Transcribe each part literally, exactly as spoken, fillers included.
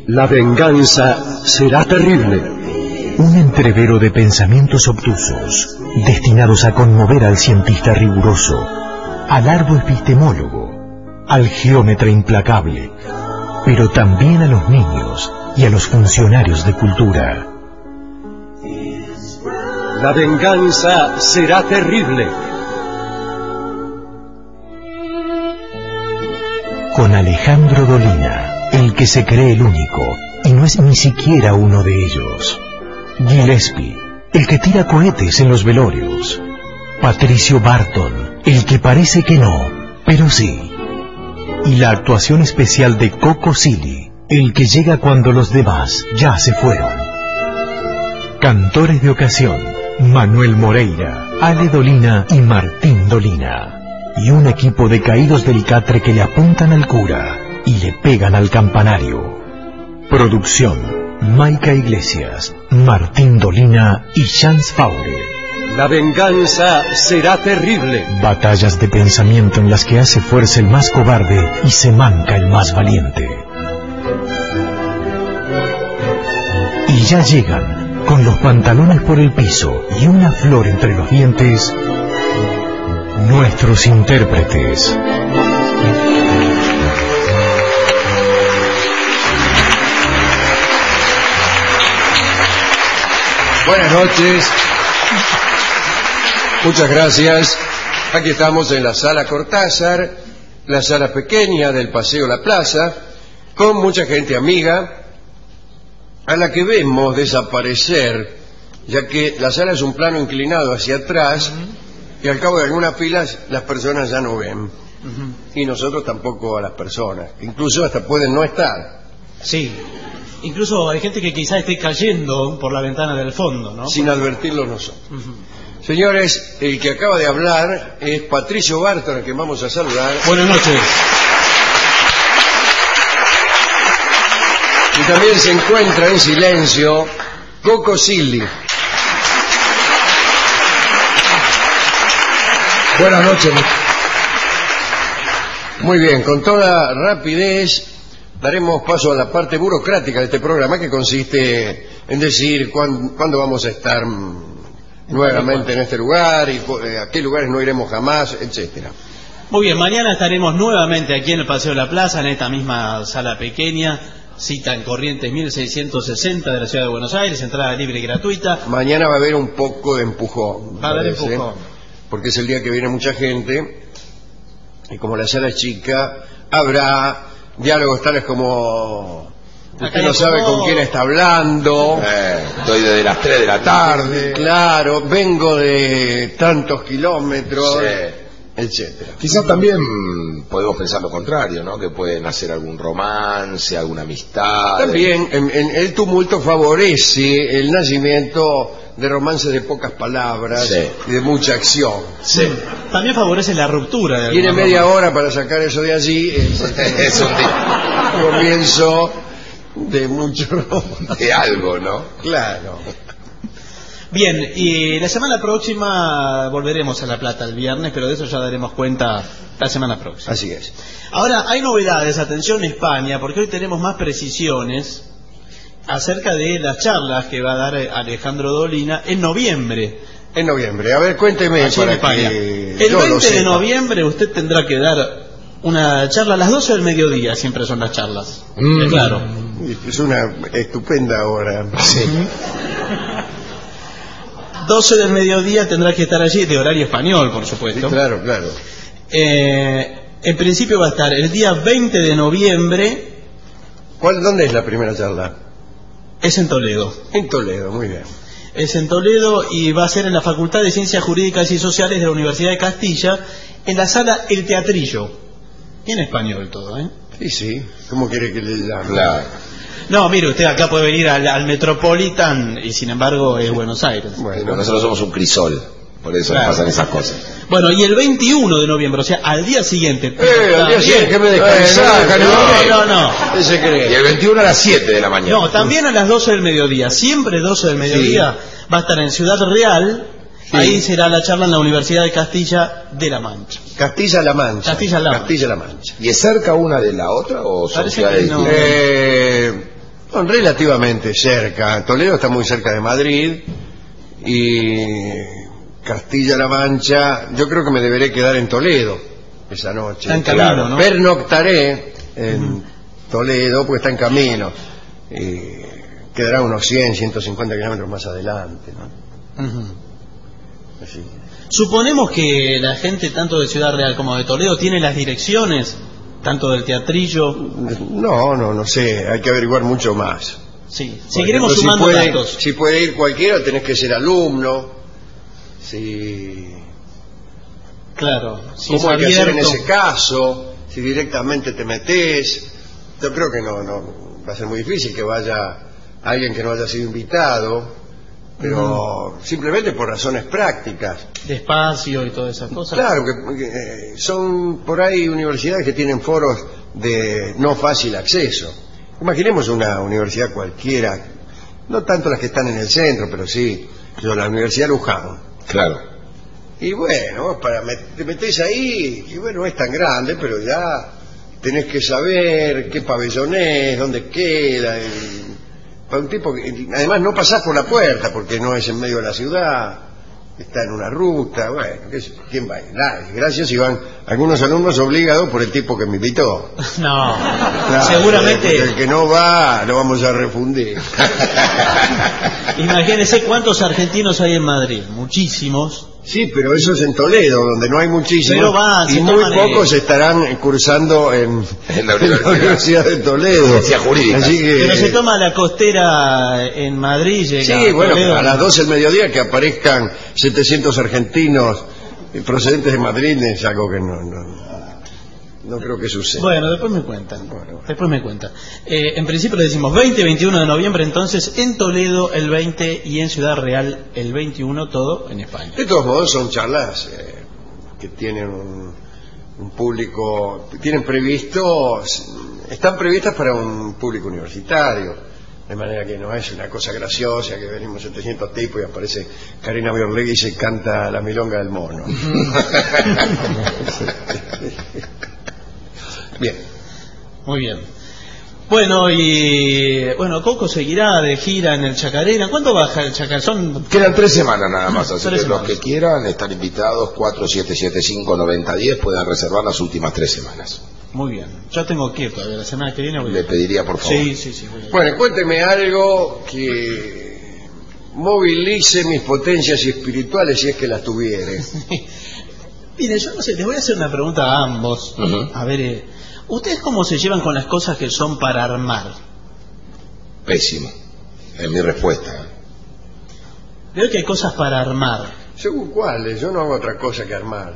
La venganza será terrible. Un entrevero de pensamientos obtusos, destinados a conmover al cientista riguroso, al arduo epistemólogo, al geómetra implacable, pero también a los niños y a los funcionarios de cultura. La venganza será terrible. Con Alejandro Dolina, el que se cree el único, y no es ni siquiera uno de ellos. Gillespie, el que tira cohetes en los velorios. Patricio Barton, el que parece que no, pero sí. Y la actuación especial de Coco Silly, el que llega cuando los demás ya se fueron. Cantores de ocasión: Manuel Moreira, Ale Dolina y Martín Dolina. Y un equipo de caídos del catre que le apuntan al cura y le pegan al campanario. Producción: Maica Iglesias, Martín Dolina y Chance Faure. La venganza será terrible. Batallas de pensamiento en las que hace fuerza el más cobarde y se manca el más valiente. Y ya llegan, con los pantalones por el piso y una flor entre los dientes, nuestros intérpretes. Buenas noches. Muchas gracias. Aquí estamos en la Sala Cortázar, la sala pequeña del Paseo La Plaza, con mucha gente amiga, a la que vemos desaparecer, ya que la sala es un plano inclinado hacia atrás, y al cabo de algunas filas las personas ya no ven. Uh-huh. Y nosotros tampoco a las personas. Incluso hasta pueden no estar. Sí. Incluso hay gente que quizá esté cayendo por la ventana del fondo, ¿no? Sin advertirlo nosotros. Uh-huh. Señores, el que acaba de hablar es Patricio Barton, al que vamos a saludar. Buenas noches. Y también se encuentra en silencio Coco Silly. Buenas noches. Muy bien, con toda rapidez daremos paso a la parte burocrática de este programa, que consiste en decir cuándo, cuándo vamos a estar nuevamente en este lugar y a qué lugares no iremos jamás, etcétera. Muy bien, mañana estaremos nuevamente aquí en el Paseo de la Plaza, en esta misma sala pequeña, cita en Corrientes mil seiscientos sesenta de la ciudad de Buenos Aires, entrada libre y gratuita. Mañana va a haber un poco de empujón. Va a haber empujón. Porque es el día que viene mucha gente, y como la sala es chica, habrá diálogos tales como: usted no sabe con quién está hablando. Eh, estoy desde las tres de la tarde. Claro, vengo de tantos kilómetros, sí, etcétera. Quizás también podemos pensar lo contrario, ¿no? Que pueden hacer algún romance, alguna amistad. También en, en el tumulto favorece el nacimiento de romances de pocas palabras, sí, y de mucha acción. Sí. También favorece la ruptura. Tiene media hora para sacar eso de allí. Es, es un comienzo de mucho de algo, ¿no? Claro. Bien, y la semana próxima volveremos a La Plata el viernes, pero de eso ya daremos cuenta la semana próxima. Así es. Ahora, hay novedades, atención España, porque hoy tenemos más precisiones acerca de las charlas que va a dar Alejandro Dolina en noviembre. En noviembre, a ver, cuénteme. Allí en España. El veinte de noviembre usted tendrá que dar una charla a las doce del mediodía, siempre son las charlas. Mm. Claro. Es una estupenda hora. Sí. doce del mediodía tendrá que estar allí, de horario español, por supuesto. Sí, claro, claro. Eh, en principio va a estar el día veinte de noviembre. ¿Cuál, dónde es la primera charla? Es en Toledo. En Toledo, muy bien. Es en Toledo y va a ser en la Facultad de Ciencias Jurídicas y Sociales de la Universidad de Castilla, en la sala El Teatrillo. Y en español todo, ¿eh? Sí, sí. ¿Cómo quiere que le llame? Claro. No, mire, usted acá puede venir al, al Metropolitan y sin embargo es Buenos Aires. Bueno, nosotros somos un crisol, por eso claro, pasan esas cosas. Bueno, y el veintiuno de noviembre, o sea, al día siguiente. Eh, al día siguiente, que me descansar, eh, no, no, no. ¿Qué se cree? Y el veintiuno a las siete de la mañana. No, también a las doce del mediodía, siempre doce del mediodía, sí, va a estar en Ciudad Real. Sí. Ahí será la charla en la Universidad de Castilla de la Mancha. Castilla-La Mancha. Castilla-La Mancha. Castilla-La Mancha. ¿Y es cerca una de la otra o son ciudades no. eh, Son relativamente cerca. Toledo está muy cerca de Madrid y Castilla-La Mancha, yo creo que me deberé quedar en Toledo esa noche. Está en camino, claro, ¿no? Pernoctaré en uh-huh. Toledo, porque está en camino. Y quedará unos cien, ciento cincuenta kilómetros más adelante, ¿no? Uh-huh. Así. Suponemos que la gente tanto de Ciudad Real como de Toledo tiene las direcciones, tanto del teatrillo. No, no, no sé, hay que averiguar mucho más. Sí, seguiremos sumando si puede, datos. Si puede ir cualquiera, tenés que ser alumno. Si... Claro, si ¿Cómo hay que hacer en abierto? ese caso? Si directamente te metés. Yo creo que no, no va a ser muy difícil que vaya alguien que no haya sido invitado, pero uh-huh. simplemente por razones prácticas. De espacio y todas esas cosas. Claro, que, que eh, son por ahí universidades que tienen foros de no fácil acceso. Imaginemos una universidad cualquiera, no tanto las que están en el centro, pero sí, yo, la Universidad Luján. Claro. Y bueno, para met- te metés ahí, y bueno, no es tan grande, pero ya tenés que saber qué pabellón es, dónde queda. Y, para un tipo que, además, no pasás por la puerta porque no es en medio de la ciudad, está en una ruta. Bueno, ¿quién va a ir? Nadie. Gracias, y van algunos alumnos obligados por el tipo que me invitó. No, Claro, seguramente. El que no va, lo vamos a refundir. Imagínense cuántos argentinos hay en Madrid, muchísimos. Sí, pero eso es en Toledo, donde no hay muchísimos. Pero van, y se muy toman pocos el... estarán cursando en, en la en la Universidad de Toledo. Ciencia jurídica. Así que... Pero se toma la costera en Madrid, llega Sí, a bueno, Toledo. a las doce del mediodía que aparezcan setecientos argentinos procedentes de Madrid es algo que no, no, no creo que suceda. Bueno, después me cuentan. Bueno. Después me cuentan. Eh, en principio le decimos veinte y veintiuno de noviembre, entonces en Toledo el veinte y en Ciudad Real el veintiuno, todo en España. De todos modos son charlas eh, que tienen un, un público, tienen previsto, están previstas para un público universitario. De manera que no es una cosa graciosa que venimos setecientos tipos y aparece Karina Biorlegui y se canta la milonga del mono. Bien. Muy bien. Bueno, y bueno, Coco seguirá de gira en el Chacarera. ¿Cuánto baja el Chacarera? Son... Quedan tres semanas nada más, así Tres que los semanas. que quieran están invitados. Cuatro siete siete cinco nueve cero uno cero pueden reservar las últimas tres semanas. Muy bien. Ya tengo que ir todavía, la semana que viene voy a Le ir. pediría por favor. Sí, sí, sí. Voy a ir. Bueno, cuénteme algo que movilice mis potencias espirituales si es que las tuviere. Mire, yo no sé, les voy a hacer una pregunta a ambos. Uh-huh. A ver, eh, ¿ustedes cómo se llevan con las cosas que son para armar? Pésimo. Es mi respuesta. Veo que hay cosas para armar. ¿Según cuáles? Yo no hago otra cosa que armar.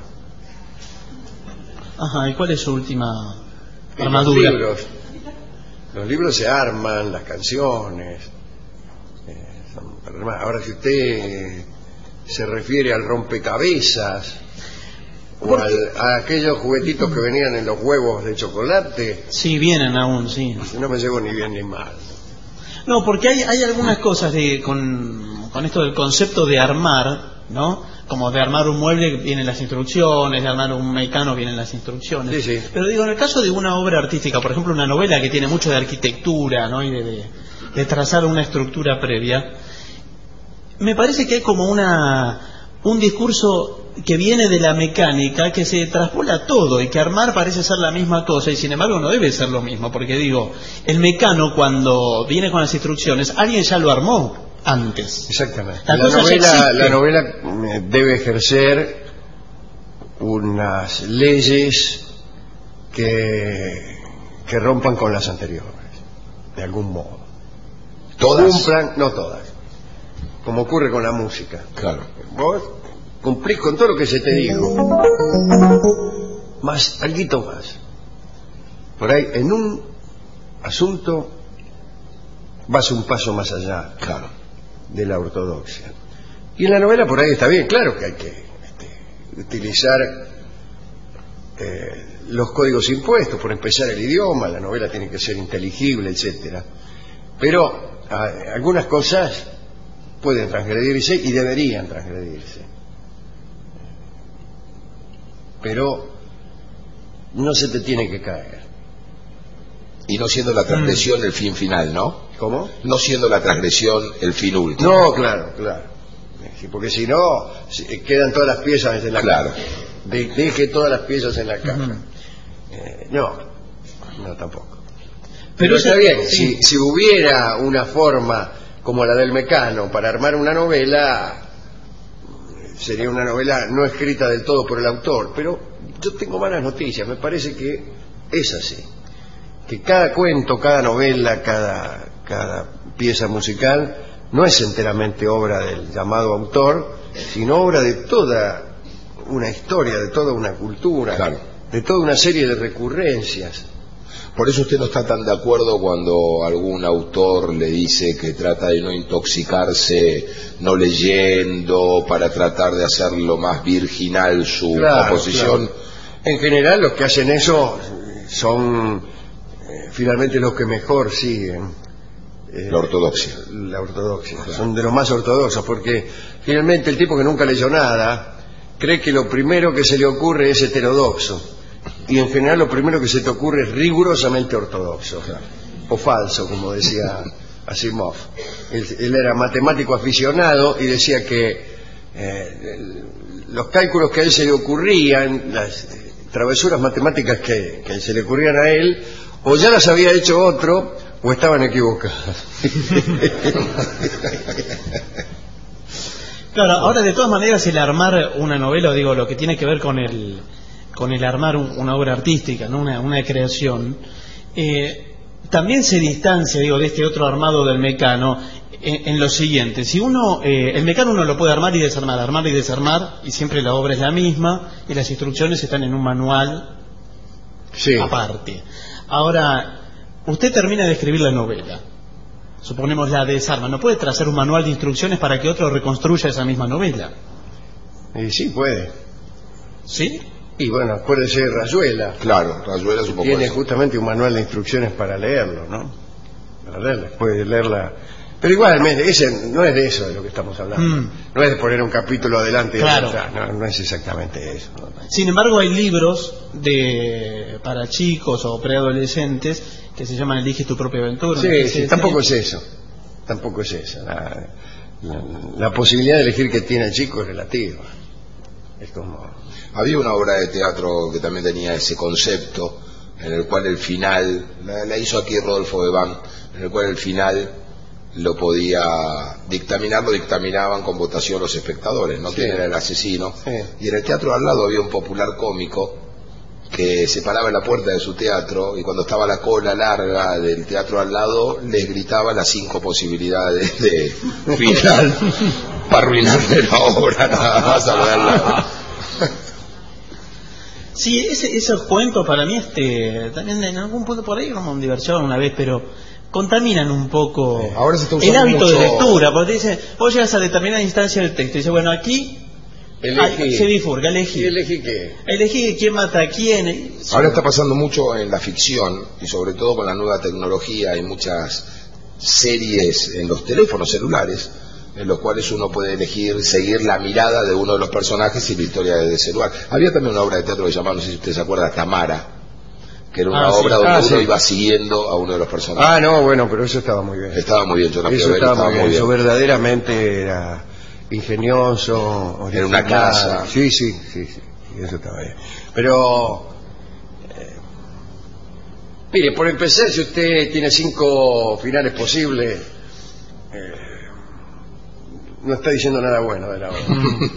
Ajá, ¿y cuál es su última Y armadura? Los libros. Los libros se arman, las canciones. eh, son para armar. Ahora, si usted eh, se refiere al rompecabezas o al, a aquellos juguetitos que venían en los huevos de chocolate, Sí, vienen aún, sí. no me llevo ni bien ni mal. No, porque hay, hay algunas cosas de con, con esto del concepto de armar, ¿no? Como de armar un mueble vienen las instrucciones, de armar un mecano vienen las instrucciones. Sí, sí. Pero digo, en el caso de una obra artística, por ejemplo, una novela que tiene mucho de arquitectura, ¿no? Y de, de, de trazar una estructura previa, me parece que hay como una un discurso que viene de la mecánica que se traspola a todo y que armar parece ser la misma cosa y sin embargo no debe ser lo mismo, porque digo, el mecano cuando viene con las instrucciones, alguien ya lo armó antes. Exactamente. La La, cosa ya novela, existe. la novela eh, debe ejercer unas leyes que, que rompan con las anteriores, de algún modo. ¿Todas? Cumplan, no todas, como ocurre con la música. Claro. Vos cumplís con todo lo que se te dijo, más, alguito más. Por ahí, en un asunto, vas un paso más allá. Claro. De la ortodoxia. Y en la novela por ahí está bien, claro que hay que este, utilizar eh, los códigos impuestos, por empezar el idioma, la novela tiene que ser inteligible, etcétera. Pero a, algunas cosas pueden transgredirse y deberían transgredirse. Pero no se te tiene que caer. Y no siendo la transgresión el fin final, ¿no? ¿Cómo? No siendo la transgresión el fin último. No, claro, claro. Sí, porque si no, quedan todas las piezas en la Claro. caja. De, deje todas las piezas en la caja. Uh-huh. eh, no, no tampoco. Pero, Pero está bien, sí. si, si hubiera una forma como la del Mecano para armar una novela, sería una novela no escrita del todo por el autor. Pero yo tengo malas noticias, me parece que es así. Que cada cuento, cada novela, cada, cada pieza musical no es enteramente obra del llamado autor, sino obra de toda una historia, de toda una cultura, claro. de toda una serie de recurrencias. Por eso usted no está tan de acuerdo cuando algún autor le dice que trata de no intoxicarse no leyendo para tratar de hacer lo más virginal su claro, composición. Claro. En general los que hacen eso son eh, finalmente los que mejor siguen eh, la ortodoxia. La ortodoxia. Claro. Son de los más ortodoxos porque finalmente el tipo que nunca leyó nada cree que lo primero que se le ocurre es heterodoxo. Y en general lo primero que se te ocurre es rigurosamente ortodoxo, claro. O falso, como decía Asimov. Él, él era matemático aficionado y decía que eh, los cálculos que a él se le ocurrían, las eh, travesuras matemáticas que, que se le ocurrían a él, o ya las había hecho otro, o estaban equivocadas. Claro, ahora de todas maneras el armar una novela, digo, lo que tiene que ver con el con el armar un, una obra artística, ¿no? una, una creación, eh, también se distancia, digo, de este otro armado del Mecano en, en lo siguiente. Si uno, eh, el Mecano uno lo puede armar y desarmar, armar y desarmar, y siempre la obra es la misma, y las instrucciones están en un manual sí. aparte. Ahora, usted termina de escribir la novela, suponemos la desarma, ¿no puede trazar un manual de instrucciones para que otro reconstruya esa misma novela? Y sí, puede. ¿Sí? Y bueno, acuérdese de Rayuela. Claro, Rayuela es un poco tiene eso. Justamente un manual de instrucciones para leerlo, ¿no? Para leerla, puede leerla. Pero igualmente, ese no es de eso de lo que estamos hablando. Mm. No es de poner un capítulo adelante y claro. atrás. No, no es exactamente eso. ¿No? Sin embargo, hay libros de para chicos o preadolescentes que se llaman Elige tu propia aventura. Sí, sí, tampoco es eso. Tampoco es eso. La, la, la posibilidad de elegir que tiene el chico es relativa. Es como... Había una obra de teatro que también tenía ese concepto, en el cual el final, la, la hizo aquí Rodolfo Bebán, en el cual el final lo podía dictaminar, lo dictaminaban con votación los espectadores, no sí. quién era el asesino. Sí. Y en el teatro al lado había un popular cómico que se paraba en la puerta de su teatro y cuando estaba la cola larga del teatro al lado les gritaba las cinco posibilidades de final para arruinarle la obra, nada más a lo de al lado. Sí, ese, esos cuentos para mí este también en algún punto por ahí como un diversión una vez, pero contaminan un poco eh, ahora se está el hábito mucho... de lectura, porque te dice, vos llegas a determinada instancia del texto y dice, bueno, aquí elegí. se bifurca, elegí. ¿Y elegí qué? Elegí quién mata a quién. Ahora está pasando mucho en la ficción y sobre todo con la nueva tecnología, hay muchas series en los teléfonos celulares en los cuales uno puede elegir seguir la mirada de uno de los personajes y la historia de ese lugar. Había también una obra de teatro que se llamaba, no sé si usted se acuerda, Tamara, que era una ah, obra sí. donde ah, uno sí. iba siguiendo a uno de los personajes. Ah, no, bueno, pero eso estaba muy bien. Estaba muy bien, yo la fui Eso a ver, estaba, estaba muy bien. muy bien. Eso verdaderamente era ingenioso. Original. Era una casa. Sí, sí, sí, sí, eso estaba bien. Pero, eh, mire, por empezar, si usted tiene cinco finales posibles, eh, no está diciendo nada bueno de la obra.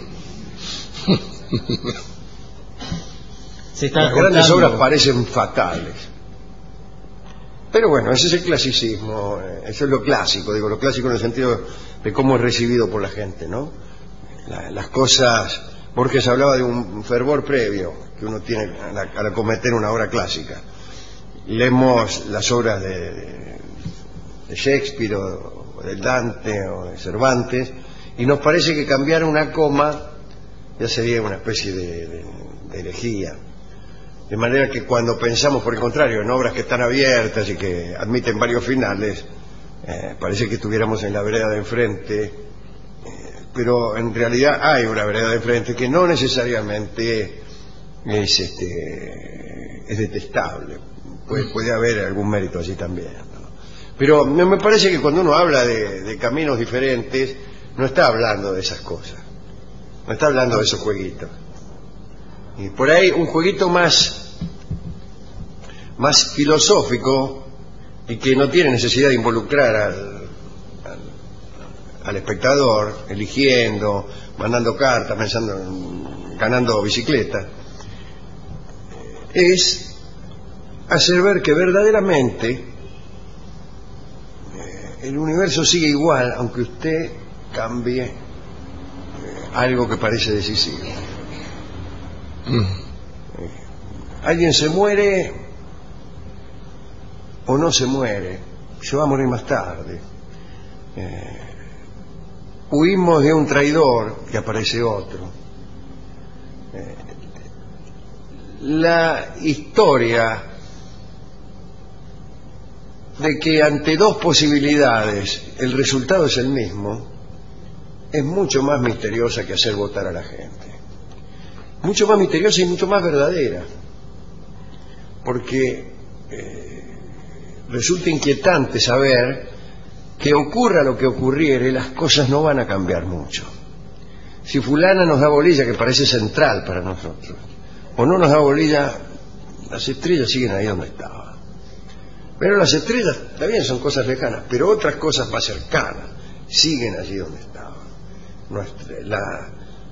Se está Las grandes cortando. obras parecen fatales. Pero bueno, ese es el clasicismo, eh, eso es lo clásico, digo, lo clásico en el sentido de cómo es recibido por la gente, ¿no? La, las cosas, Borges hablaba de un fervor previo que uno tiene al, al acometer una obra clásica. Leemos las obras de, de, de Shakespeare o, o de Dante o de Cervantes y nos parece que cambiar una coma ya sería una especie de, de, de herejía. De manera que cuando pensamos, por el contrario, en obras que están abiertas y que admiten varios finales, eh, parece que estuviéramos en la vereda de enfrente, eh, pero en realidad hay una vereda de enfrente que no necesariamente es, este, es detestable. Puede, puede haber algún mérito allí también, ¿no? Pero me me parece que cuando uno habla de, de caminos diferentes, no está hablando de esas cosas, no está hablando de esos jueguitos. Y por ahí un jueguito más, más filosófico y que no tiene necesidad de involucrar al, al, al espectador, eligiendo, mandando cartas, pensando en, ganando bicicleta, es hacer ver que verdaderamente eh, el universo sigue igual, aunque usted cambie eh, algo que parece decisivo. Mm. Eh, alguien se muere o no se muere, se va a morir más tarde. Eh, huimos de un traidor y aparece otro. Eh, la historia de que ante dos posibilidades el resultado es el mismo es mucho más misteriosa que hacer votar a la gente, mucho más misteriosa y mucho más verdadera, porque eh, resulta inquietante saber que ocurra lo que ocurriere, las cosas no van a cambiar mucho. Si fulana nos da bolilla, que parece central para nosotros, o no nos da bolilla, las estrellas siguen ahí donde estaban. Pero las estrellas también son cosas lejanas, pero otras cosas más cercanas siguen allí donde estaban. Nuestra, la,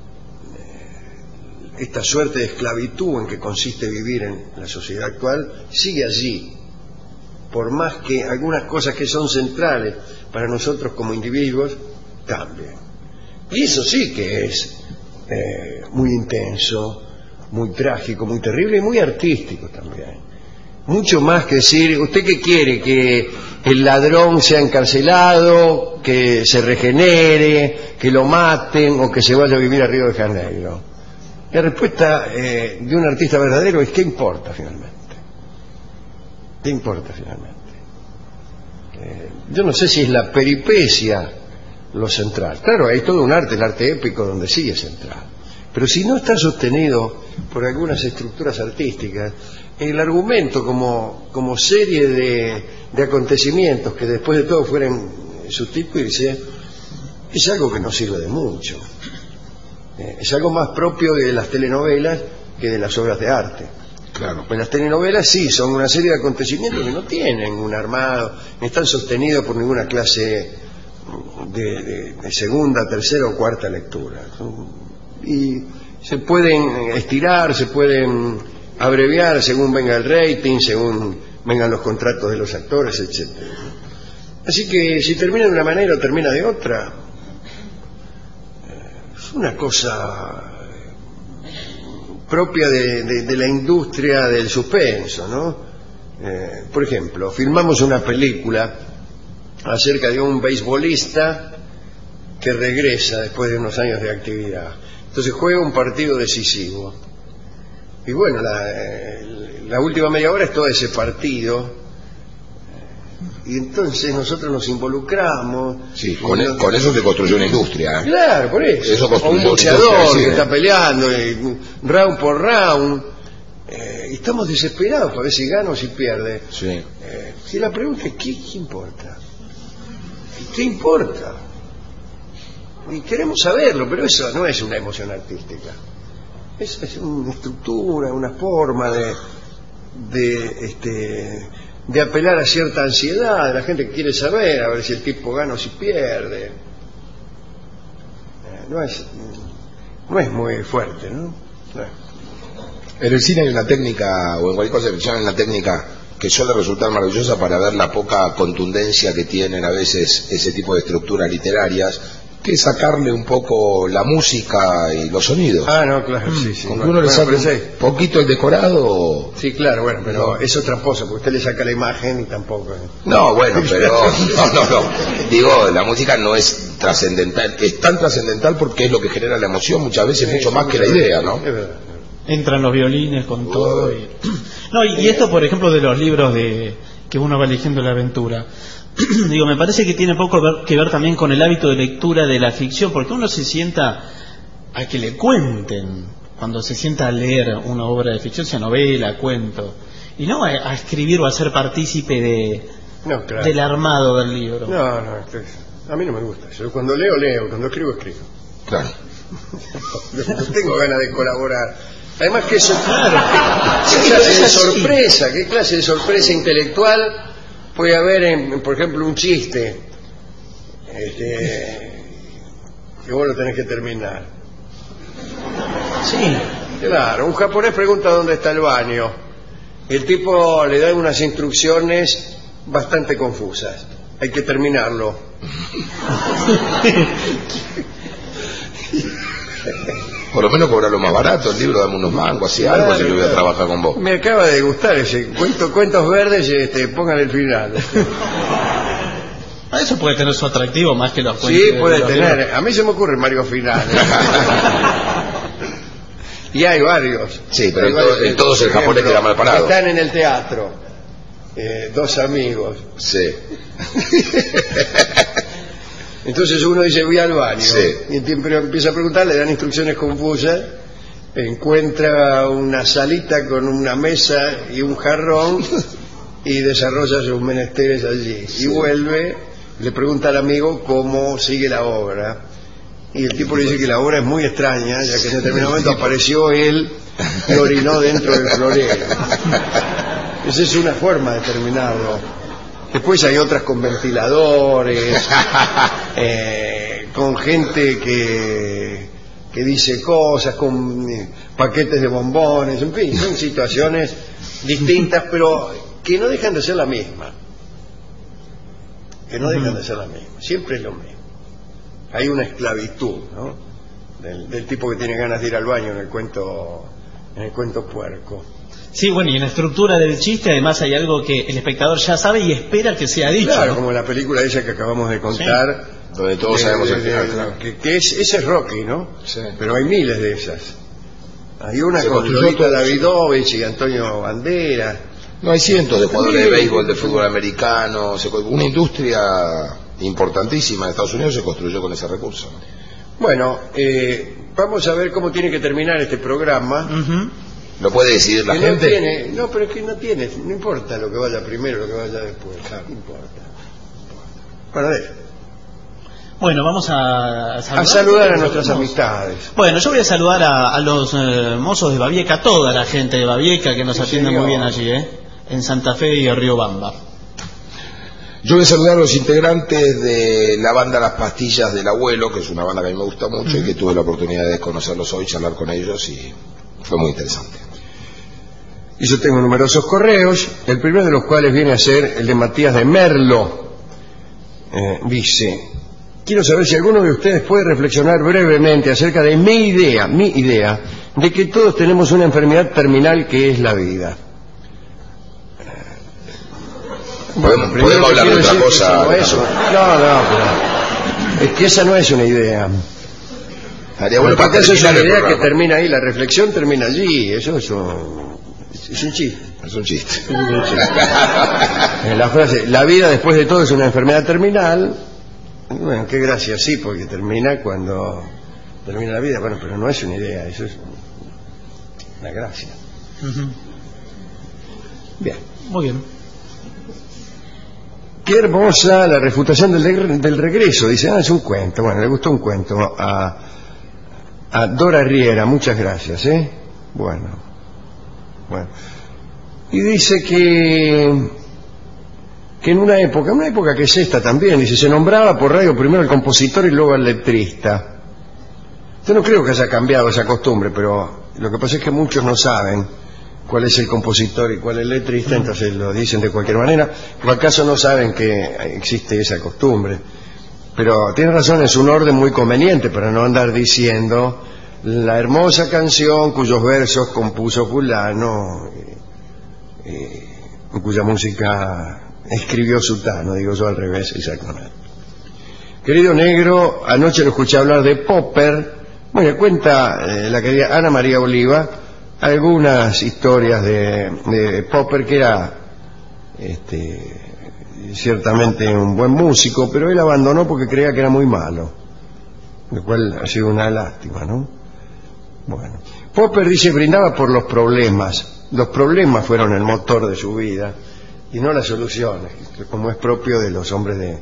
eh, esta suerte de esclavitud en que consiste vivir en la sociedad actual sigue allí, por más que algunas cosas que son centrales para nosotros como individuos cambien. Y eso sí que es eh, muy intenso, muy trágico, muy terrible y muy artístico también. Mucho más que decir, ¿usted qué quiere? ¿Que el ladrón sea encarcelado, que se regenere, que lo maten o que se vaya a vivir a Río de Janeiro? La respuesta eh, de un artista verdadero es ¿qué importa finalmente? ¿Qué importa finalmente? Eh, yo no sé si es la peripecia lo central. Claro, hay todo un arte, el arte épico, donde sí es central. Pero si no está sostenido por algunas estructuras artísticas, el argumento como, como serie de, de acontecimientos que después de todo fueran sustituirse, es algo que no sirve de mucho. Eh, es algo más propio de las telenovelas que de las obras de arte. Claro. Pues las telenovelas sí son una serie de acontecimientos que no tienen un armado, ni están sostenidos por ninguna clase de, de, de segunda, tercera o cuarta lectura. Y se pueden estirar, se pueden abreviar según venga el rating, según vengan los contratos de los actores, etcétera. Así que si termina de una manera o termina de otra, es una cosa propia de, de, de la industria del suspenso, ¿no? Eh, por ejemplo, filmamos una película acerca de un beisbolista que regresa después de unos años de actividad. Entonces juega un partido decisivo. Y bueno, la, la última media hora es todo ese partido. Y entonces nosotros nos involucramos. Sí, con, el, con eso se construyó una industria. ¿eh? Claro, por eso. eso o un boxeador que sí, está peleando, eh, round por round. Eh, y estamos desesperados para ver si gana o si pierde. Sí. Eh, si la pregunta es, ¿qué, qué importa? ¿Qué importa? Y queremos saberlo, pero eso no es una emoción artística. Es, es una estructura, una forma de, de, este, de apelar a cierta ansiedad de la gente que quiere saber, a ver si el tipo gana o si pierde. Eh, no es, no es muy fuerte, ¿no? No. En el cine hay una técnica, o en cualquier cosa que llaman una técnica que suele resultar maravillosa para ver la poca contundencia que tienen a veces ese tipo de estructuras literarias, que es sacarle un poco la música y los sonidos. Ah, no, claro, sí, sí. Con que uno le saca un poquito el decorado. Sí, claro, bueno, pero no. Es otra cosa, porque usted le saca la imagen y tampoco. ¿eh? No, bueno, pero. No, no, no. Digo, la música no es trascendental. Es tan trascendental porque es lo que genera la emoción, muchas veces sí, mucho más que la idea, ¿no? Es verdad. Entran los violines con oh. todo. Y... No, y, y esto, por ejemplo, de los libros de que uno va eligiendo la aventura. Digo, me parece que tiene poco ver, que ver también con el hábito de lectura de la ficción, porque uno se sienta a que le cuenten cuando se sienta a leer una obra de ficción, sea novela, cuento, y no a, a escribir o a ser partícipe de, No, claro. del armado del libro. No, no, a mí no me gusta eso. Cuando leo, leo. Cuando escribo, escribo. Claro. No tengo ganas de colaborar. Además que eso, claro, ¿qué, qué clase de sorpresa, qué clase de sorpresa intelectual puede haber en, por ejemplo, un chiste este, que vos lo tenés que terminar? Sí. Claro, un japonés pregunta dónde está el baño. El tipo le da unas instrucciones bastante confusas. Hay que terminarlo. Por lo menos cobrarlo más barato, el libro, dame unos mangos, así algo, si yo voy a trabajar con vos. Me acaba de gustar ese cuento, cuentos verdes, este, pongan el final. Eso puede tener su atractivo más que los cuentos. Sí, puede los tener. libros. A mí se me ocurren varios finales. Y hay varios. Sí, pero Hay en, varios, todo, en todos el japonés queda mal parado. Están en el teatro, eh, dos amigos. Sí. Entonces uno dice, voy al baño. Sí. Y el tiempo empieza a preguntar, le dan instrucciones confusas. Encuentra una salita con una mesa y un jarrón y desarrolla sus menesteres allí. Sí. Y vuelve, le pregunta al amigo cómo sigue la obra. Y el tipo le dice que la obra es muy extraña, ya que en determinado momento apareció él y orinó dentro del florero. Esa es una forma de terminarlo. Después hay otras con ventiladores, eh, con gente que, que dice cosas, con eh, paquetes de bombones, en fin, son situaciones distintas, pero que no dejan de ser la misma. Que no dejan de ser la misma. Siempre es lo mismo. Hay una esclavitud, ¿no? Del, del tipo que tiene ganas de ir al baño en el cuento, en el cuento puerco. Sí, bueno, y en la estructura del chiste además hay algo que el espectador ya sabe y espera que sea dicho. Claro, ¿no? como la película esa que acabamos de contar, sí. Donde todos de, sabemos de, el final, de, claro. que, que es, ese es Rocky, ¿no? Sí. Pero hay miles de esas. Hay una Se con construyó Lolita todo, Davidovich y Antonio Banderas. No, hay cientos de jugadores de béisbol, de fútbol americano. Se, una industria importantísima en Estados Unidos se construyó con ese recurso. Bueno, eh, vamos a ver cómo tiene que terminar este programa. Uh-huh. ¿Lo puede decidir la que gente? No, tiene, no, pero es que no tiene, no importa lo que vaya primero, lo que vaya después, claro, no importa. Bueno, a ver. Bueno, vamos a, a saludar, a, saludar a nuestras amistades. Bueno, yo voy a saludar a, a los eh, mozos de Babieca, a toda la gente de Babieca que nos Sí, atiende señor. muy bien allí, ¿eh? En Santa Fe y Riobamba. Yo voy a saludar a los integrantes de la banda Las Pastillas del Abuelo, que es una banda que a mí me gusta mucho y que tuve la oportunidad de conocerlos hoy, charlar con ellos y fue muy interesante. Y yo tengo numerosos correos, el primero de los cuales viene a ser el de Matías de Merlo. Eh, dice, quiero saber si alguno de ustedes puede reflexionar brevemente acerca de mi idea, mi idea, de que todos tenemos una enfermedad terminal que es la vida. Podemos, primero podemos hablar de quiero otra decir que cosa. eso no, es, no, no, pero es que esa no es una idea. Estaría bueno para Porque eso es terminar una el idea que programa. termina ahí, la reflexión termina allí, eso es un, es un chiste. Es un chiste. Es un chiste. Eh, La frase, la vida después de todo es una enfermedad terminal, bueno, qué gracia, sí, porque termina cuando termina la vida, bueno, pero no es una idea, eso es una gracia. Uh-huh. Bien. Muy bien. Qué hermosa la refutación del, de- del regreso. Dice, ah, es un cuento. Bueno, le gustó un cuento a, a Dora Riera. Muchas gracias, ¿eh? Bueno. Bueno. Y dice que que en una época, una época que es esta también, dice, se nombraba por radio primero al compositor y luego al letrista. Yo no creo que haya cambiado esa costumbre, pero lo que pasa es que muchos no saben cuál es el compositor y cuál es el letrista, entonces lo dicen de cualquier manera, o acaso no saben que existe esa costumbre. Pero tiene razón, es un orden muy conveniente para no andar diciendo la hermosa canción cuyos versos compuso fulano y, y cuya música escribió sutano, digo yo al revés, exactamente. Querido negro, anoche lo escuché hablar de Popper. Bueno, cuenta eh, la querida Ana María Oliva algunas historias de, de Popper, que era este, ciertamente un buen músico, pero él abandonó porque creía que era muy malo, lo cual ha sido una lástima, ¿no? Bueno, Popper dice brindaba por los problemas, los problemas fueron el motor de su vida, y no las soluciones, como es propio de los hombres de,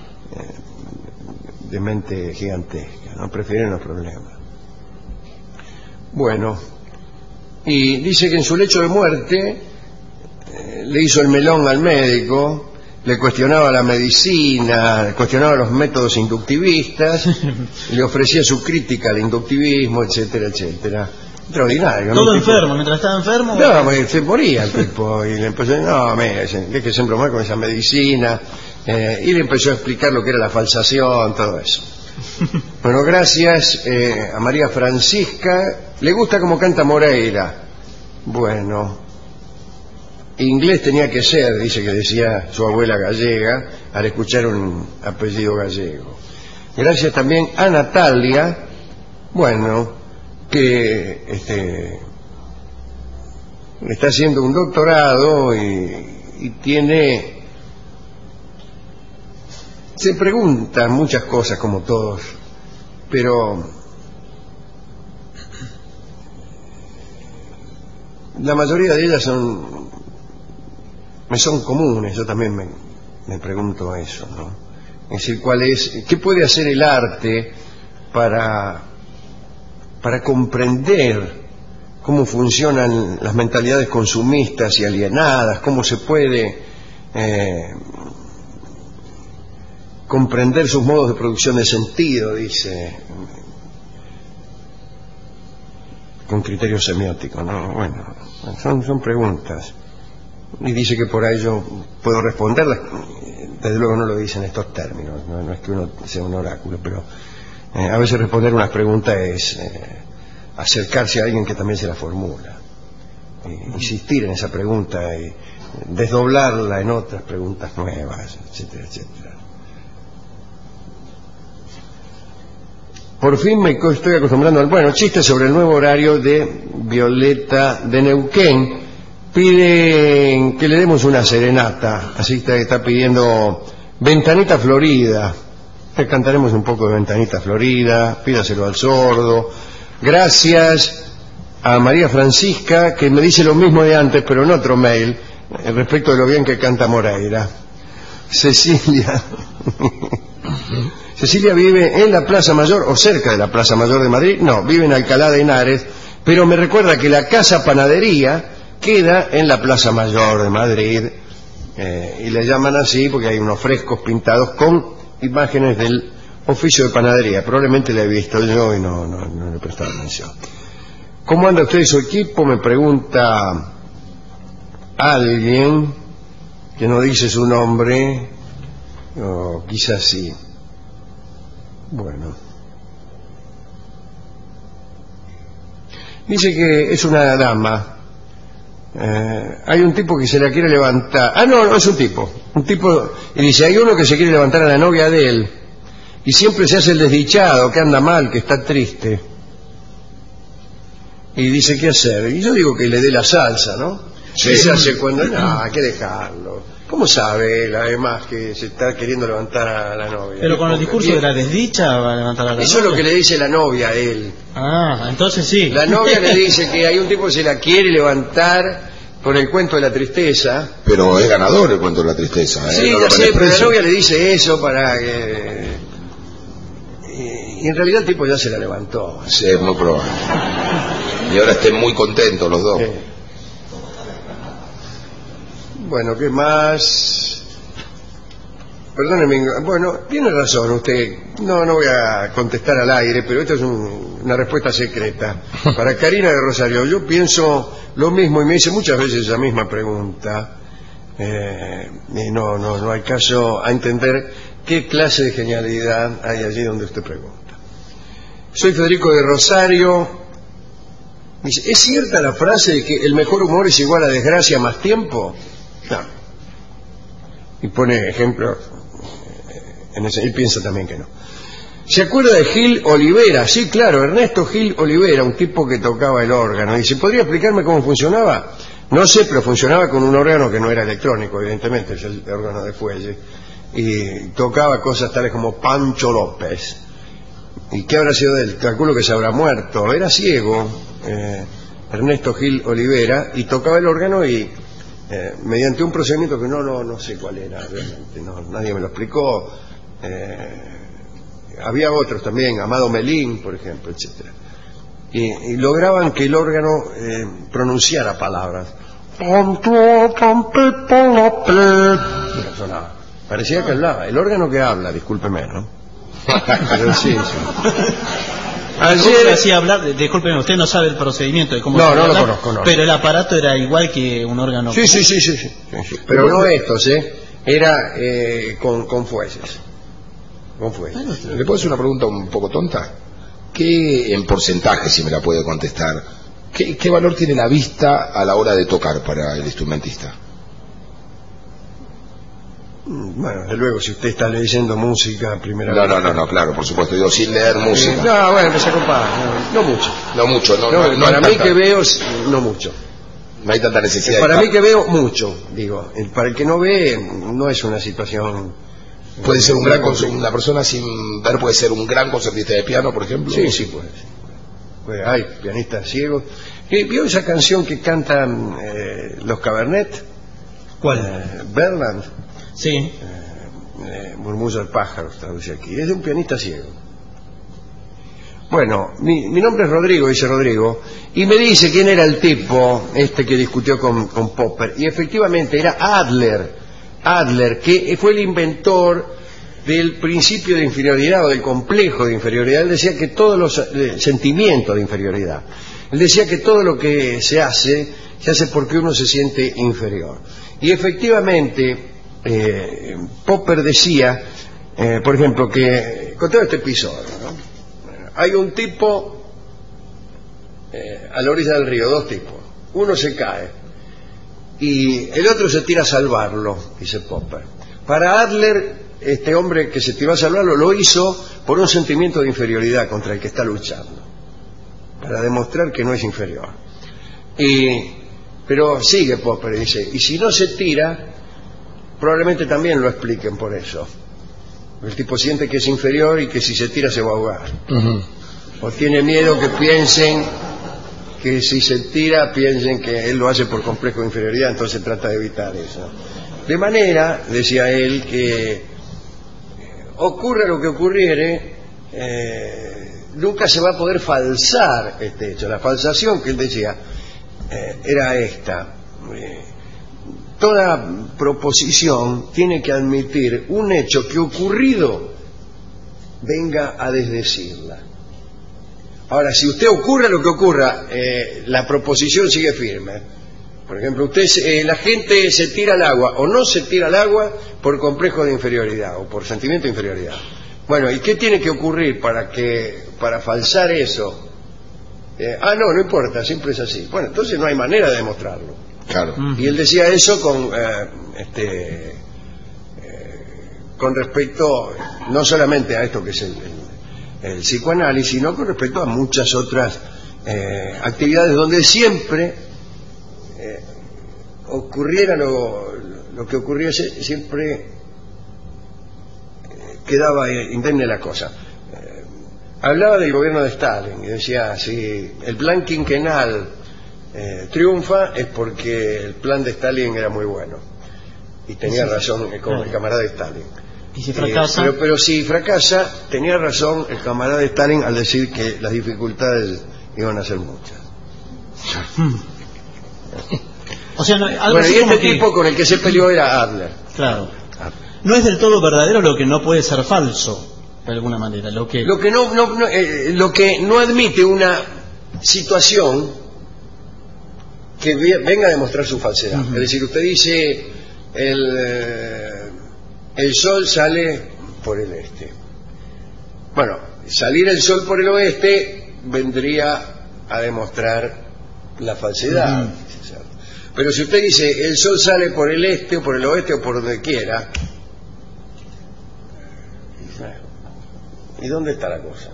de mente gigantesca, no prefieren los problemas. Bueno, y dice que en su lecho de muerte eh, le hizo el melón al médico, le cuestionaba la medicina, le cuestionaba los métodos inductivistas, le ofrecía su crítica al inductivismo, etcétera, etcétera. Extraordinario. Todo enfermo, mientras estaba enfermo. No, porque se moría el tipo y le empezó, no, me, es que siempre mal con esa medicina, eh, y le empezó a explicar lo que era la falsación, todo eso. Bueno, gracias eh, a María Francisca. Le gusta cómo canta Moreira. Bueno, inglés tenía que ser, dice que decía su abuela gallega, al escuchar un apellido gallego. Gracias también a Natalia, bueno, que este, está haciendo un doctorado y, y tiene, se preguntan muchas cosas como todos, pero la mayoría de ellas son me son comunes. Yo también me, me pregunto eso, ¿no? Es decir, ¿cuál es, qué puede hacer el arte para para comprender cómo funcionan las mentalidades consumistas y alienadas, cómo se puede eh, comprender sus modos de producción de sentido, dice, con criterio semiótico, ¿no? Bueno, son, son preguntas. Y dice que por ahí yo puedo responderlas. Desde luego no lo dice en estos términos, no, no es que uno sea un oráculo, pero Eh, a veces responder unas preguntas es eh, acercarse a alguien que también se la formula, eh, insistir en esa pregunta y desdoblarla en otras preguntas nuevas, etcétera, etcétera. Por fin me estoy acostumbrando al... Bueno, chiste sobre el nuevo horario de Violeta de Neuquén. Piden que le demos una serenata, así está, está pidiendo Ventanita Florida. Le cantaremos un poco de Ventanita Florida, pídaselo al sordo. Gracias a María Francisca, que me dice lo mismo de antes, pero en otro mail, respecto de lo bien que canta Moreira. Cecilia Cecilia vive en la Plaza Mayor, o cerca de la Plaza Mayor de Madrid. No, vive en Alcalá de Henares, pero me recuerda que la Casa Panadería queda en la Plaza Mayor de Madrid, eh, y le llaman así porque hay unos frescos pintados con imágenes del oficio de panadería. Probablemente la he visto yo y no, no, no le he prestado atención. ¿Cómo anda usted y su equipo?, me pregunta alguien que no dice su nombre, o quizás sí. Bueno, dice que es una dama. Eh, hay un tipo que se la quiere levantar. Ah, no, no es un tipo. Un tipo, y dice, hay uno que se quiere levantar a la novia de él y siempre se hace el desdichado, que anda mal, que está triste. Y dice, ¿qué hacer? Y yo digo que le dé la salsa, ¿no? Sí. ¿Qué se hace cuando? No, hay que dejarlo. ¿Cómo sabe él, además, que se está queriendo levantar a la novia? Pero con el discurso de la desdicha va a levantar a la novia. Eso es lo que le dice la novia a él. Ah, entonces sí. La novia le dice que hay un tipo que se la quiere levantar con el cuento de la tristeza. Pero es ganador el cuento de la tristeza, ¿eh? Sí, no ya sé, pero la novia le dice eso para que... Y en realidad el tipo ya se la levantó. Sí, es muy probable. Y ahora estén muy contentos los dos. Sí. Bueno, ¿qué más? Perdóneme, bueno, tiene razón usted. No, no voy a contestar al aire, pero esta es un, una respuesta secreta. Para Karina de Rosario, yo pienso lo mismo y me hice muchas veces esa misma pregunta. Eh, y no, no, no hay caso a entender qué clase de genialidad hay allí donde usted pregunta. Soy Federico de Rosario. Dice, ¿es cierta la frase de que el mejor humor es igual a desgracia más tiempo? No. Y pone ejemplo, en ese, él piensa también que no. ¿Se acuerda de Gil Olivera? Sí, claro, Ernesto Gil Olivera, un tipo que tocaba el órgano. Dice, ¿podría explicarme cómo funcionaba? No sé, pero funcionaba con un órgano que no era electrónico, evidentemente, es el órgano de fuelle. Y tocaba cosas tales como Pancho López. ¿Y qué habrá sido de él? Calculo que se habrá muerto. Era ciego, eh, Ernesto Gil Olivera, y tocaba el órgano y eh, mediante un procedimiento que no, no, no sé cuál era realmente, no, nadie me lo explicó. Eh, había otros también, Amado Melín, por ejemplo, etcétera. Y, y lograban que el órgano eh, pronunciara palabras. Sonaba. Parecía que hablaba. El órgano que habla, discúlpeme, ¿no? Pero sí, sí. Ayer hacía hablar, discúlpeme, usted no sabe el procedimiento de cómo no, se no habla, lo conozco, no. Pero el aparato era igual que un órgano. Sí, sí, sí, sí, sí, sí. Pero no estos, ¿eh? Era eh, con, con fueces. Con fueces. ¿Le puedo hacer una pregunta un poco tonta? ¿Qué, en porcentaje, si me la puede contestar, qué, qué valor tiene la vista a la hora de tocar para el instrumentista? Bueno, desde luego, si usted está leyendo música, primera No, vez. no, no, no, claro, por supuesto, digo, sin leer música. Eh, no, bueno, que se compara, no, no mucho. No mucho, no, No, no, no para hay mí tanta- que veo, no mucho. no hay tanta necesidad. Para de- mí que veo, mucho, digo. El- Para el que no ve, no es una situación... Puede ser un gran conce- una persona sin ver puede ser un gran concertista de piano, por ejemplo. Sí, sí, puede ser. Puede- hay pianistas ciegos. Eh, ¿Vio esa canción que cantan eh, los Cabernet? ¿Cuál? Eh, Berland. Sí. Eh, Murmullo del pájaro, traduce aquí. Es de un pianista ciego. Bueno, mi, mi nombre es Rodrigo, dice Rodrigo, y me dice quién era el tipo este que discutió con, con Popper. Y efectivamente era Adler, Adler, que fue el inventor del principio de inferioridad o del complejo de inferioridad. Él decía que todos los eh, sentimientos de inferioridad. Él decía que todo lo que se hace, se hace porque uno se siente inferior. Y efectivamente... Eh, Popper decía, eh, por ejemplo, que con todo este episodio, ¿no? Hay un tipo eh, a la orilla del río, dos tipos. Uno se cae y el otro se tira a salvarlo, dice Popper. Para Adler, este hombre que se tiró a salvarlo lo hizo por un sentimiento de inferioridad contra el que está luchando, para demostrar que no es inferior. Y, pero sigue Popper y dice, y si no se tira, probablemente también lo expliquen por eso. El tipo siente que es inferior y que si se tira se va a ahogar. Uh-huh. O tiene miedo que piensen que si se tira, piensen que él lo hace por complejo de inferioridad, entonces trata de evitar eso. De manera, decía él, que ocurra lo que ocurriere, eh, nunca se va a poder falsar este hecho. La falsación que él decía eh, era esta. Eh, Toda proposición tiene que admitir un hecho que ocurrido venga a desdecirla. Ahora, si usted ocurra lo que ocurra, eh, la proposición sigue firme. Por ejemplo, usted, eh, la gente se tira al agua o no se tira al agua por complejo de inferioridad o por sentimiento de inferioridad. Bueno, ¿y qué tiene que ocurrir para que para falsar eso? Eh, ah, no, no importa, siempre es así. Bueno, entonces no hay manera de demostrarlo. Claro. Mm. Y él decía eso con eh, este eh, con respecto no solamente a esto que es el, el, el psicoanálisis, sino con respecto a muchas otras eh, actividades donde siempre eh, ocurriera lo, lo que ocurriese, siempre eh, quedaba indemne la cosa. Eh, hablaba del gobierno de Stalin y decía, si el plan quinquenal Eh, triunfa es porque el plan de Stalin era muy bueno y tenía sí, razón el, el camarada de Stalin. ¿Y si fracasa? Eh, pero, pero si fracasa, tenía razón el camarada de Stalin al decir que las dificultades iban a ser muchas. Hmm. O sea, no, algo Bueno, así y este como que- tipo con el que se peleó era Adler. Claro. No es del todo verdadero lo que no puede ser falso, de alguna manera. Lo que, Lo que no, no, no, eh, lo que no admite una situación que venga a demostrar su falsedad. Uh-huh. Es decir, usted dice el, eh, el sol sale por el este. Bueno, salir el sol por el oeste vendría a demostrar la falsedad. Uh-huh. Pero si usted dice el sol sale por el este o por el oeste o por donde quiera, ¿y dónde está la cosa?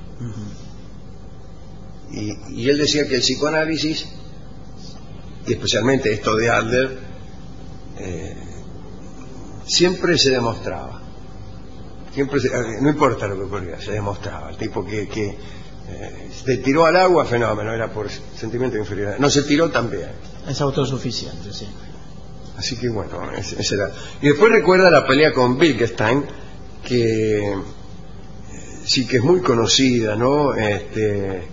Uh-huh. y, y él decía que el psicoanálisis, y especialmente esto de Adler, eh, siempre se demostraba, siempre se, no importa lo que ocurría, se demostraba. El tipo que, que eh, se tiró al agua, fenómeno, era por sentimiento de inferioridad. No se tiró, también. Es autosuficiente, sí. Así que bueno, ese, ese era. Y después recuerda la pelea con Wittgenstein, que eh, sí que es muy conocida, ¿no? Este, eh,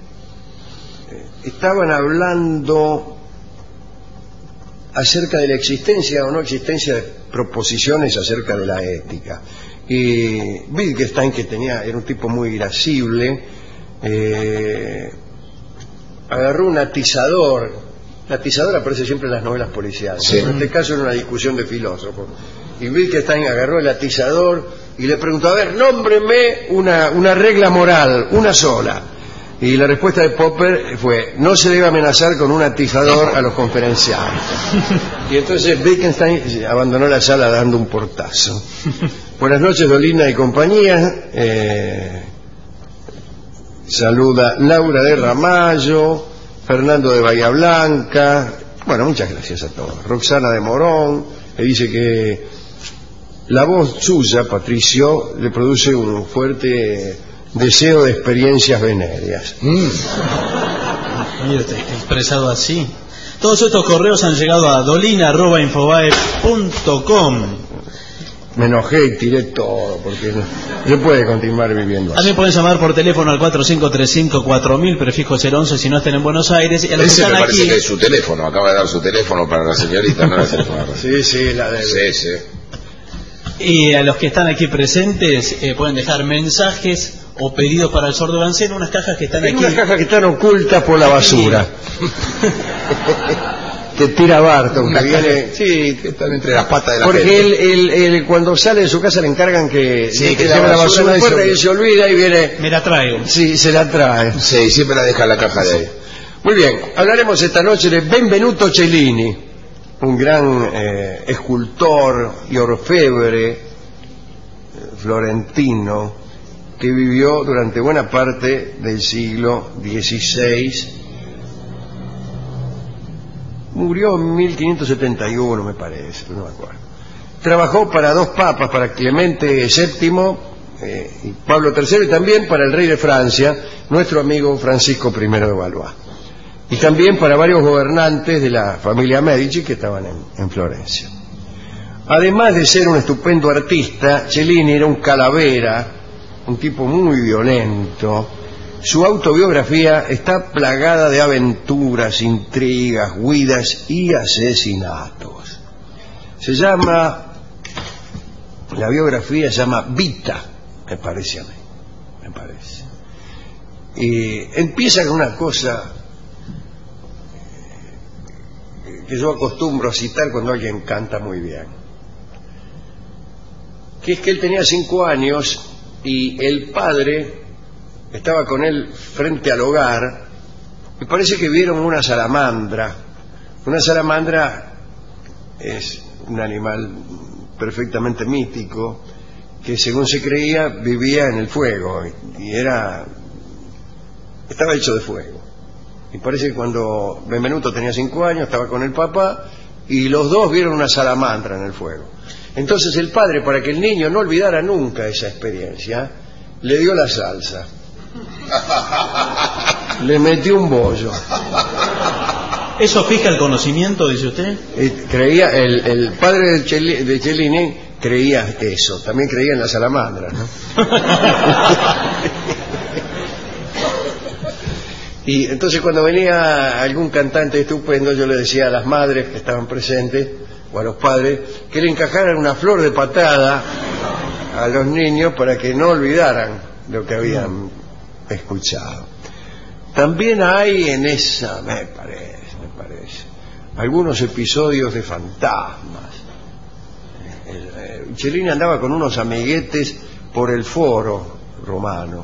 estaban hablando acerca de la existencia o no existencia de proposiciones acerca de la ética. Y Wittgenstein, que tenía, era un tipo muy irascible, eh, agarró un atizador. El atizador aparece siempre en las novelas policiales, sí. En este caso era una discusión de filósofos. Y Wittgenstein agarró el atizador y le preguntó: a ver, nómbreme una, una regla moral, una sola. Y la respuesta de Popper fue: no se debe amenazar con un atizador a los conferenciantes. Y entonces Wittgenstein abandonó la sala dando un portazo. Buenas noches, Dolina y compañía. Eh, saluda Laura de Ramallo, Fernando de Bahía Blanca. Bueno, muchas gracias a todos. Roxana de Morón, que dice que la voz suya, Patricio, le produce un fuerte deseo de experiencias venéreas. Mm. Expresado así. Todos estos correos han llegado a dolina arroba infobae punto com. Me enojé y tiré todo, porque no se puede continuar viviendo así. También pueden llamar por teléfono al cuatro cinco tres cinco cuatro mil, prefijo cero once, si no estén en Buenos Aires. Y a los Ese que están me parece aquí... que es su teléfono, acaba de dar su teléfono para la señorita, no la señora. Sí, sí, la de... Sí, sí. Y a los que están aquí presentes eh, pueden dejar mensajes o pedidos para el sordo Bancén, unas cajas que están Hay aquí. unas cajas que están ocultas por la basura. Que tira Barton, que viene... Sí, que están entre las patas de la porque gente. él, él, él, cuando sale de su casa le encargan que, Sí, que que lleve la la basura basura, y se- fuera y se olvida y viene... Me la traigo. Sí, se la trae. Sí, siempre la deja en la caja de ahí. Muy bien, hablaremos esta noche de Benvenuto Cellini, un gran eh, escultor y orfebre eh, florentino que vivió durante buena parte del siglo dieciséis. Murió en mil quinientos setenta y uno, me parece, no me acuerdo. Trabajó para dos papas, para Clemente séptimo eh, y Pablo tercero, y también para el rey de Francia, nuestro amigo Francisco primero de Valois. Y también para varios gobernantes de la familia Medici que estaban en, en Florencia. Además de ser un estupendo artista, Cellini era un calavera, un tipo muy violento. Su autobiografía está plagada de aventuras, intrigas, huidas y asesinatos. Se llama, la biografía se llama Vita, me parece a mí, me parece. Y empieza con una cosa que yo acostumbro a citar cuando alguien canta muy bien, que es que él tenía cinco años y el padre estaba con él frente al hogar y parece que vieron una salamandra. Una salamandra es un animal perfectamente mítico que, según se creía, vivía en el fuego y era estaba hecho de fuego. Y parece que cuando Benvenuto tenía cinco años estaba con el papá y los dos vieron una salamandra en el fuego. Entonces el padre, para que el niño no olvidara nunca esa experiencia, le dio la salsa. Le metió un bollo. ¿Eso fija el conocimiento, dice usted? Eh, creía, el, el padre de, Cellini, de Cellini creía eso, también creía en la salamandra, ¿no? Y entonces cuando venía algún cantante estupendo, yo le decía a las madres que estaban presentes, o a los padres, que le encajaran una flor de patada a los niños para que no olvidaran lo que habían escuchado. También hay en esa, me parece, me parece, algunos episodios de fantasmas. El, el, Cellini andaba con unos amiguetes por el foro romano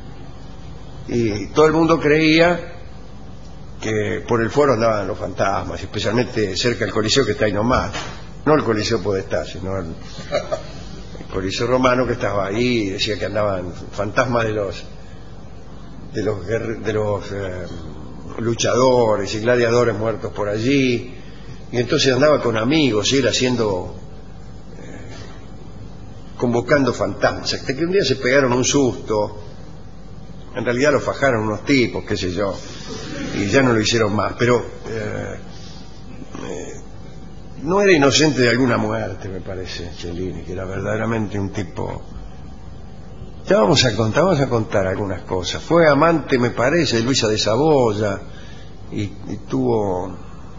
y todo el mundo creía que por el foro andaban los fantasmas, especialmente cerca del Coliseo, que está ahí nomás, no el Coliseo Podestá, sino el, el Coliseo romano, que estaba ahí, y decía que andaban fantasmas de los de los de los eh, luchadores y gladiadores muertos por allí, y entonces andaba con amigos y él haciendo eh, convocando fantasmas, hasta que un día se pegaron un susto. En realidad lo fajaron unos tipos, qué sé yo, y ya no lo hicieron más. Pero eh, eh, no era inocente de alguna muerte, me parece, Cellini, que era verdaderamente un tipo... Ya vamos a contar, vamos a contar algunas cosas. Fue amante, me parece, de Luisa de Saboya, y, y tuvo...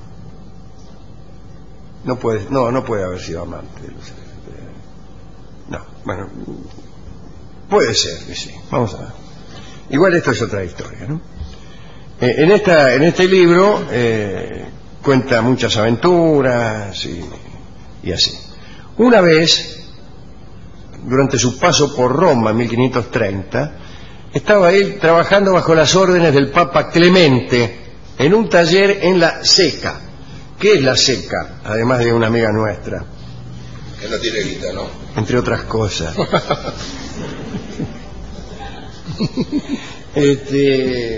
No puede, no, no puede haber sido amante de Luisa. No, bueno, puede ser que sí. Vamos a ver. Igual esto es otra historia, ¿no? Eh, en esta, en este libro eh, cuenta muchas aventuras y, y así. Una vez, durante su paso por Roma en mil quinientos treinta, estaba él trabajando bajo las órdenes del Papa Clemente en un taller en la Seca. ¿Qué es la Seca? Además de una amiga nuestra. Que no tiene guita, ¿no? Entre otras cosas. este,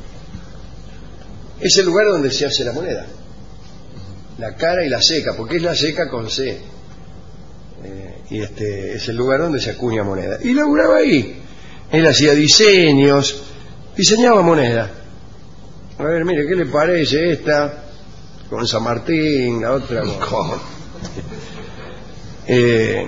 es el lugar donde se hace la moneda. La cara y la seca, porque es la seca con C. Eh, y este es el lugar donde se acuña moneda. Y laburaba ahí. Él hacía diseños, diseñaba moneda. A ver, mire, ¿qué le parece esta? Con San Martín, la otra con... Eh,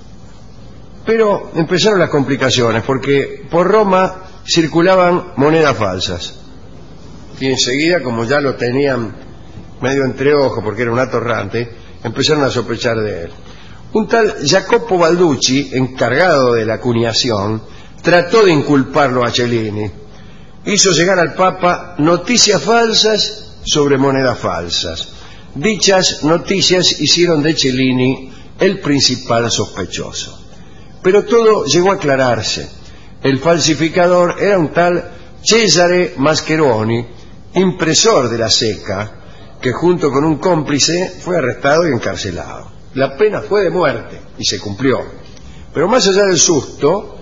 pero empezaron las complicaciones, porque por Roma circulaban monedas falsas. Y enseguida, como ya lo tenían medio entre ojos, porque era un atorrante, empezaron a sospechar de él. Un tal Jacopo Balducci, encargado de la acuñación, trató de inculparlo a Cellini. Hizo llegar al Papa noticias falsas sobre monedas falsas. Dichas noticias hicieron de Cellini el principal sospechoso. Pero todo llegó a aclararse. El falsificador era un tal Cesare Mascheroni, impresor de la Seca, que junto con un cómplice fue arrestado y encarcelado. La pena fue de muerte y se cumplió. Pero más allá del susto,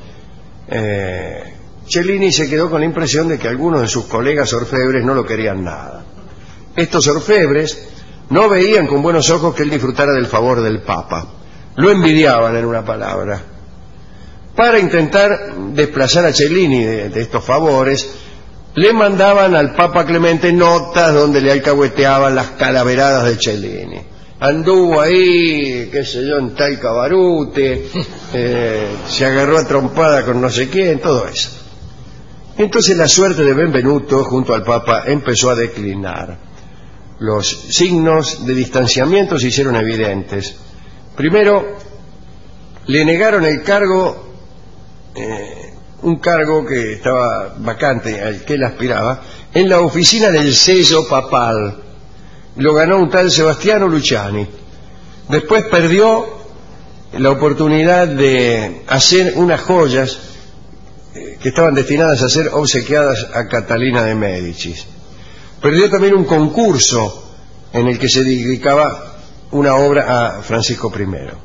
eh, Cellini se quedó con la impresión de que algunos de sus colegas orfebres no lo querían nada. Estos orfebres no veían con buenos ojos que él disfrutara del favor del Papa. Lo envidiaban, en una palabra. Para intentar desplazar a Cellini de, de estos favores, le mandaban al Papa Clemente notas donde le alcahueteaban las calaveradas de Cellini. Anduvo ahí, qué sé yo, en tal cabarute, eh, se agarró a trompada con no sé quién, todo eso. Entonces la suerte de Benvenuto junto al Papa empezó a declinar. Los signos de distanciamiento se hicieron evidentes. Primero, le negaron el cargo, eh, un cargo que estaba vacante, al que él aspiraba, en la oficina del sello papal. Lo ganó un tal Sebastiano Luciani. Después perdió la oportunidad de hacer unas joyas eh, que estaban destinadas a ser obsequiadas a Catalina de Médicis. Perdió también un concurso en el que se dedicaba una obra a Francisco primero.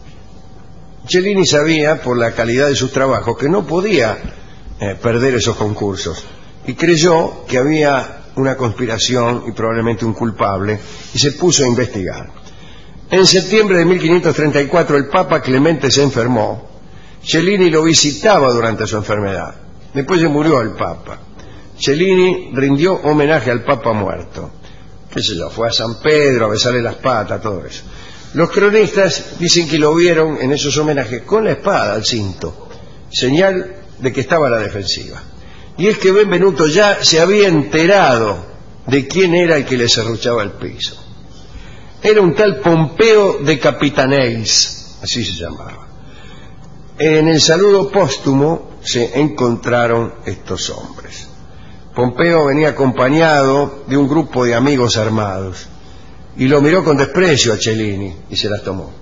Cellini sabía, por la calidad de sus trabajos, que no podía eh, perder esos concursos, y creyó que había una conspiración y probablemente un culpable, y se puso a investigar. En septiembre de mil quinientos treinta y cuatro el Papa Clemente se enfermó. Cellini lo visitaba durante su enfermedad. Después se murió el Papa. Cellini rindió homenaje al Papa muerto. Qué sé yo, fue a San Pedro a besarle las patas, todo eso. Los cronistas dicen que lo vieron en esos homenajes con la espada al cinto, señal de que estaba a la defensiva. Y es que Benvenuto ya se había enterado de quién era el que le serruchaba el piso. Era un tal Pompeo de Capitaneis, así se llamaba. En el saludo póstumo se encontraron estos hombres. Pompeo venía acompañado de un grupo de amigos armados y lo miró con desprecio a Cellini y se las tomó.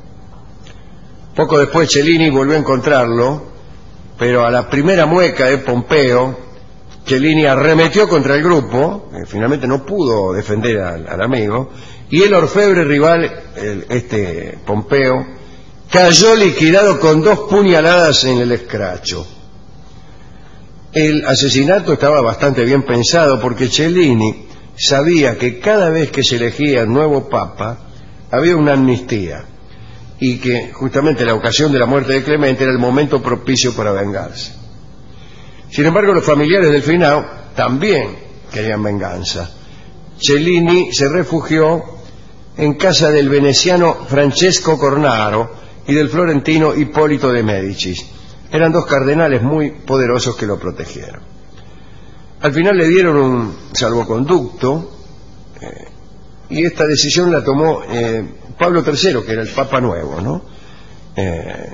Poco después Cellini volvió a encontrarlo, pero a la primera mueca de Pompeo, Cellini arremetió contra el grupo, que finalmente no pudo defender al, al amigo, y el orfebre rival, el, este Pompeo, cayó liquidado con dos puñaladas en el escracho. El asesinato estaba bastante bien pensado porque Cellini sabía que cada vez que se elegía un nuevo papa había una amnistía y que justamente la ocasión de la muerte de Clemente era el momento propicio para vengarse. Sin embargo, los familiares del finado también querían venganza. Cellini se refugió en casa del veneciano Francesco Cornaro y del florentino Hipólito de Médicis. Eran dos cardenales muy poderosos que lo protegieron. Al final le dieron un salvoconducto eh, y esta decisión la tomó eh, Pablo tercero, que era el Papa nuevo, ¿no? Eh,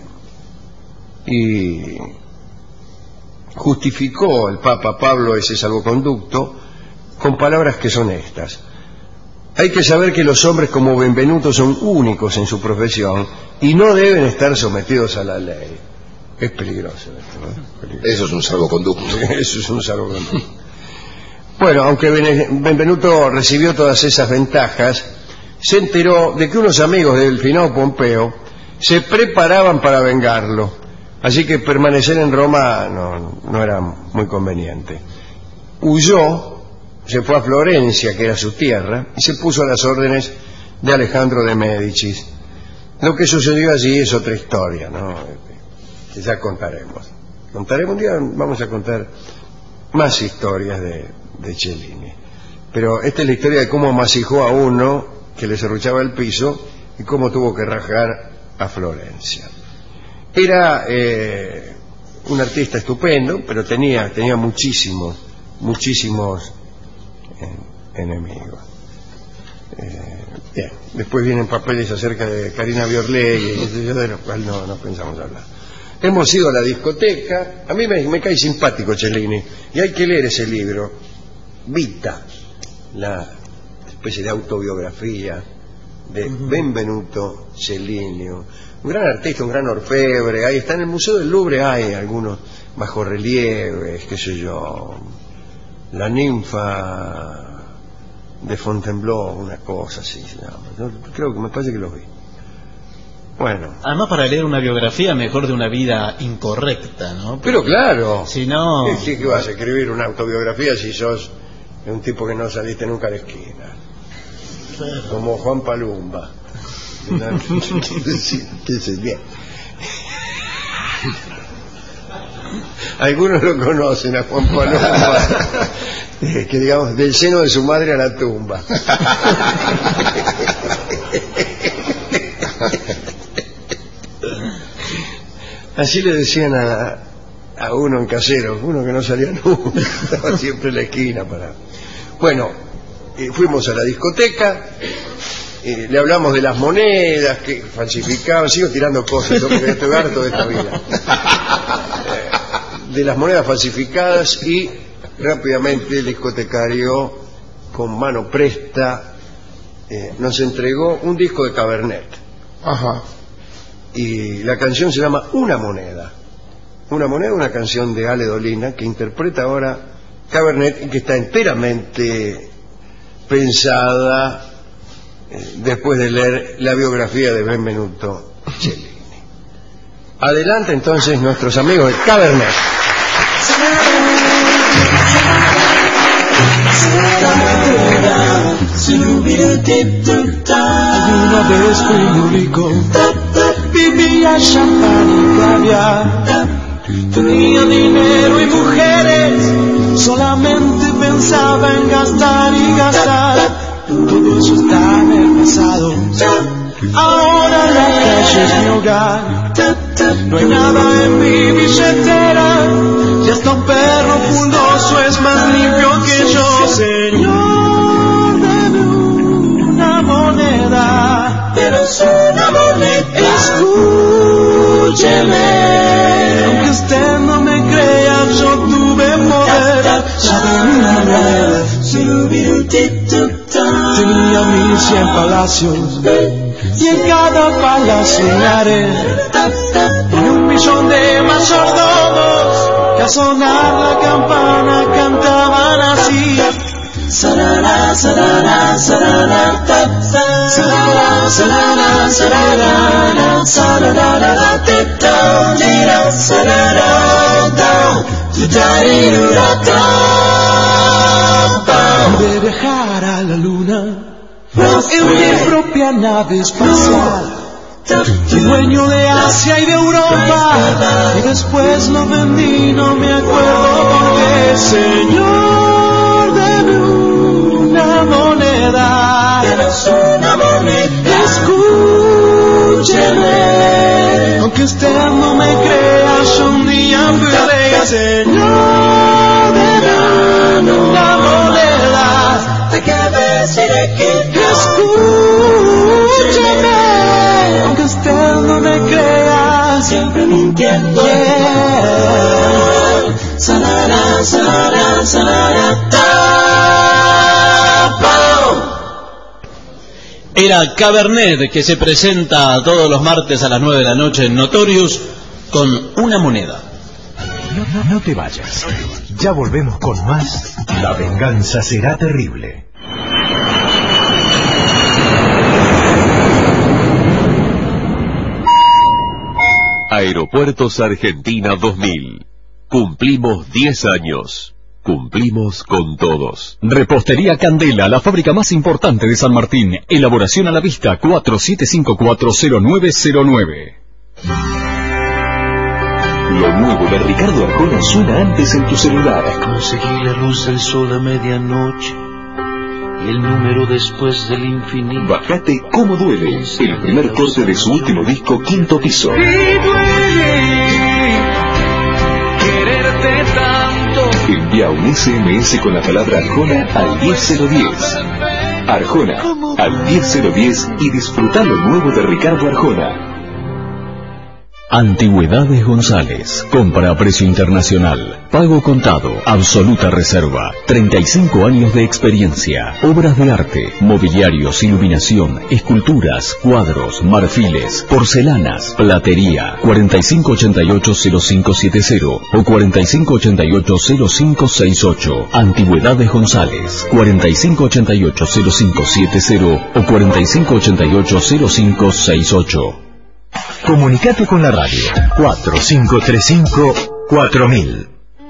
y justificó el Papa Pablo ese salvoconducto con palabras que son estas: hay que saber que los hombres como Benvenuto son únicos en su profesión y no deben estar sometidos a la ley. Es peligroso esto, ¿no? Peligroso. Eso es un salvoconducto. Eso es un salvoconducto. Bueno, aunque Benvenuto recibió todas esas ventajas, se enteró de que unos amigos del finado Pompeo se preparaban para vengarlo, así que permanecer en Roma no, no era muy conveniente. Huyó, se fue a Florencia, que era su tierra, y se puso a las órdenes de Alejandro de Médicis. Lo que sucedió allí es otra historia, ¿no? Que ya contaremos. Contaremos un día, vamos a contar más historias de, de Cellini. Pero esta es la historia de cómo amasijó a uno que le serruchaba el piso y cómo tuvo que rajar a Florencia. Era eh, un artista estupendo, pero tenía, tenía muchísimos, muchísimos eh, enemigos. Eh, bien, después vienen papeles acerca de Karina Biorlegui, de los cuales no, no pensamos hablar. Hemos ido a la discoteca. A mí me, me cae simpático Cellini, y hay que leer ese libro, Vita, la especie de autobiografía de uh-huh. Benvenuto Cellini, un gran artista, un gran orfebre. Ahí está en el Museo del Louvre, hay algunos bajorrelieves, qué sé yo, la ninfa de Fontainebleau, una cosa así se llama. Yo creo que me parece que los vi. Bueno. Además, para leer una biografía mejor de una vida incorrecta, ¿no? Pero, Pero claro. Si no... ¿Qué, qué vas a escribir una autobiografía si sos un tipo que no saliste nunca a la esquina? Claro. Como Juan Palumba. Sí, qué sé, bien. Algunos lo conocen a Juan Palumba, que digamos, del seno de su madre a la tumba. Así le decían a, a uno en Caseros, uno que no salía nunca, estaba siempre en la esquina para... Bueno, eh, fuimos a la discoteca, eh, le hablamos de las monedas que falsificaban, sigo tirando cosas, yo porque estoy harto de esta vida, eh, de las monedas falsificadas, y rápidamente el discotecario, con mano presta, eh, nos entregó un disco de Cabernet. Ajá. Y la canción se llama Una moneda. Una moneda, una canción de Ale Dolina que interpreta ahora Cabernet y que está enteramente pensada eh, después de leer la biografía de Benvenuto Cellini. Adelante entonces nuestros amigos de Cabernet. Alguna vez fui muy rico, vivía champán y caviar, tenía dinero y mujeres, solamente pensaba en gastar y gastar. Todo eso está en el pasado, ahora la calle es mi hogar. No hay nada en mi billetera, y hasta un perro pulgoso es más limpio que yo. Señor, deme una moneda, pero es una moneda. Escúcheme, aunque usted no me crea, yo tuve poder. Sabe una moneda, tenía mil cien palacios, y en cada palacio un harén, y un millón de mayordomos que al sonar la campana cantaban así. Sarara, sarara, sarara, ta, sarara, sarara, sarara, sarara, te, ta, tira, sarara, ta, tu, ta, ira, ta, pa. De viajar a la luna en mi propia nave espacial, fui dueño de Asia y de Europa, y después lo vendí, no me acuerdo por qué. Señor, deme una moneda, deme una moneda. Era Cabernet, que se presenta todos los martes a las nueve de la noche en Notorious con una moneda. No, no, no te vayas. Ya volvemos con más. La venganza será terrible. Aeropuertos Argentina dos mil. Cumplimos diez años. Cumplimos con todos. Repostería Candela, la fábrica más importante de San Martín. Elaboración a la vista, cuatro siete cinco cuatro cero nueve cero nueve. Lo nuevo de Ricardo Arjona suena antes en tu celular. Conseguí la luz del sol a medianoche y el número después del infinito. Bájate Cómo Duele, el primer corte de su último disco, Quinto Piso. Y duele quererte tanto. Envía un S M S con la palabra Arjona al diez cero diez. Arjona al diez cero diez y disfruta lo nuevo de Ricardo Arjona. Antigüedades González. Compra a precio internacional. Pago contado. Absoluta reserva. treinta y cinco años de experiencia. Obras de arte, mobiliarios, iluminación, esculturas, cuadros, marfiles, porcelanas, platería. cuarenta y cinco ochenta y ocho cero cinco siete cero o cuarenta y cinco ochenta y ocho cero cinco seis ocho. Antigüedades González. cuarenta y cinco ochenta y ocho cero cinco siete cero o cuarenta y cinco ochenta y ocho cero cinco seis ocho. Comunicate con la radio. cuatro cinco tres cinco cuatro mil.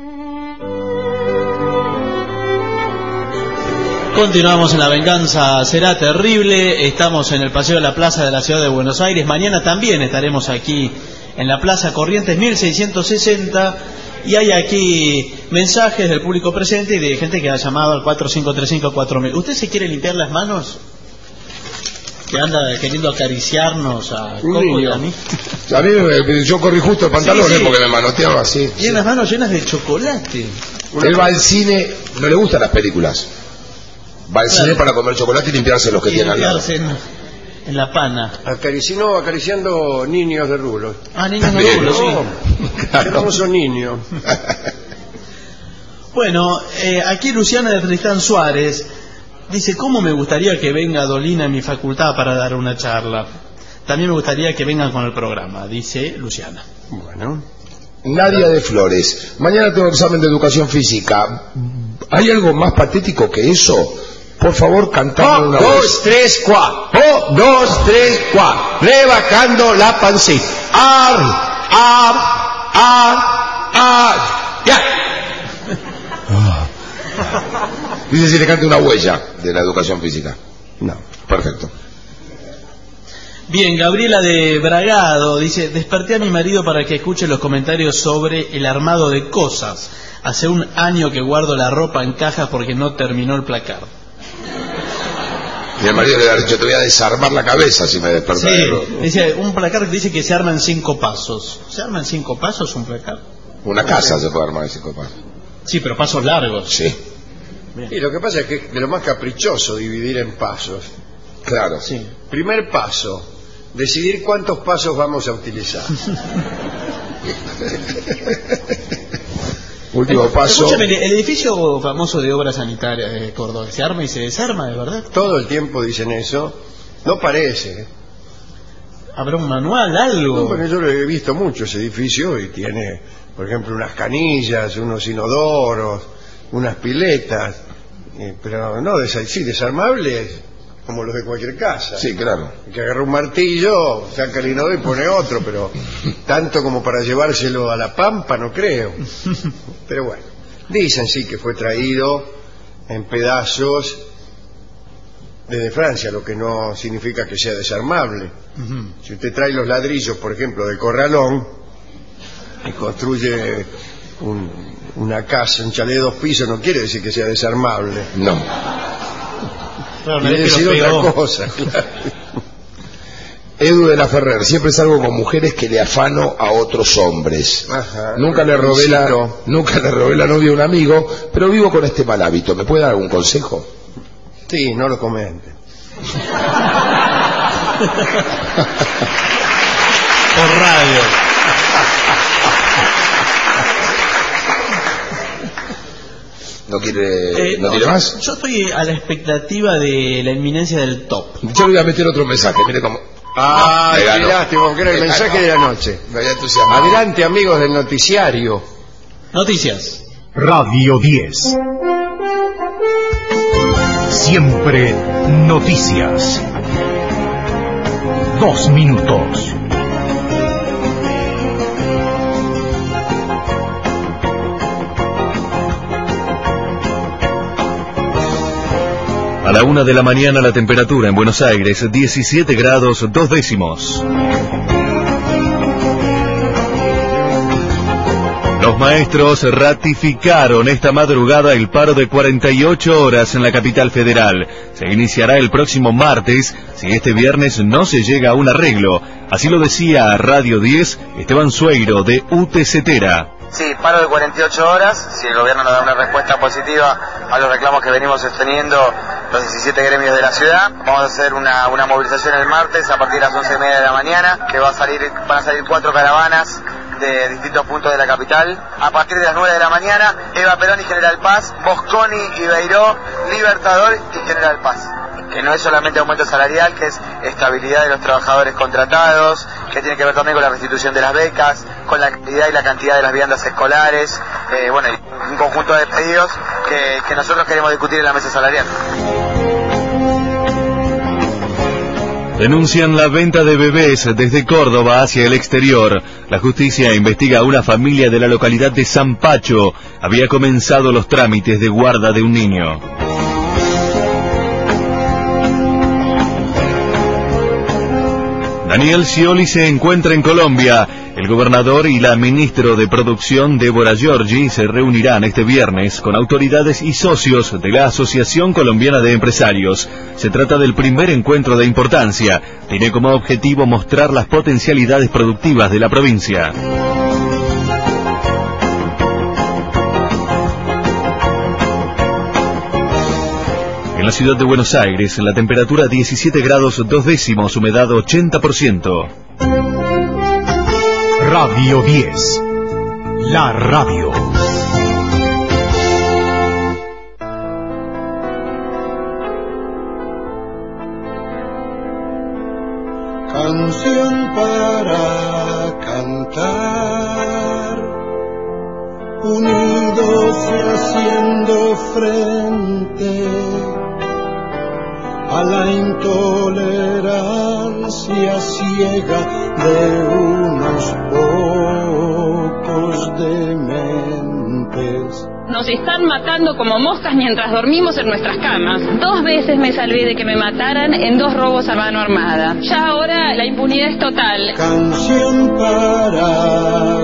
Continuamos en La Venganza Será Terrible. Estamos en el Paseo de la Plaza de la Ciudad de Buenos Aires. Mañana también estaremos aquí en la Plaza Corrientes mil seiscientos sesenta. Y hay aquí mensajes del público presente y de gente que ha llamado al cuatro cinco tres cinco cuatro mil. ¿Usted se quiere limpiar las manos? Que anda queriendo acariciarnos a Coco y a mí. A mí me, yo corrí justo el pantalón, sí, sí. porque me manoteaba así. Tiene sí. las manos llenas de chocolate. Él va al cine, no le gustan las películas. Va al claro. cine para comer chocolate y limpiarse los que y tienen al lado. En, en la pana. Acarici, no, acariciando niños de rulo. Ah, niños de rulo, sí. Claro. Hermoso niño. Bueno, eh, aquí Luciana de Tristán Suárez dice, ¿cómo me gustaría que venga Dolina en mi facultad para dar una charla? También me gustaría que vengan con el programa, dice Luciana. Bueno. Nadia de Flores, mañana tengo examen de educación física. ¿Hay algo más patético que eso? Por favor, cantame una dos, vez. dos, tres, cuatro. Oh, dos, tres, cuatro. Rebajando la pancita. Ar, ar, ar, ar. Ya. Dice si le canta una huella de la educación física. No, perfecto. Bien, Gabriela de Bragado dice, desperté a mi marido para que escuche los comentarios sobre el armado de cosas. Hace un año que guardo la ropa en cajas porque no terminó el placar. Y el marido le ha dicho, te voy a desarmar la cabeza si me despertas. Sí, dice, un placar que dice que se arma en cinco pasos. ¿Se arma en cinco pasos un placar? Una casa se puede armar en cinco pasos. Sí, pero pasos largos. Sí. Bien. Y lo que pasa es que es de lo más caprichoso dividir en pasos. Claro. Sí. Primer paso, decidir cuántos pasos vamos a utilizar. Último paso. Escúchame, el edificio famoso de obras sanitarias de Córdoba, ¿se arma y se desarma, de verdad? Todo el tiempo dicen eso. No parece. ¿Habrá un manual, algo? No, porque yo lo he visto mucho ese edificio y tiene, por ejemplo, unas canillas, unos inodoros, unas piletas, eh, pero no, des sí, desarmables como los de cualquier casa. Sí, claro. Que agarra un martillo, saca el inodoro y pone otro, pero tanto como para llevárselo a la pampa no creo. Pero bueno, dicen sí que fue traído en pedazos desde Francia, lo que no significa que sea desarmable. Uh-huh. Si usted trae los ladrillos, por ejemplo, del Corralón y construye un, una casa, un chalet de dos pisos, no quiere decir que sea desarmable. No. Claro, quiere decir otra cosa. Claro. Edu de la Ferrer, siempre salgo con mujeres que le afano a otros hombres. Ajá, nunca le robé la, nunca le robé la novia a un amigo, pero vivo con este mal hábito. ¿Me puede dar algún consejo? Sí, no lo comente. Por radio. No quiere, Eh, no no, tiene más. Yo estoy a la expectativa de la inminencia del top. Yo le voy a meter otro mensaje, mire cómo. Ah, Me qué ganó. lástima, porque era el Me mensaje ganó. de la noche. Me había entusiasmado. Adelante, amigos del noticiario. Noticias. Radio diez. Siempre noticias. Dos minutos. A la una de la mañana la temperatura en Buenos Aires, diecisiete grados dos décimos. Los maestros ratificaron esta madrugada el paro de cuarenta y ocho horas en la capital federal. Se iniciará el próximo martes si este viernes no se llega a un arreglo. Así lo decía a Radio diez Esteban Sueiro de UTCetera. Sí, paro de cuarenta y ocho horas, si el gobierno nos da una respuesta positiva a los reclamos que venimos sosteniendo los diecisiete gremios de la ciudad. Vamos a hacer una, una movilización el martes a partir de las once y media de la mañana, que va a salir, van a salir cuatro caravanas de distintos puntos de la capital. A partir de las nueve de la mañana, Eva Perón y General Paz, Mosconi y Beiró, Libertador y General Paz. Que no es solamente aumento salarial, que es estabilidad de los trabajadores contratados, que tiene que ver también con la restitución de las becas, con la calidad y la cantidad de las viandas escolares, eh, bueno, y un conjunto de pedidos que, que nosotros queremos discutir en la mesa salarial. Denuncian la venta de bebés desde Córdoba hacia el exterior. La justicia investiga a una familia de la localidad de San Pacho. Había comenzado los trámites de guarda de un niño. Daniel Scioli se encuentra en Colombia. El gobernador y la ministra de Producción, Débora Giorgi, se reunirán este viernes con autoridades y socios de la Asociación Colombiana de Empresarios. Se trata del primer encuentro de importancia. Tiene como objetivo mostrar las potencialidades productivas de la provincia. En la ciudad de Buenos Aires, la temperatura diecisiete grados dos décimos, humedad ochenta por ciento. Radio diez. La radio. Canción para cantar, unidos y haciendo frente a la intolerancia ciega de unos pocos dementes. Nos están matando como moscas mientras dormimos en nuestras camas. Dos veces me salvé de que me mataran en dos robos a mano armada. Ya ahora la impunidad es total. Canción para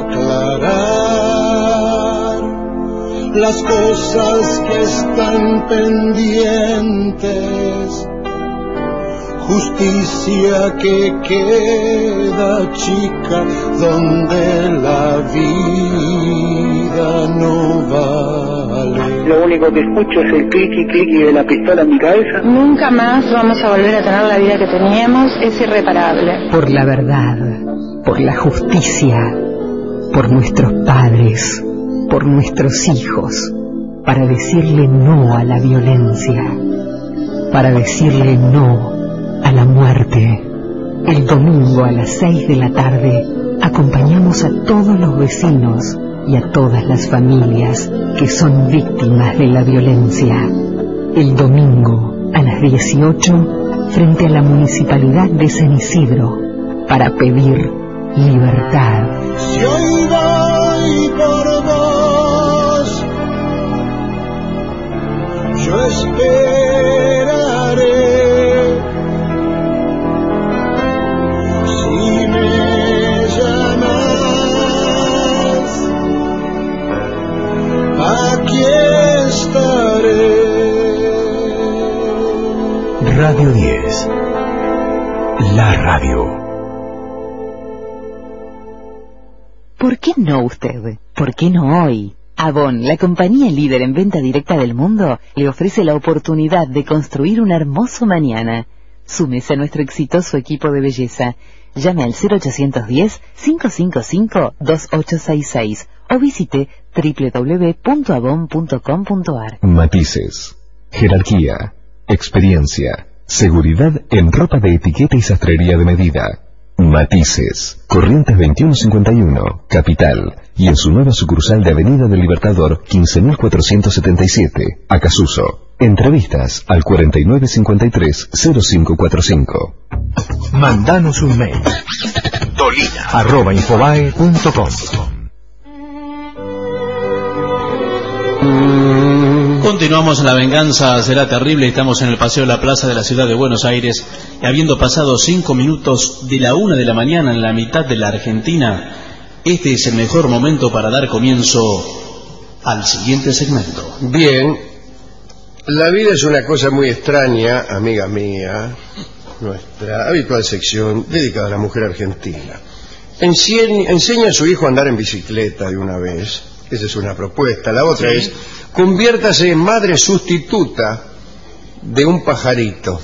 aclarar las cosas que están pendientes, justicia que queda chica donde la vida no vale. Lo único que escucho es el cliqui cliqui de la pistola en mi cabeza. Nunca más vamos a volver a tener la vida que teníamos, es irreparable. Por la verdad, por la justicia, por nuestros padres, por nuestros hijos, para decirle no a la violencia, para decirle no a la muerte. El domingo a las seis de la tarde acompañamos a todos los vecinos y a todas las familias que son víctimas de la violencia. El domingo a las dieciocho frente a la Municipalidad de San Isidro para pedir libertad. Si hoy voy por vos, yo esperaré. Si me llamas, aquí estaré. Radio diez. La radio. ¿Por qué no usted? ¿Por qué no hoy? Avon, la compañía líder en venta directa del mundo, le ofrece la oportunidad de construir un hermoso mañana. Súmese a nuestro exitoso equipo de belleza. Llame al cero ochocientos diez, cinco cinco cinco, dos ocho seis seis o visite doble u doble u doble u punto avon punto com punto ar. Matices, jerarquía, experiencia, seguridad en ropa de etiqueta y sastrería de medida. Matices, Corrientes veintiuno cincuenta y uno, Capital, y en su nueva sucursal de Avenida del Libertador quince mil cuatrocientos setenta y siete, Acasuso. Entrevistas al cuarenta y nueve cincuenta y tres cero cinco cuarenta y cinco. Mandanos un mail. Dolina arroba infobae punto com. Continuamos en La Venganza Será Terrible. Estamos en el Paseo de la Plaza de la Ciudad de Buenos Aires y habiendo pasado cinco minutos de la una de la mañana en la mitad de la Argentina, este es el mejor momento para dar comienzo al siguiente segmento. Bien, la vida es una cosa muy extraña, amiga mía, nuestra habitual sección dedicada a la mujer argentina. Ensie- enseña a su hijo a andar en bicicleta de una vez. Esa es una propuesta. La otra sí. es, conviértase en madre sustituta de un pajarito.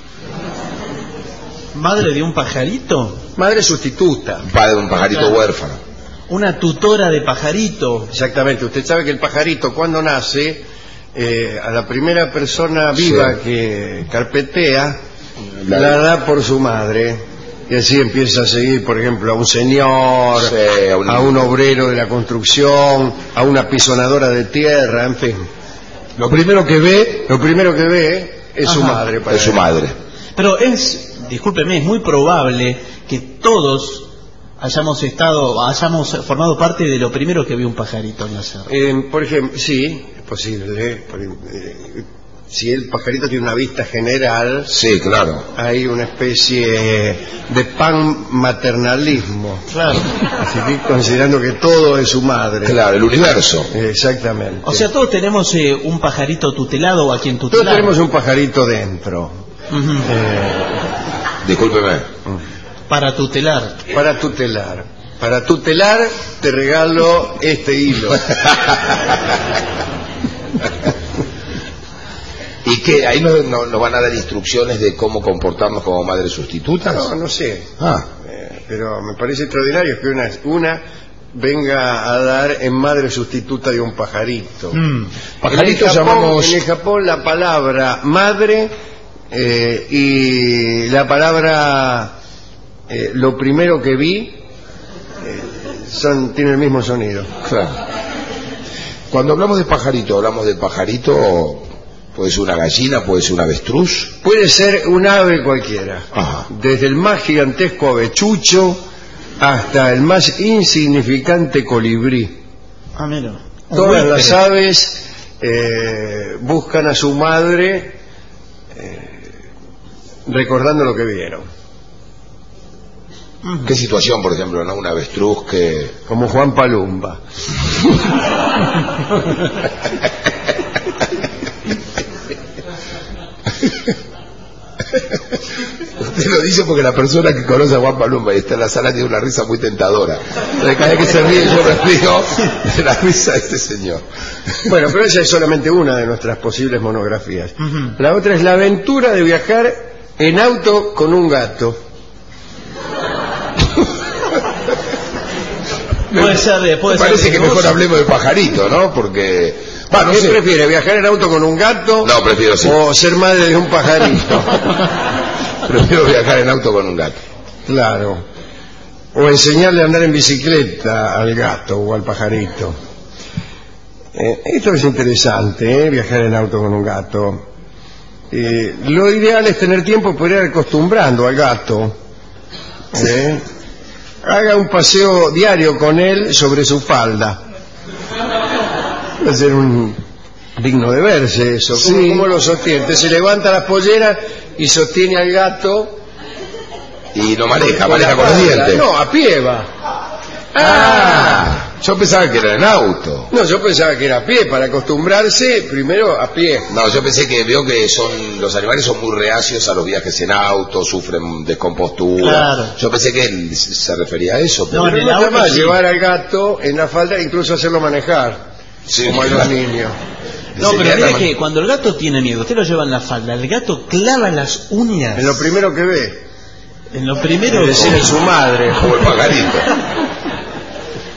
¿Madre de un pajarito? Madre sustituta. Padre de un pajarito claro. huérfano. Una tutora de pajarito. Exactamente. Usted sabe que el pajarito cuando nace, eh, a la primera persona viva sí. que carpetea, la... la da por su madre. Y así empieza a seguir, por ejemplo, a un señor, sí, a, un... a un obrero de la construcción, a una pisonadora de tierra, en fin. Lo primero que ve, lo primero que ve es Ajá. su madre. Para es su madre. Pero es, discúlpeme, es muy probable que todos hayamos estado, hayamos formado parte de lo primero que vio un pajarito nacer. Eh, por ejemplo, sí, es posible. Por, eh, si el pajarito tiene una vista general, sí, claro, hay una especie de pan maternalismo. Claro. Así que considerando que todo es su madre. Claro, el universo. Exactamente. O sea, todos tenemos eh, un pajarito tutelado o a quien tutelar. Todos tenemos un pajarito dentro. Uh-huh. eh, Discúlpeme. Para tutelar. Para tutelar. Para tutelar te regalo este hilo. ¿Y qué? ¿Ahí nos no, no van a dar instrucciones de cómo comportarnos como madres sustitutas? No, no sé. Ah. Eh, pero me parece extraordinario que una, una venga a dar en madre sustituta de un pajarito. Mm. Pajarito en, el Japón, llamamos... en el Japón la palabra madre eh, y la palabra eh, lo primero que vi eh, son tienen el mismo sonido. Claro. Cuando hablamos de pajarito, hablamos de pajarito... Puede ser una gallina, puede ser un avestruz. Puede ser un ave cualquiera. Ajá. Desde el más gigantesco avechucho hasta el más insignificante colibrí. Ah, mira. Todas las aves eh, buscan a su madre eh, recordando lo que vieron. ¿Qué situación, por ejemplo, no? Un avestruz que... Como Juan Palumba. Usted lo dice porque la persona que conoce a Juan Palumba y está en la sala tiene una risa muy tentadora. Cada vez que se ríe yo me río de la risa de este señor. Bueno, pero esa es solamente una de nuestras posibles monografías. Uh-huh. La otra es la aventura de viajar en auto con un gato. Puede ser, puede me parece ser que mejor hablemos de pajarito, ¿no? Porque... Bah, no ¿Qué sé. prefiere, viajar en auto con un gato? No, prefiero sí. ¿O ser madre de un pajarito? Prefiero viajar en auto con un gato. Claro. O enseñarle a andar en bicicleta al gato o al pajarito. Eh, esto es interesante, ¿eh? Viajar en auto con un gato. Eh, lo ideal es tener tiempo para ir acostumbrando al gato. ¿eh? Haga un paseo diario con él sobre su falda. Va a ser un digno de verse eso. ¿Cómo, sí. ¿Cómo lo sostiene? Usted se levanta las polleras y sostiene al gato. Y no maneja, con maneja con los dientes. No, a pie va. Ah, yo pensaba que era en auto. No, yo pensaba que era a pie, para acostumbrarse primero a pie. No, yo pensé que veo que son los animales son muy reacios a los viajes en auto, sufren descompostura. Claro. Yo pensé que él se refería a eso. Pero no, en el auto más sí. Llevar al gato en la falda e incluso hacerlo manejar. Sí, como a los niños. No, pero mira que cuando el gato tiene miedo, usted lo lleva en la falda, el gato clava las uñas. En lo primero que ve. En lo primero es decir, en su madre. Como el pajarito.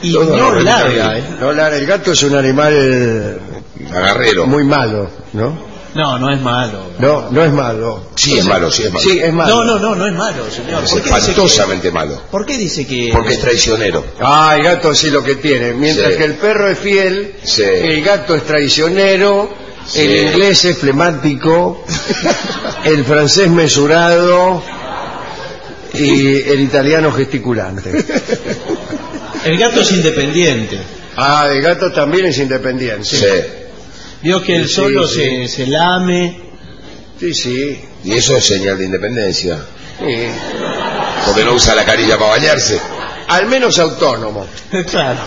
Y Todo no lo larga, ¿eh? No larga. El gato es un animal agarrero, muy malo, ¿no? No, no es malo. No, no es malo. Sí, es malo, sí es malo. Sí, es malo. No, no, no, no es malo, señor. Es ¿Por qué dice espantosamente malo. que- ¿Por qué dice que...? Porque es traicionero. Ah, el gato sí lo que tiene. Mientras Sí. que el perro es fiel, Sí. el gato es traicionero, Sí. el inglés es flemático, el francés mesurado y el italiano gesticulante. El gato es independiente. Ah, el gato también es independiente. Sí. Vio que él Sí, solo sí. Se, se lame. Sí, sí. Y eso es señal de independencia. Sí. Porque no usa la carilla para bañarse. Al menos autónomo. Claro.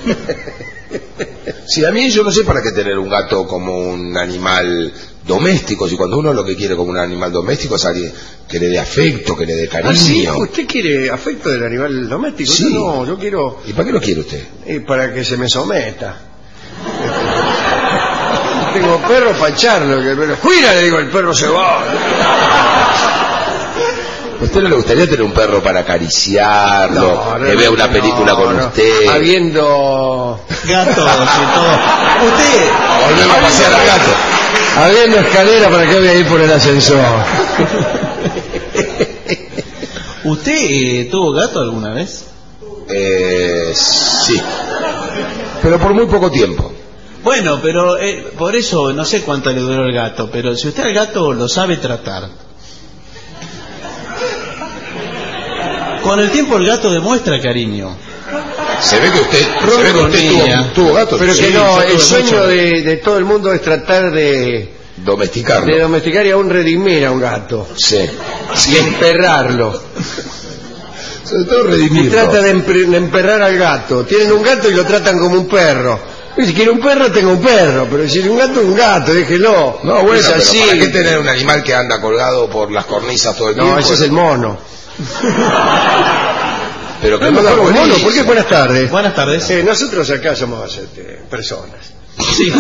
Sí, a mí yo no sé para qué tener un gato como un animal doméstico. Si cuando uno lo que quiere como un animal doméstico es alguien que le dé afecto, que le dé cariño. ¿Ah, sí? ¿Usted quiere afecto del animal doméstico? Sí. Yo no, yo quiero... ¿Y para qué lo quiere usted? eh, para que se me someta. Tengo perro para echarlo, que el perro... ¡Fuera! Le digo, el perro se va. ¿A usted no le gustaría tener un perro para acariciarlo, No, que vea una no, película con no. usted? Habiendo... Gatos y todo. Usted... Volvemos a pasear al gato. Habiendo escalera, ¿para qué voy a ir por el ascensor? ¿Usted eh, tuvo gato alguna vez? Eh, sí. Pero por muy poco tiempo. Bueno, pero eh, por eso no sé cuánto le duró el gato, pero si usted al gato lo sabe tratar, con el tiempo el gato demuestra cariño. Se ve que usted, se ve que usted tuvo, tuvo gatos. Pero que Sí, no, yo el tuve sueño mucho. de, de todo el mundo es tratar de, Domesticarlo. de domesticar y aún redimir a un gato. Sí. Y emperrarlo. Sobre todo Y redimirlo. trata de, empe- de emperrar al gato. Tienen un gato y lo tratan como un perro. Y si quiere un perro, tengo un perro. Pero si un gato, un gato, déjelo. No, bueno, es pero así. ¿para qué tener un animal que anda colgado por las cornisas todo el tiempo? No, ese es el mono. Pero que No, no da no, mono, bolilla. ¿por qué? Buenas tardes. Buenas tardes. Eh, nosotros acá somos este, personas. Sí.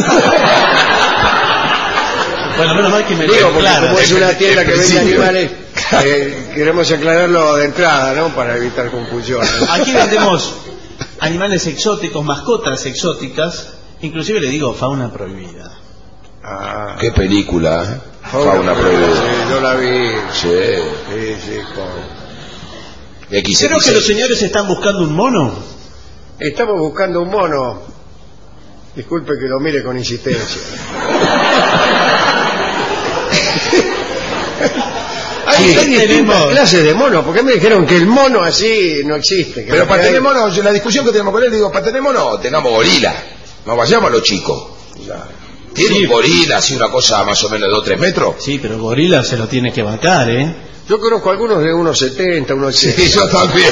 Bueno, menos mal que me Digo, lo porque aclara. como es una tienda que vende principio. animales, eh, queremos aclararlo de entrada, ¿no? Para evitar confusiones. Aquí vendemos animales exóticos, mascotas exóticas, inclusive le digo fauna prohibida. Ah, Qué película, ¿eh? fauna Fauna prohibida, prohibida. sí, yo la vi. Sí. Sí, sí, con- X Creo que los señores están buscando un mono. Estamos buscando un mono. Disculpe que lo mire con insistencia. Hay, Sí, hay distintas tenemos- clases de monos, porque me dijeron que el mono así no existe. que Pero lo para que hay- tener mono, yo- la discusión que tenemos con él, digo, para tener mono, tengamos gorila. No vayamos a los chicos. ¿Tiene Sí. un gorila así una cosa más o menos de dos o tres metros? Sí, pero gorila se lo tiene que bancar, ¿eh? Yo conozco algunos de unos setenta, unos ochenta. Sí, yo también.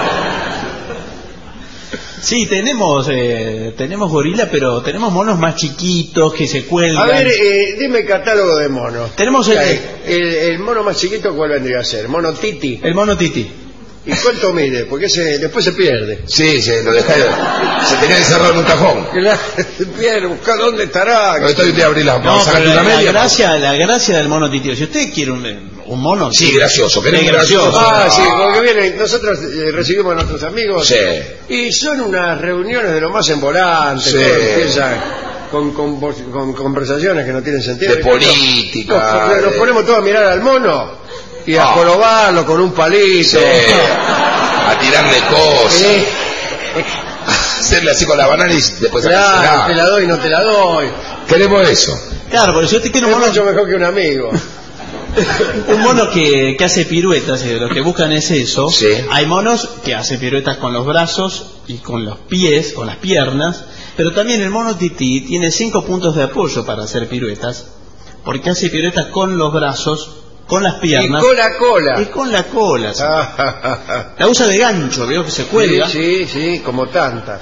Sí, tenemos eh, tenemos gorila, pero tenemos monos más chiquitos que se cuelgan. A ver, eh, dime catálogo de monos. Tenemos el- ¿Qué hay? el, el mono más chiquito, ¿cuál vendría a ser? Mono Titi. El mono Titi. ¿Y cuánto mide? Porque ese, después se pierde. Sí, se lo dejé, se tenía encerrado en un cajón. Claro, se pierde, busca dónde estará. No estoy de abrir la No, vamos a pero sacarte la, una la media. gracia, la gracia del mono Titi. Si usted quiere un, un mono... Sí, gracioso, queremos Es gracioso. gracioso. Ah, sí, porque vienen, nosotros eh, recibimos a nuestros amigos Sí. y son unas reuniones de lo más embolantes, Sí. todo empieza con, con, con conversaciones que no tienen sentido. De política, Nos, nos de- ponemos todos a mirar al mono y a Ah. jorobarlo con un palito. Sí. A tirarle cosas. Sí. Hacerle así con la banana y después Claro, te sacarse la doy, no te la doy. Queremos eso. Claro, porque si usted quiere Es un mono, mucho mejor que un amigo. un mono que, que hace piruetas, y lo que buscan es eso. Sí. Hay monos que hacen piruetas con los brazos y con los pies, con las piernas, pero también el mono Titi tiene cinco puntos de apoyo para hacer piruetas, porque hace piruetas con los brazos, con las Y piernas con la cola. y con la cola. sí. Ah, La usa de gancho, veo que se cuelga. Sí, sí, sí, como tantas.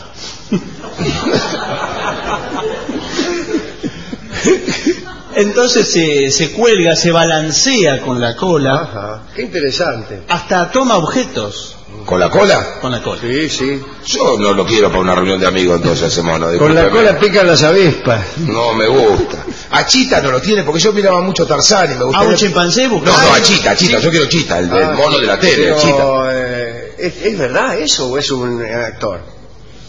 Entonces se, se cuelga, se balancea con la cola, Ajá, qué interesante. hasta toma objetos ¿Con la cola? con la cola. Sí, sí. Yo no lo quiero para una reunión de amigos entonces ese mono. Con la discúlpeme. cola pican las avispas. No me gusta. A Chita no lo tiene porque yo miraba mucho Tarzán y me ¿A gustaría... un chimpancé No, busca? no, a Chita, a Chita, yo quiero Chita, el, el Ah, mono de la tele, pero, el Chita. eh, ¿es, es verdad eso o es un actor?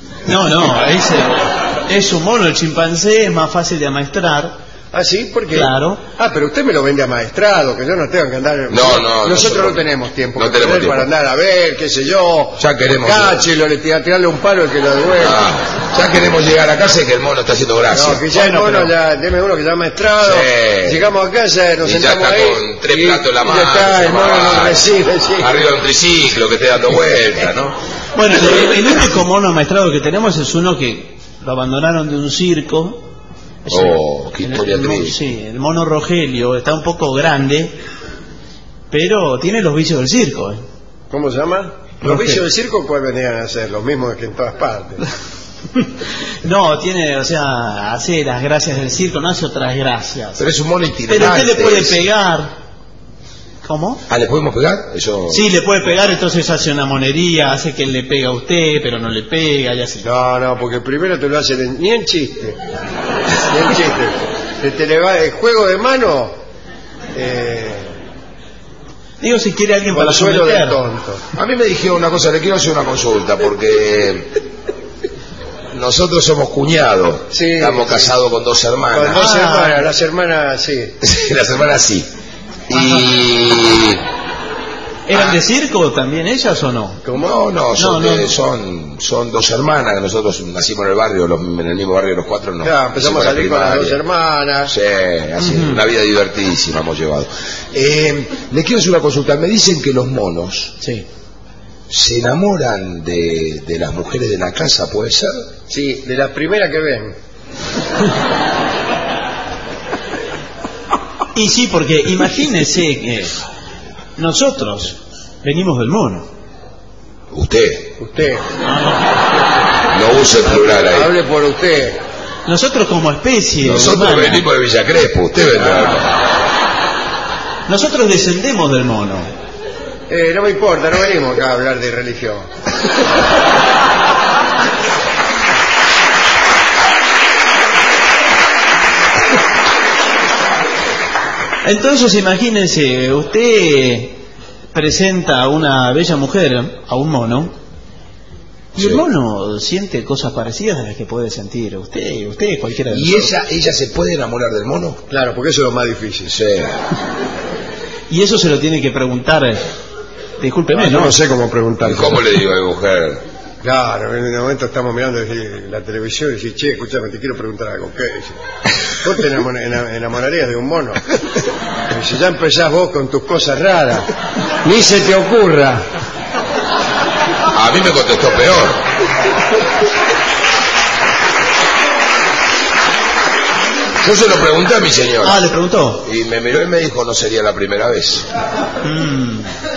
No, no, es, es un mono, el chimpancé es más fácil de amaestrar. ¿Ah, sí? ¿Por qué? Claro. Ah, pero usted me lo vende amaestrado, que yo no tengo que andar... No, no. Nosotros, nosotros no tenemos tiempo no que tenemos perder tiempo. para andar a ver, qué sé yo. Ya queremos... Cáchelo, le tira- tirarle un palo el que lo devuelve. Ah, ya queremos llegar a casa y que el mono está haciendo gracia. No, que ya Bueno, el mono, pero- ya, deme uno que ya amaestrado. Sí. Llegamos a casa, nos Y ya sentamos está ahí. con tres y- platos en la y mano. ya está, el mono nos va, recibe, sí. arriba de un triciclo que esté dando vueltas, ¿no? Bueno, el, el único mono amaestrado que tenemos es uno que lo abandonaron de un circo. Es Oh, el- qué el- historia el, mon- triste. Sí, el mono Rogelio está un poco grande, pero tiene los vicios del circo. ¿eh? ¿Cómo se llama? Los Rogelio. vicios del circo, ¿cuál vendrían a ser? Los mismos que en todas partes. No, tiene, o sea, hace las gracias del circo, no hace otras gracias. Pero es un mono itinerante. Pero usted le puede es- pegar. ¿Cómo? Ah, ¿le podemos pegar? Eso... Sí, le puede pegar, entonces hace una monería, hace que él le pega a usted, pero no le pega y así. No, no, porque primero te lo hacen en- ni en chiste. Ni en chiste. Se te le va el juego de mano. Eh, Digo, si quiere alguien para Consuelo someter. del tonto. A mí me dijeron una cosa, le quiero hacer una consulta, porque nosotros somos cuñados, Sí, estamos sí. casados con dos hermanas. Con dos Ah. hermanas, las hermanas, sí. Las hermanas sí. Y... ¿Eran Ah. de circo también ellas o no? No, no, son, No, no. de- son, son dos hermanas, que nosotros nacimos en el barrio, los- en el mismo barrio los cuatro, no. Ya, empezamos a Hicimos salir con las primaria. dos hermanas. Sí, así, Ujú. una vida divertidísima hemos llevado. Eh, le quiero hacer una consulta, me dicen que los monos Sí. se enamoran de, de las mujeres de la casa, ¿puede ser? Sí, de las primeras que ven. Y sí, porque imagínese que nosotros venimos del mono. Usted, Usted. no use plural ahí. Hable por usted. Nosotros como especie Nosotros humana, venimos de Villa Crespo, usted vendrá. nosotros descendemos del mono. Eh, no me importa, no venimos acá a hablar de religión. Entonces imagínense, usted presenta a una bella mujer, a un mono, y Sí. el mono siente cosas parecidas a las que puede sentir usted, usted, cualquiera de ¿Y nosotros. ella, ella se puede enamorar del mono? Claro, porque eso es lo más difícil. Sí. Y eso se lo tiene que preguntar, eh, discúlpeme, Yo ¿no? no sé cómo preguntar. ¿Y cómo le digo a mi mujer? Claro, en un momento estamos mirando la televisión y decís, che, escúchame, te quiero preguntar algo. ¿Qué? Dice, ¿vos te enamor- ena- enamorarías de un mono? Y si ya empezás vos con tus cosas raras, ni se te ocurra. A mí me contestó peor. Yo se lo pregunté a mi señora. Ah, le preguntó. Y me miró y me dijo, no sería la primera vez. Mm.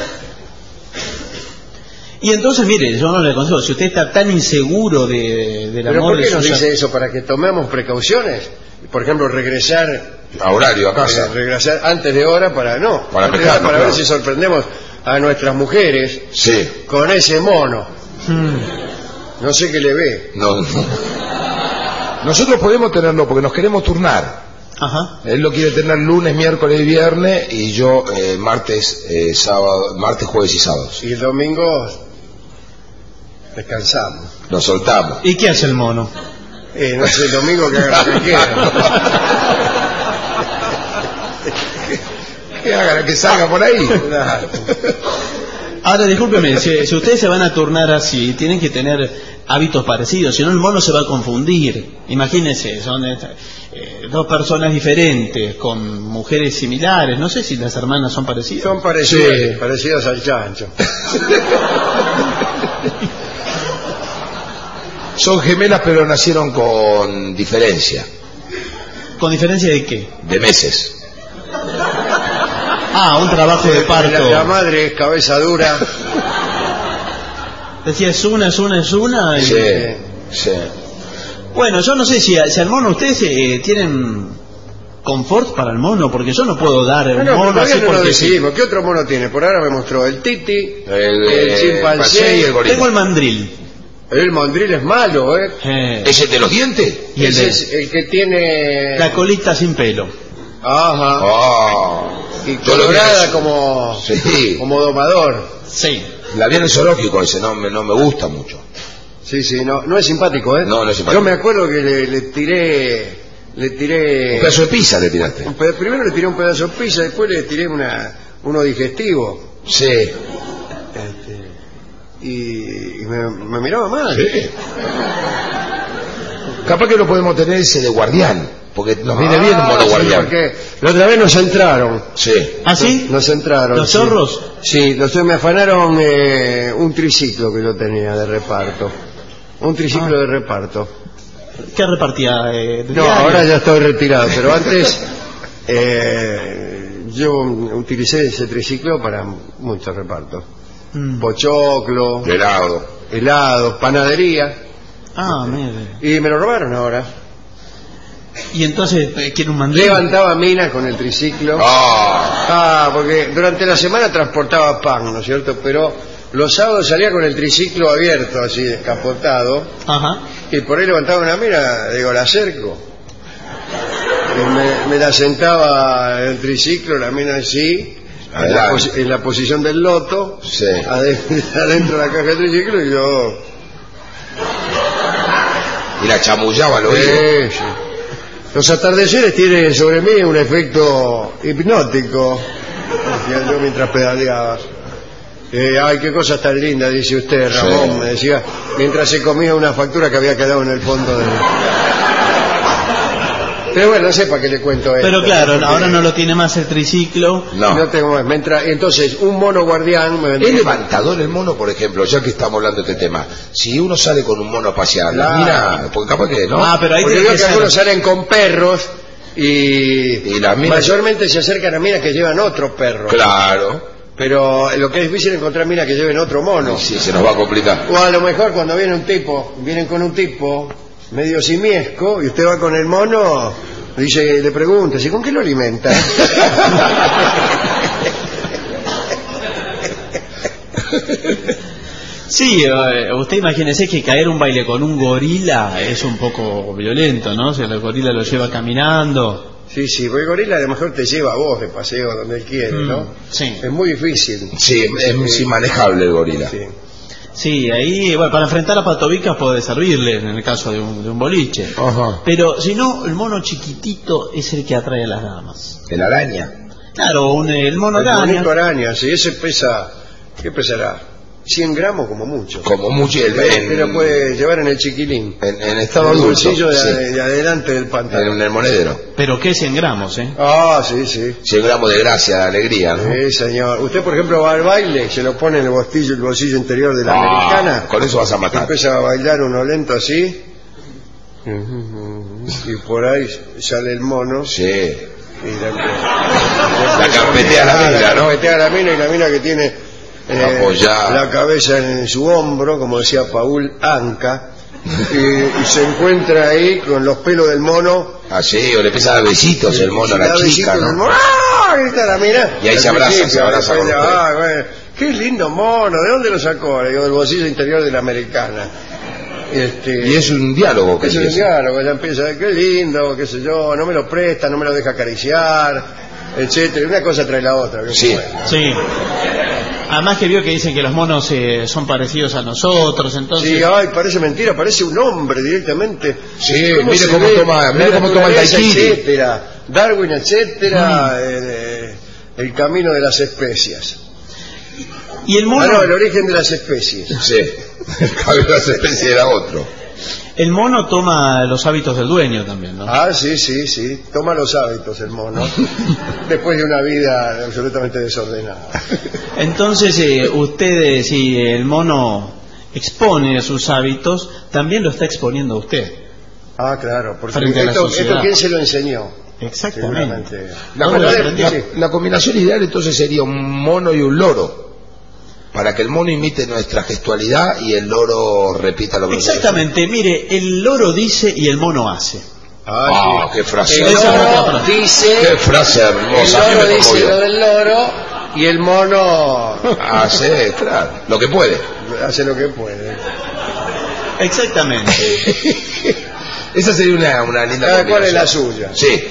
Y entonces, mire, yo no le aconsejo, si usted está tan inseguro de, del ¿Pero amor por de qué su nos ser- dice eso? ¿Para que tomemos precauciones? Por ejemplo, regresar A horario, a casa. eh, regresar antes de hora para no, Para antes de pescar, hora, para claro. ver si sorprendemos a nuestras mujeres Sí. con ese mono. Mm. No sé qué le ve. No, no. Nosotros podemos tenerlo porque nos queremos turnar. Ajá. Él lo quiere tener lunes, miércoles y viernes y yo eh, martes, eh, sábado, martes, jueves y sábados. Y el domingo descansamos. Nos soltamos. ¿Y qué hace el mono? Eh, no sé, el domingo que haga lo que quiera. Que haga, que salga por ahí. Claro. Ahora, discúlpeme, si, si ustedes se van a turnar así, tienen que tener hábitos parecidos, si no el mono se va a confundir. Imagínense, son eh, dos personas diferentes, con mujeres similares, no sé si las hermanas son parecidas. Son parecidas, Sí. parecidas al chancho. Son gemelas pero nacieron con diferencia ¿Con diferencia de qué? de meses. Ah, un trabajo de La, parto. la madre es cabeza dura. Decía, es una, es una, es una. Y... Sí, sí. Bueno, yo no sé si, si al mono ustedes eh, tienen confort para el mono, porque yo no puedo dar un No, no, mono todavía así no lo porque sí. decidimos. ¿Qué otro mono tiene? Por ahora me mostró el titi, El, el eh, chimpancé y el gorila. Tengo el mandril. el mandril es malo, ¿eh? Eh, ¿Ese de los dientes? y el Ese de- es el que tiene... la colita sin pelo. Ajá. Oh, Y yo lo vi en colorada el- como, Sí. como domador. Sí. La vi en el zoológico ese, no me, no me gusta mucho. Sí, sí, no, no es simpático, ¿eh? No, no es simpático. Yo me acuerdo que le, le tiré... Le tiré... Un pedazo de pizza le tiraste. Un peda- primero le tiré un pedazo de pizza, después le tiré una, uno digestivo. Sí. Este, y y me, me miraba mal. Sí. Capaz que lo podemos tener ese de guardián, porque nos viene Ah, bien un mono sí, guardián. porque la otra vez nos entraron. Sí. ¿Ah, sí? Nos entraron. ¿Los sí. zorros? Sí, los zorros me afanaron eh, un triciclo que yo tenía de reparto. Un triciclo Ah. de reparto. ¿Qué repartía? Eh, No, diario? ahora ya estoy retirado, pero antes eh, yo utilicé ese triciclo para muchos repartos. Mm. Pochoclo, Helado. helados, panadería. Ah, mire. Y me lo robaron ahora. Y entonces, eh, ¿quiere un mandil? Levantaba minas con el triciclo. Ah. Ah, porque durante la semana transportaba pan, ¿no es cierto? Pero los sábados salía con el triciclo abierto, así descapotado. Ajá. Y por ahí levantaba una mina, digo, la acerco. Y me, me la sentaba en el triciclo, la mina así, en la, posi- en la posición del loto, Sí. adentro, adentro de la caja del triciclo, y yo... Y la chamullaba al oído. Sí, sí. Los atardeceres tienen sobre mí un efecto hipnótico, decía yo mientras pedaleaba. Eh, ay, qué cosa tan linda, dice usted, Ramón, Sí. me decía, mientras se comía una factura que había quedado en el fondo del... Pero bueno, no sé para qué le cuento esto. Pero claro, porque ahora no lo tiene más el triciclo. No. no tengo más. Me entra- Entonces, un mono guardián me vendría- Es levantador el mono, por ejemplo, ya que estamos hablando de este tema. Si uno sale con un mono a pasear, Claro. mira, porque capaz que no. Ah, pero ahí Porque tiene veo que que ser... algunos salen con perros y, Y las minas- mayormente se acercan a minas que llevan otros perros. Claro. Pero lo que es difícil es encontrar minas que lleven otro mono. Sí, se nos va a complicar. O a lo mejor cuando viene un tipo, vienen con un tipo medio simiesco y usted va con el mono, dice, le pregunta, ¿y con qué lo alimenta? Sí, eh, usted imagínese que caer un baile con un gorila es un poco violento, ¿no? Si el gorila lo lleva caminando. Sí, sí, porque el gorila a lo mejor te lleva a vos de paseo donde él quiere, ¿no? Mm, sí. Es muy difícil. Sí, es muy inmanejable el gorila. Sí. Sí, ahí, bueno, para enfrentar a Patobicas puede servirle en el caso de un, de un boliche. Ajá. Pero si no, el mono chiquitito es el que atrae a las damas. El araña. Claro, un, el mono El araña. monito araña, sí, ese pesa, ¿qué pesará? cien gramos como mucho. Como mucho. El, Usted lo en, puede llevar en el chiquilín. en, en estado En el adulto. bolsillo de, Sí. de adelante del pantalón. En el monedero. Pero que cien gramos, ¿eh? Ah, sí, sí. cien gramos de gracia, de alegría, ¿no? Sí, señor. Usted, por ejemplo, va al baile, se lo pone en el bolsillo, el bolsillo interior de la Ah, americana. con eso vas a matar. Empieza a bailar uno lento así. Y por ahí sale el mono. Sí. Y la, La carpetea la mina, la ¿no? carpetea la mina y la mina que tiene eh, Apoyada. la cabeza en su hombro, como decía Paul Anka, y, y se encuentra ahí con los pelos del mono. Así, o le empieza a dar besitos el mono a Le la da chica, besitos al ¿no? mono. ¡Ah! Grita la mina. Y ahí se Al abrazan, principio, se abrazan después, con ah, bueno, qué lindo mono, ¿de dónde lo sacó? Le digo, del bolsillo interior de la americana. Este, Y es un diálogo que es un empieza. diálogo, ella empieza, qué lindo, qué sé yo, no me lo presta, no me lo deja acariciar, etcétera. Una cosa trae la otra. ¿Qué Sí. fue? Sí. Además que vio que dicen que los monos eh, son parecidos a nosotros, entonces... Sí, ay, parece mentira, parece un hombre directamente. Sí, ¿Cómo mire se cómo ve? toma- mire La cómo toma el naturaleza, daiquiri. etcétera, Darwin, etcétera, Mm. eh, eh, el camino de las especias. Y el mono... Ah, no, el origen de las especies. Sí. El cabello de las especies era otro. El mono toma los hábitos del dueño también, ¿no? Ah, sí, sí, sí. Toma los hábitos el mono. Después de una vida absolutamente desordenada. Entonces, eh, usted, eh, si el mono expone sus hábitos, también lo está exponiendo a usted. Ah, claro. Porque Frente a la esto, sociedad. esto ¿quién se lo enseñó? Exactamente. Seguramente. La, ¿Dónde lo combina- aprendió? la- la combinación ideal entonces sería un mono y un loro. Para que el mono imite nuestra gestualidad y el loro repita lo que nosotros Exactamente, mire, el loro dice y el mono hace. Ah, Ah, sí. qué frase. El Esa es otra loro frase. dice... Qué frase El hermosa. a mí loro me dice conmovió. lo del loro y el mono Hace, claro, lo que puede. hace lo que puede. Exactamente. Esa sería una, una linda Cada cual es la combinación. suya. Sí.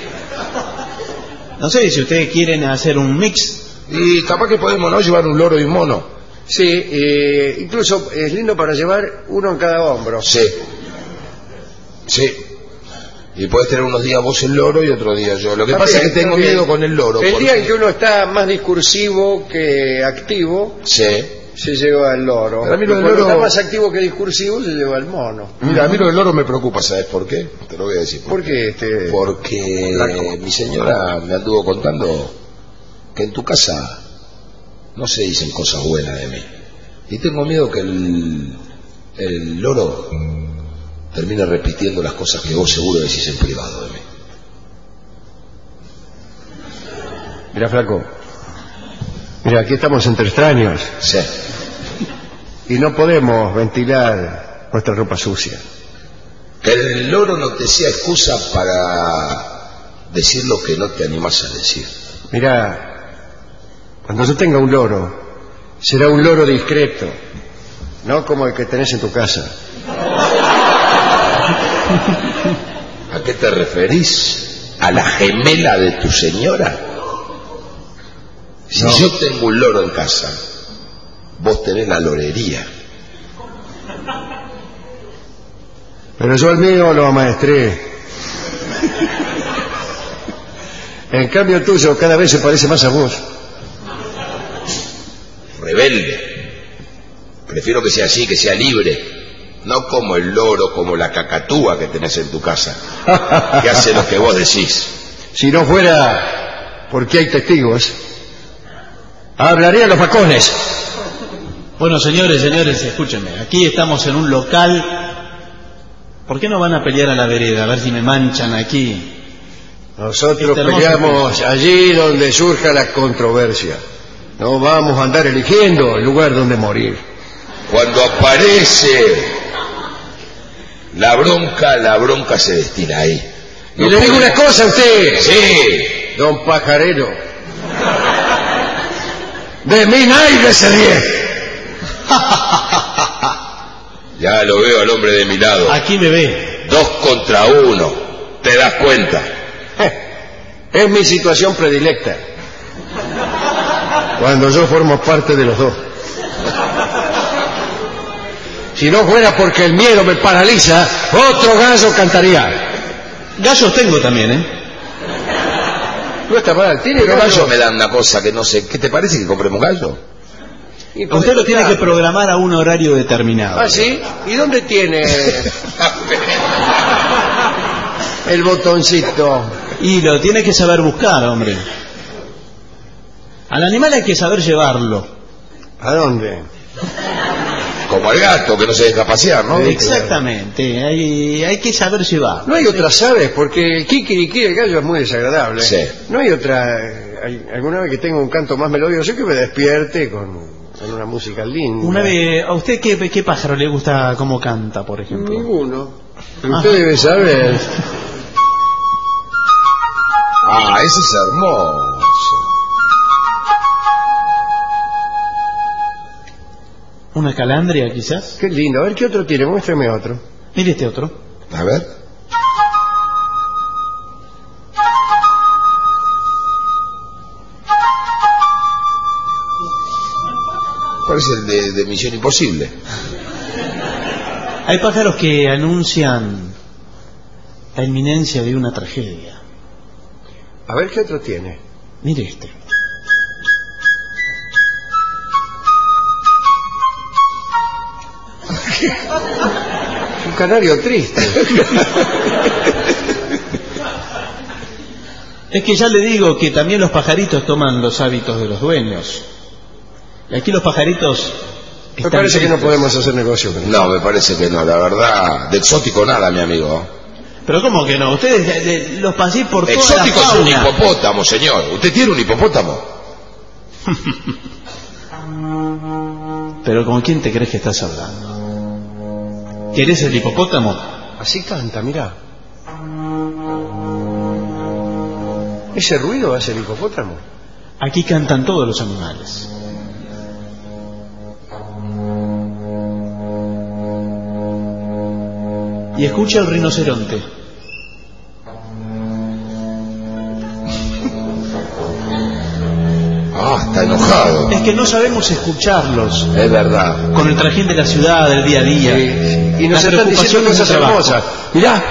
No sé si ustedes quieren hacer un mix. Y capaz que podemos no llevar un loro y un mono. Sí, eh, incluso es lindo para llevar uno en cada hombro. Sí. Sí. Y puedes tener unos días vos el loro y otro día yo. Lo que Está pasa bien, es que tengo está bien. miedo con el loro. El porque... día en que uno está más discursivo que activo, Sí. se lleva el loro. Pero a mí lo Y del cuando loro- está más activo que discursivo, se lleva el mono. Mira, a mí lo del loro me preocupa, ¿sabes por qué? Te lo voy a decir. ¿Por qué? Este... Porque Flaco. mi señora me anduvo contando que en tu casa no se dicen cosas buenas de mí. Y tengo miedo que el, el loro termine repitiendo las cosas que vos seguro decís en privado de mí. Mira, flaco. Mira, aquí estamos entre extraños. Sí. Y no podemos ventilar nuestra ropa sucia. Que el loro no te sea excusa para decir lo que no te animás a decir. Mira, cuando yo tenga un loro, será un loro discreto, no como el que tenés en tu casa. ¿A qué te referís? ¿A la gemela de tu señora? Si No. yo tengo un loro en casa, vos tenés la lorería. Pero yo al mío lo amaestré. En cambio el tuyo cada vez se parece más a vos. Rebelde. Prefiero que sea así, que sea libre. No como el loro, como la cacatúa que tenés en tu casa, que hace lo que vos decís. Si no fuera porque hay testigos, hablarían los facones. Bueno, señores, señores, escúchenme. Aquí estamos en un local. ¿Por qué no van a pelear a la vereda? A ver si me manchan aquí. Nosotros Este hermoso peleamos allí donde surja la controversia. No vamos a andar eligiendo el lugar donde morir. Cuando aparece la bronca, la bronca se destila ahí. Y le digo una cosa a usted, Sí. don Pajarero. De mí nadie se ríe. Ya lo veo al hombre de mi lado. Aquí me ve. Dos contra uno. ¿Te das cuenta? Es mi situación predilecta. Cuando yo formo parte de los dos. Si no fuera porque el miedo me paraliza, otro gallo cantaría. Gallos tengo también, ¿eh? No está mal, tiene Pero gallo. gallo me dan una cosa que no sé. ¿Qué te parece que compremos gallo? Y podés Usted lo tiene que tocar. programar a un horario determinado. ¿Ah, sí? ¿Y dónde tiene el botoncito? Y lo tiene que saber buscar, hombre. Al animal hay que saber llevarlo. ¿A dónde? Como al gato que no se deja pasear, ¿no? Exactamente, hay, hay que saber llevar. No hay otras aves, porque el kikiriki del gallo es muy desagradable. Sí. No hay otra... hay- alguna vez que tenga un canto más melodioso que me despierte con, con una música linda. Una vez, ¿a usted qué, qué pájaro le gusta cómo canta, por ejemplo? Ninguno. Pero usted debe saber. Ah, ese es hermoso. ¿Una calandria, quizás? Qué lindo. A ver, ¿qué otro tiene? Muéstrame otro. Mire este otro. A ver. ¿Cuál es el de, de Misión Imposible? Hay pájaros que anuncian la inminencia de una tragedia. A ver, ¿qué otro tiene? Mire este. Un canario triste. Es que ya le digo que también los pajaritos toman los hábitos de los dueños. Y aquí los pajaritos... Me están parece que no tristes. podemos hacer negocio con eso. No, me parece que no, la verdad. De exótico nada, mi amigo. Pero ¿cómo que no? Ustedes de- de- los pasé por toda la Exótico es un fauna. hipopótamo, señor. ¿Usted tiene un hipopótamo? Pero ¿con quién te crees que estás hablando? ¿Querés el hipopótamo? Así canta, mirá. ¿Ese ruido hace el hipopótamo? Aquí cantan todos los animales. Y escucha el rinoceronte. Ah, está enojado. mojado. Es que no sabemos escucharlos. Es verdad. Con el trajín de la ciudad, del día a día. Sí. Y nos están diciendo cosas hermosas. Mirá.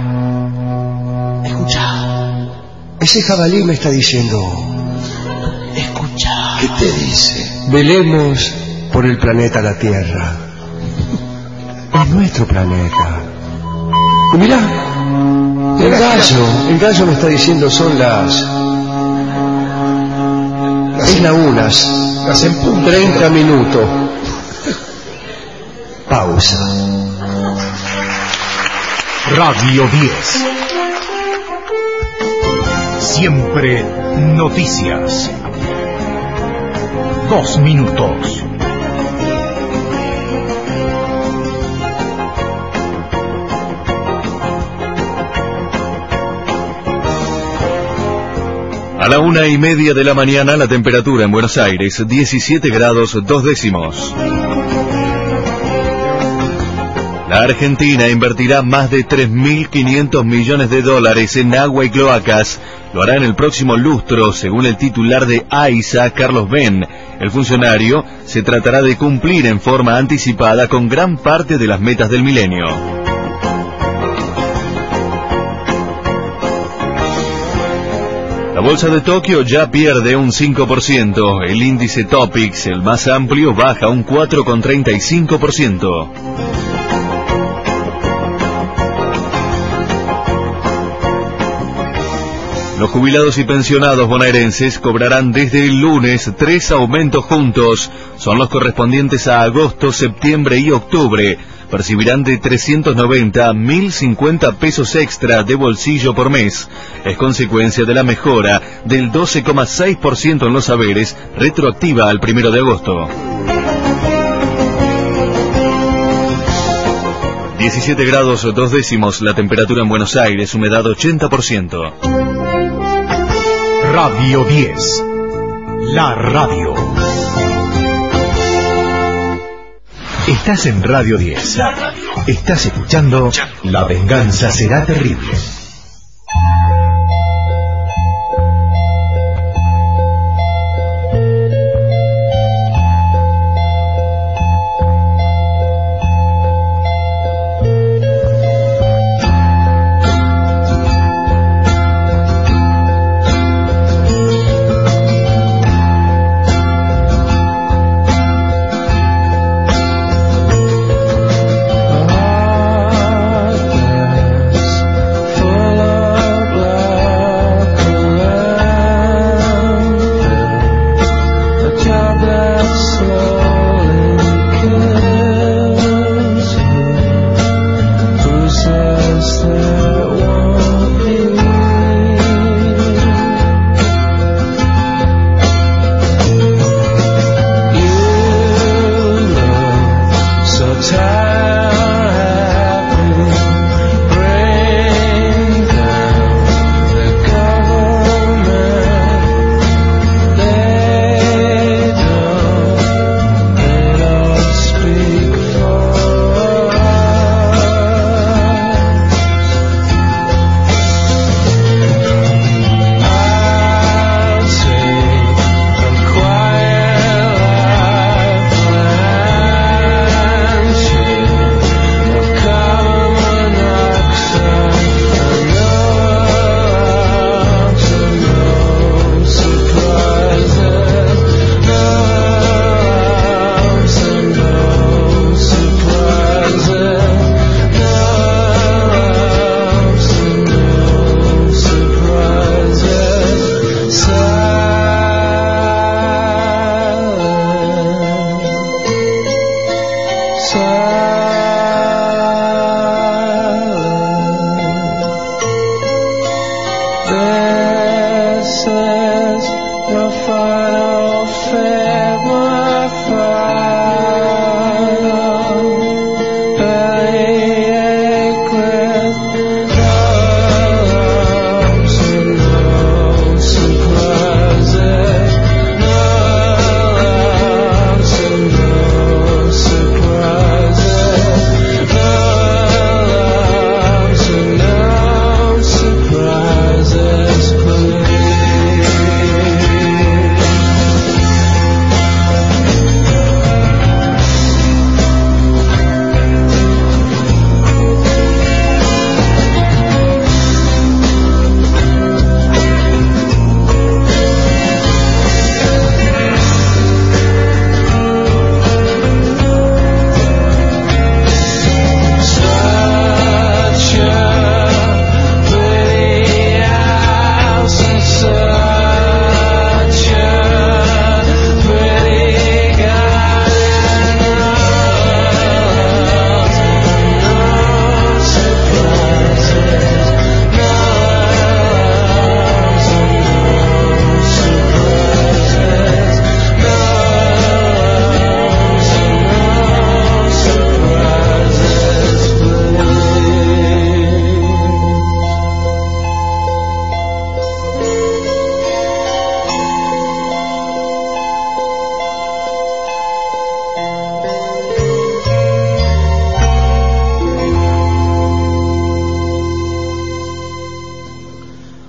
Escucha. Ese jabalí me está diciendo... Escucha. ¿Qué te dice? Velemos por el planeta la Tierra. Es nuestro planeta. Y mirá, el gallo, el gallo me está diciendo son las... las es la unas, las en punto. treinta minutos. Pausa. Radio diez. Siempre noticias. Dos minutos. A la una y media de la mañana, la temperatura en Buenos Aires, diecisiete grados dos décimos. La Argentina invertirá más de tres mil quinientos millones de dólares en agua y cloacas. Lo hará en el próximo lustro, según el titular de AISA, Carlos Ben. El funcionario se tratará de cumplir en forma anticipada con gran parte de las metas del milenio. La bolsa de Tokio ya pierde un cinco por ciento. El índice Topix, el más amplio, baja un cuatro coma treinta y cinco por ciento. Los jubilados y pensionados bonaerenses cobrarán desde el lunes tres aumentos juntos. Son los correspondientes a agosto, septiembre y octubre. Percibirán de trescientos noventa a mil cincuenta pesos extra de bolsillo por mes. Es consecuencia de la mejora del doce coma seis por ciento en los haberes, retroactiva al primero de agosto. diecisiete grados dos décimos la temperatura en Buenos Aires, humedad ochenta por ciento. Radio diez. La radio. Estás en Radio diez. Estás escuchando La venganza será terrible. For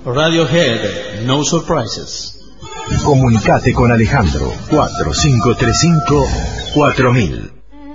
Radiohead, No Surprises. Comunicate con Alejandro cuatro cinco tres cinco cuatro mil.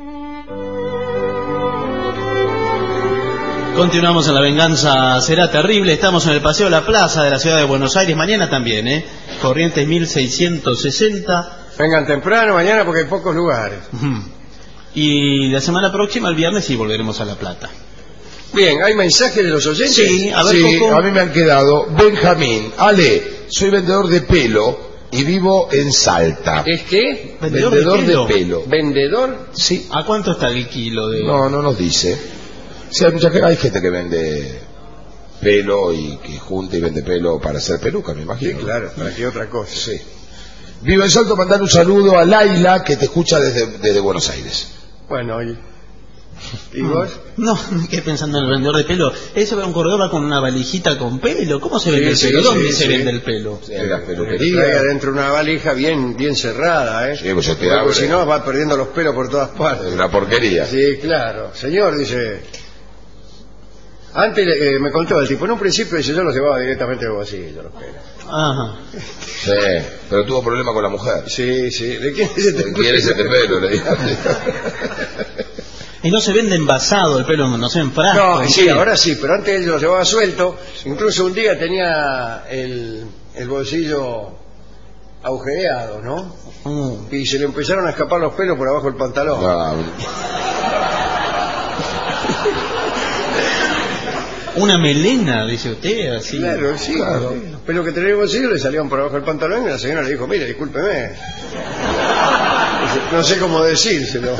Continuamos en La Venganza Será Terrible. Estamos en el Paseo de la Plaza de la Ciudad de Buenos Aires. Mañana también, ¿eh? Corrientes mil seiscientos sesenta. Vengan temprano mañana porque hay pocos lugares. Uh-huh. Y la semana próxima, el viernes, sí volveremos a La Plata. Bien, ¿hay mensajes de los oyentes? Sí, a, ver, sí, a mí me han quedado. Benjamín, Ale, soy vendedor de pelo y vivo en Salta. ¿Es qué? ¿Vendedor, vendedor de, pelo? de pelo. ¿Vendedor? Sí. ¿A cuánto está el kilo de...? No, no nos dice. Sí, hay, mucha, hay gente que vende pelo y que junta y vende pelo para hacer peluca, me imagino. Sí, claro, para que otra cosa. Sí. Vivo en Salto, mandar un saludo a Laila, que te escucha desde, desde Buenos Aires. Bueno, ¿y, ¿y vos? No, me quedé pensando en el vendedor de pelo. Ese va a un corredor, va con una valijita con pelo. ¿Cómo se vende sí, el pelo? Sí, ¿Dónde sí, se sí. vende el pelo? Sí, en la peluquería. Trae adentro una valija bien bien cerrada, ¿eh? Sí, pues se te porque abre. si no va perdiendo los pelos por todas partes. Una porquería. Sí, claro. Señor, dice... Antes eh, me contó el tipo, en un principio dice, yo los llevaba directamente al bolsillo, los pelos. Ajá. Sí, pero tuvo problema con la mujer. Sí, sí. ¿De quién es este pelo? ¿Quién es este pelo? Le dije. Y no se vende envasado el pelo, no se en frasco. No, sí, sí, ahora sí, pero antes lo llevaba suelto. Incluso un día tenía el, el bolsillo agujereado, ¿no? Mm. Y se le empezaron a escapar los pelos por abajo del pantalón. No. Una melena, dice usted, así. Claro, sí, claro. Sí. Los pelos que tenía en el bolsillo le salían por abajo del pantalón y la señora le dijo, mire, discúlpeme. No sé cómo decírselo.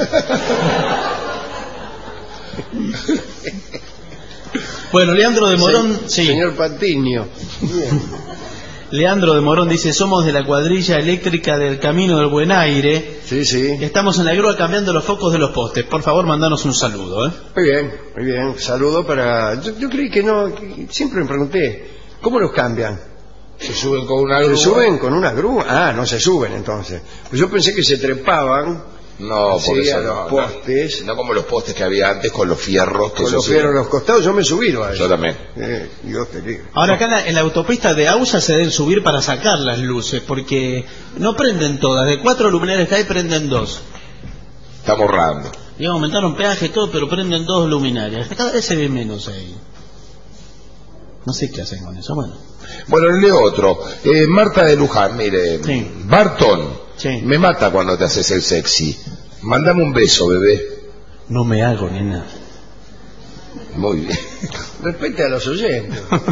Bueno, Leandro de Morón, sí. Señor Patiño. Bien. Leandro de Morón dice, somos de la cuadrilla eléctrica del Camino del Buen Aire. Sí, sí. Estamos en la grúa cambiando los focos de los postes. Por favor, mandanos un saludo, ¿eh? Muy bien, muy bien. Saludo para... Yo, yo creí que no... Que siempre me pregunté, ¿cómo los cambian? Se suben con una grúa. ¿Se suben con una grúa? Ah, no se suben entonces. Pues yo pensé que se trepaban... No, por sí, eso a los no, postes. No, no como los postes que había antes con los fierros. Que con los fierros a los costados, yo me subí a eso. Yo también. Eh, Dios te libre. Ahora acá en la, en la autopista de Ausa se deben subir para sacar las luces, porque no prenden todas. De cuatro luminarias que hay, prenden dos. Estamos ahorrando. Y aumentaron peaje y todo, pero prenden dos luminarias. Cada vez se ve menos ahí. No sé qué hacen con eso, bueno. Bueno, leo otro. Eh, Marta de Luján, mire. Sí. Barton. Sí. Me mata cuando te haces el sexy. Mándame un beso, bebé. No me hago, nena. Muy bien. Respete a los oyentes.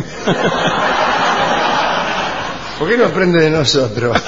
¿Por qué no aprende de nosotros?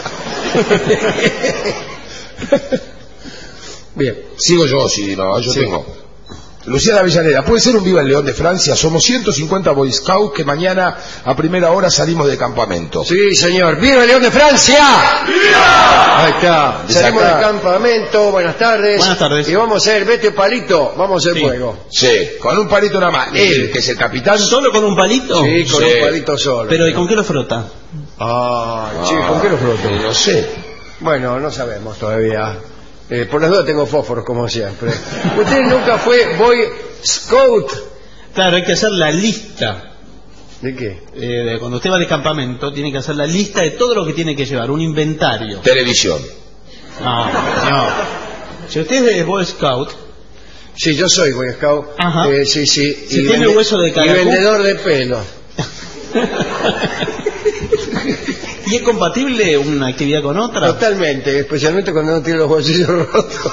Bien. Sigo yo, sí, no, yo sí. tengo. Luciana Avellaneda, puede ser un Viva el León de Francia. Somos ciento cincuenta Boy Scouts que mañana a primera hora salimos de campamento. Sí, señor. ¡Viva el León de Francia! ¡Viva! Ahí está. Desde salimos acá. del campamento. Buenas tardes. Buenas tardes. Y vamos a hacer, vete palito, vamos a hacer Sí. fuego. Sí, con un palito nada más. Él, que es el capitán. ¿Solo con un palito? Sí, con Sí. un palito solo. Pero ¿y con qué lo frota? Ay, Ah, sí, ¿con qué lo froto? No sé. Bueno, no sabemos todavía. Eh, por las dudas tengo fósforos, como siempre. Usted nunca fue Boy Scout. Claro, hay que hacer la lista. ¿De qué? Eh, de cuando usted va de campamento, tiene que hacer la lista de todo lo que tiene que llevar, un inventario. Televisión. No, no. Si usted es de Boy Scout... Sí, yo soy Boy Scout. Ajá. Eh, sí, sí. Si tiene vende- hueso de Y caracol. vendedor de pelo. ¿Y es compatible una actividad con otra? Totalmente, especialmente cuando no tiene los bolsillos rotos.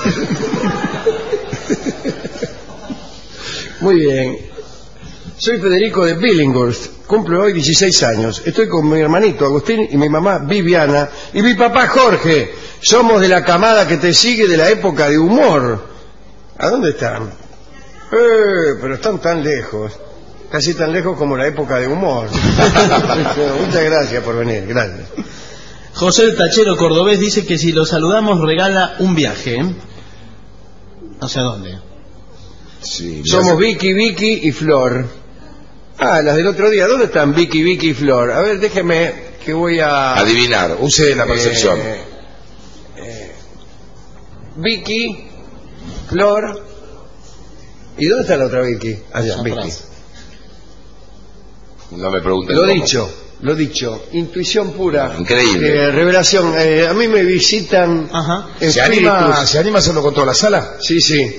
Muy bien. Soy Federico de Billinghurst. Cumplo hoy dieciséis años. Estoy con mi hermanito Agustín y mi mamá Viviana y mi papá Jorge. Somos de la camada que te sigue de la época de humor. ¿A dónde están? Eh, pero están tan lejos. Casi tan lejos como la época de humor. Muchas gracias por venir, gracias. José el Tachero Cordobés dice que si lo saludamos regala un viaje. No sé a dónde. Sí, Somos Vicky, Vicky y Flor. Ah, las del otro día. ¿Dónde están Vicky, Vicky y Flor? A ver, déjeme que voy a... Adivinar, use la percepción. Eh, eh, Vicky, Flor... ¿Y dónde está la otra Vicky? Allá, Vicky. No me pregunten Lo cómo. dicho. lo dicho, intuición pura. Increíble. Eh, revelación. Eh, a mí me visitan Ajá. ¿Se anima, ¿Se anima a hacerlo con toda la sala? Sí, sí.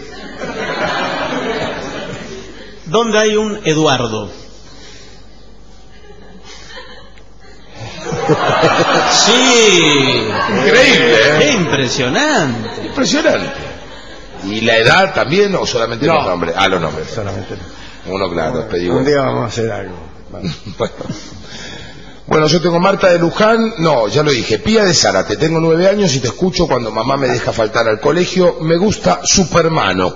¿Dónde hay un Eduardo? Sí. Increíble, ¿eh? Qué impresionante. Impresionante. ¿Y la edad también o solamente No. los nombres? Ah, los nombres. Solamente. Uno, claro, es pedir. Un día vamos a hacer algo. Vale. Bueno. Bueno, yo tengo Marta de Luján, no, ya lo dije, Pía de Zárate, tengo nueve años y te escucho cuando mamá me deja faltar al colegio, me gusta Supermano.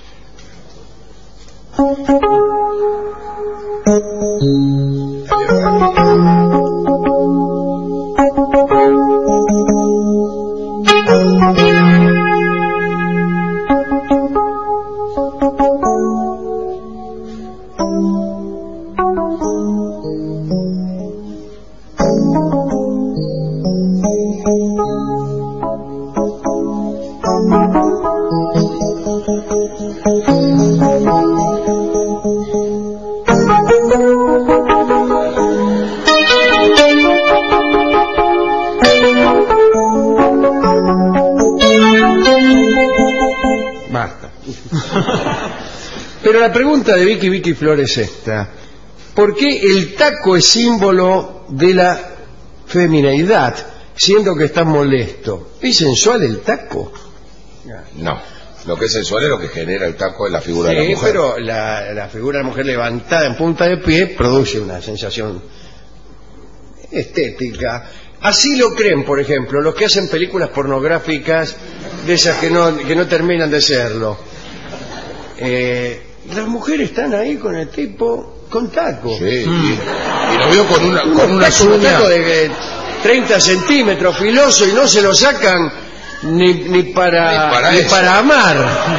Basta. Pero la pregunta de Vicky Vicky Flores es esta: ¿por qué el taco es símbolo de la femineidad, siendo que está molesto? ¿Es sensual el taco? No, lo que es sensual es lo que genera el taco en la figura de la Sí, mujer. pero la, la figura de la mujer levantada en punta de pie produce una sensación estética. Así lo creen, por ejemplo, los que hacen películas pornográficas de esas que no, que no terminan de serlo. Eh, las mujeres están ahí con el tipo con taco. Sí, mm. y, y lo veo con una, con un una taco, un uña. taco de eh, treinta centímetros, filoso, y no se lo sacan ni, ni para, Ni para ni eso. para amar.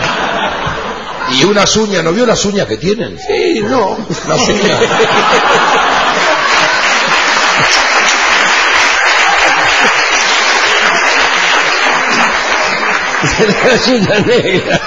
Y unas uñas, ¿no vio las uñas que tienen? Sí, no. Las uñas. Las uñas negras.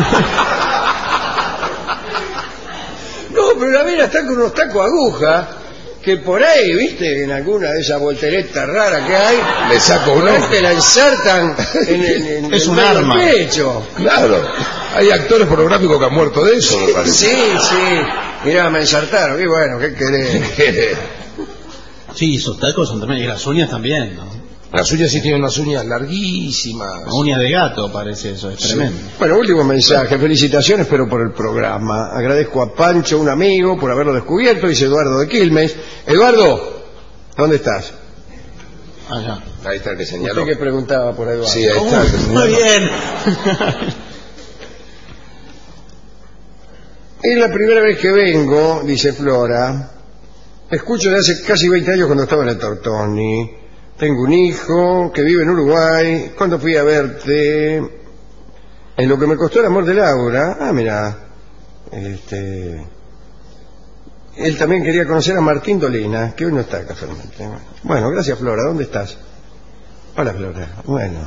No, pero la mina está con unos tacos aguja que por ahí, viste, en alguna de esas volteretas raras que hay, Le saco por uno. ahí te la insertan en, en, en Es el un medio del arma. pecho. Claro, hay actores pornográficos que han muerto de eso, me parece. Sí, sí. Mirá, me insertaron. Y bueno, ¿qué querés? Sí, esos tacos son tremendos. Y las uñas también, ¿no? Las uñas sí tienen unas uñas larguísimas. Uña de gato parece eso, es tremendo. Bueno, último mensaje. Felicitaciones, pero por el programa. Agradezco a Pancho, un amigo, por haberlo descubierto. Dice Eduardo de Quilmes. Eduardo, ¿dónde estás? Allá. Ahí está el que señaló. Usted que preguntaba por Eduardo. Sí, ahí está el que señaló. Muy bien. Es la primera vez que vengo, dice Flora. Escucho de hace casi veinte años cuando estaba en el Tortoni. Tengo un hijo que vive en Uruguay. Cuando fui a verte, en lo que me costó el amor de Laura. Ah, mira. Este, él también quería conocer a Martín Dolina, que hoy no está casualmente. Bueno, gracias Flora. ¿Dónde estás? Hola Flora. Bueno.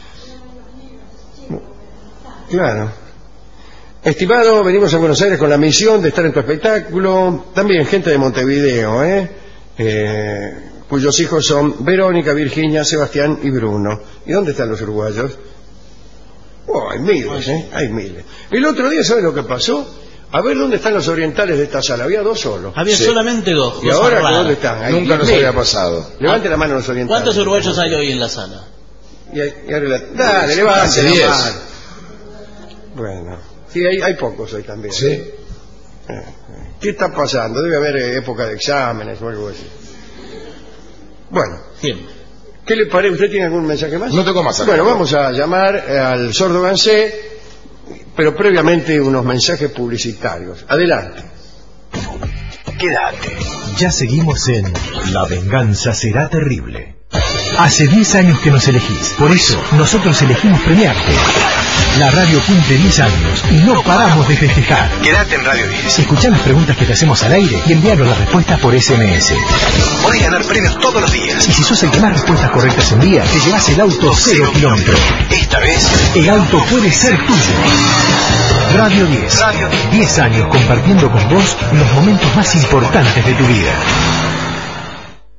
Claro. Estimado, venimos a Buenos Aires con la misión de estar en tu espectáculo. También gente de Montevideo, ¿eh? eh cuyos hijos son Verónica, Virginia, Sebastián y Bruno. ¿Y dónde están los uruguayos? Oh, hay miles, ¿eh? Hay miles. El otro día, ¿sabe lo que pasó? A ver dónde están los orientales de esta sala. Había dos solos. Había Sí. solamente dos. ¿Y cosas ahora raras. dónde están? Hay Nunca nos diez mil. había pasado. Levante la mano los orientales. ¿Cuántos uruguayos hay hoy en la sala? Y, hay- y ahora la- Dale, levante Hace la diez. mano. Bueno, sí, hay, hay pocos hoy también. Sí. Eh, ¿Qué está pasando? Debe haber eh, época de exámenes o algo así. Bueno, Bien. ¿qué le parece? ¿Usted tiene algún mensaje más? No tengo más acá. Bueno, vamos a llamar eh, al sordo Gansé, pero previamente unos mensajes publicitarios. Adelante. Quédate. Ya seguimos en La venganza será terrible. Hace diez años que nos elegís. Por eso, nosotros elegimos premiarte. La radio cumple diez años y no paramos de festejar. Quédate en Radio diez. Escuchá las preguntas que te hacemos al aire y enviaros las respuestas por S M S. Podés ganar premios todos los días. Y si sos el que más respuestas correctas envía, te llevas el auto cero kilómetros. Esta vez, El auto puede ser tuyo. Radio diez. Radio diez. diez años compartiendo con vos los momentos más importantes de tu vida.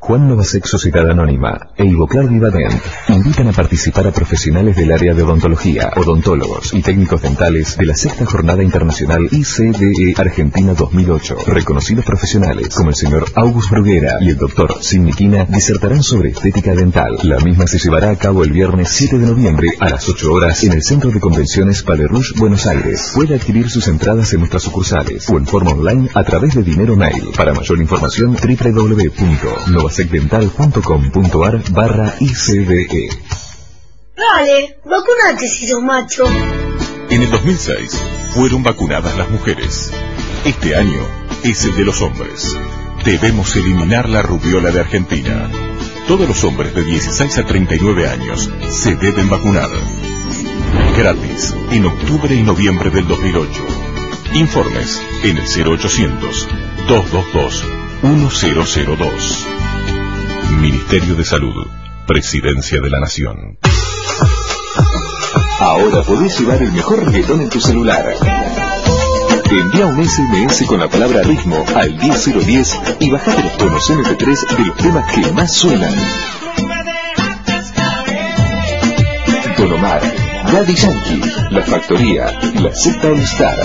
Juan Novasek Sociedad Anónima e Ivoclar Vivadent invitan a participar a profesionales del área de odontología, odontólogos y técnicos dentales de la sexta Jornada Internacional I C D E Argentina dos mil ocho. Reconocidos profesionales como el señor August Bruguera y el doctor Sidney Quina disertarán sobre estética dental. La misma se llevará a cabo el viernes siete de noviembre a las ocho horas en el Centro de Convenciones Palerrush, Buenos Aires. Puede adquirir sus entradas en nuestras sucursales o en forma online a través de Dinero Mail. Para mayor información, doble u doble u doble u punto novasecdental punto com punto ar barra I C D E. Dale, vacunate si sos macho. En el dos mil seis fueron vacunadas las mujeres. Este año es el de los hombres. Debemos eliminar la rubiola de Argentina. Todos los hombres de dieciséis a treinta y nueve años se deben vacunar. Gratis, en octubre y noviembre del dos mil ocho. Informes en el cero ochocientos, dos dos dos, uno cero cero dos. Ministerio de Salud, Presidencia de la Nación. Ahora podés llevar el mejor reggaetón en tu celular. Envía un S M S con la palabra ritmo al diez cero diez y bajate los tonos eme pe tres de los temas que más suenan. Don Omar, Daddy Yankee, La Factoría, La Z All Star.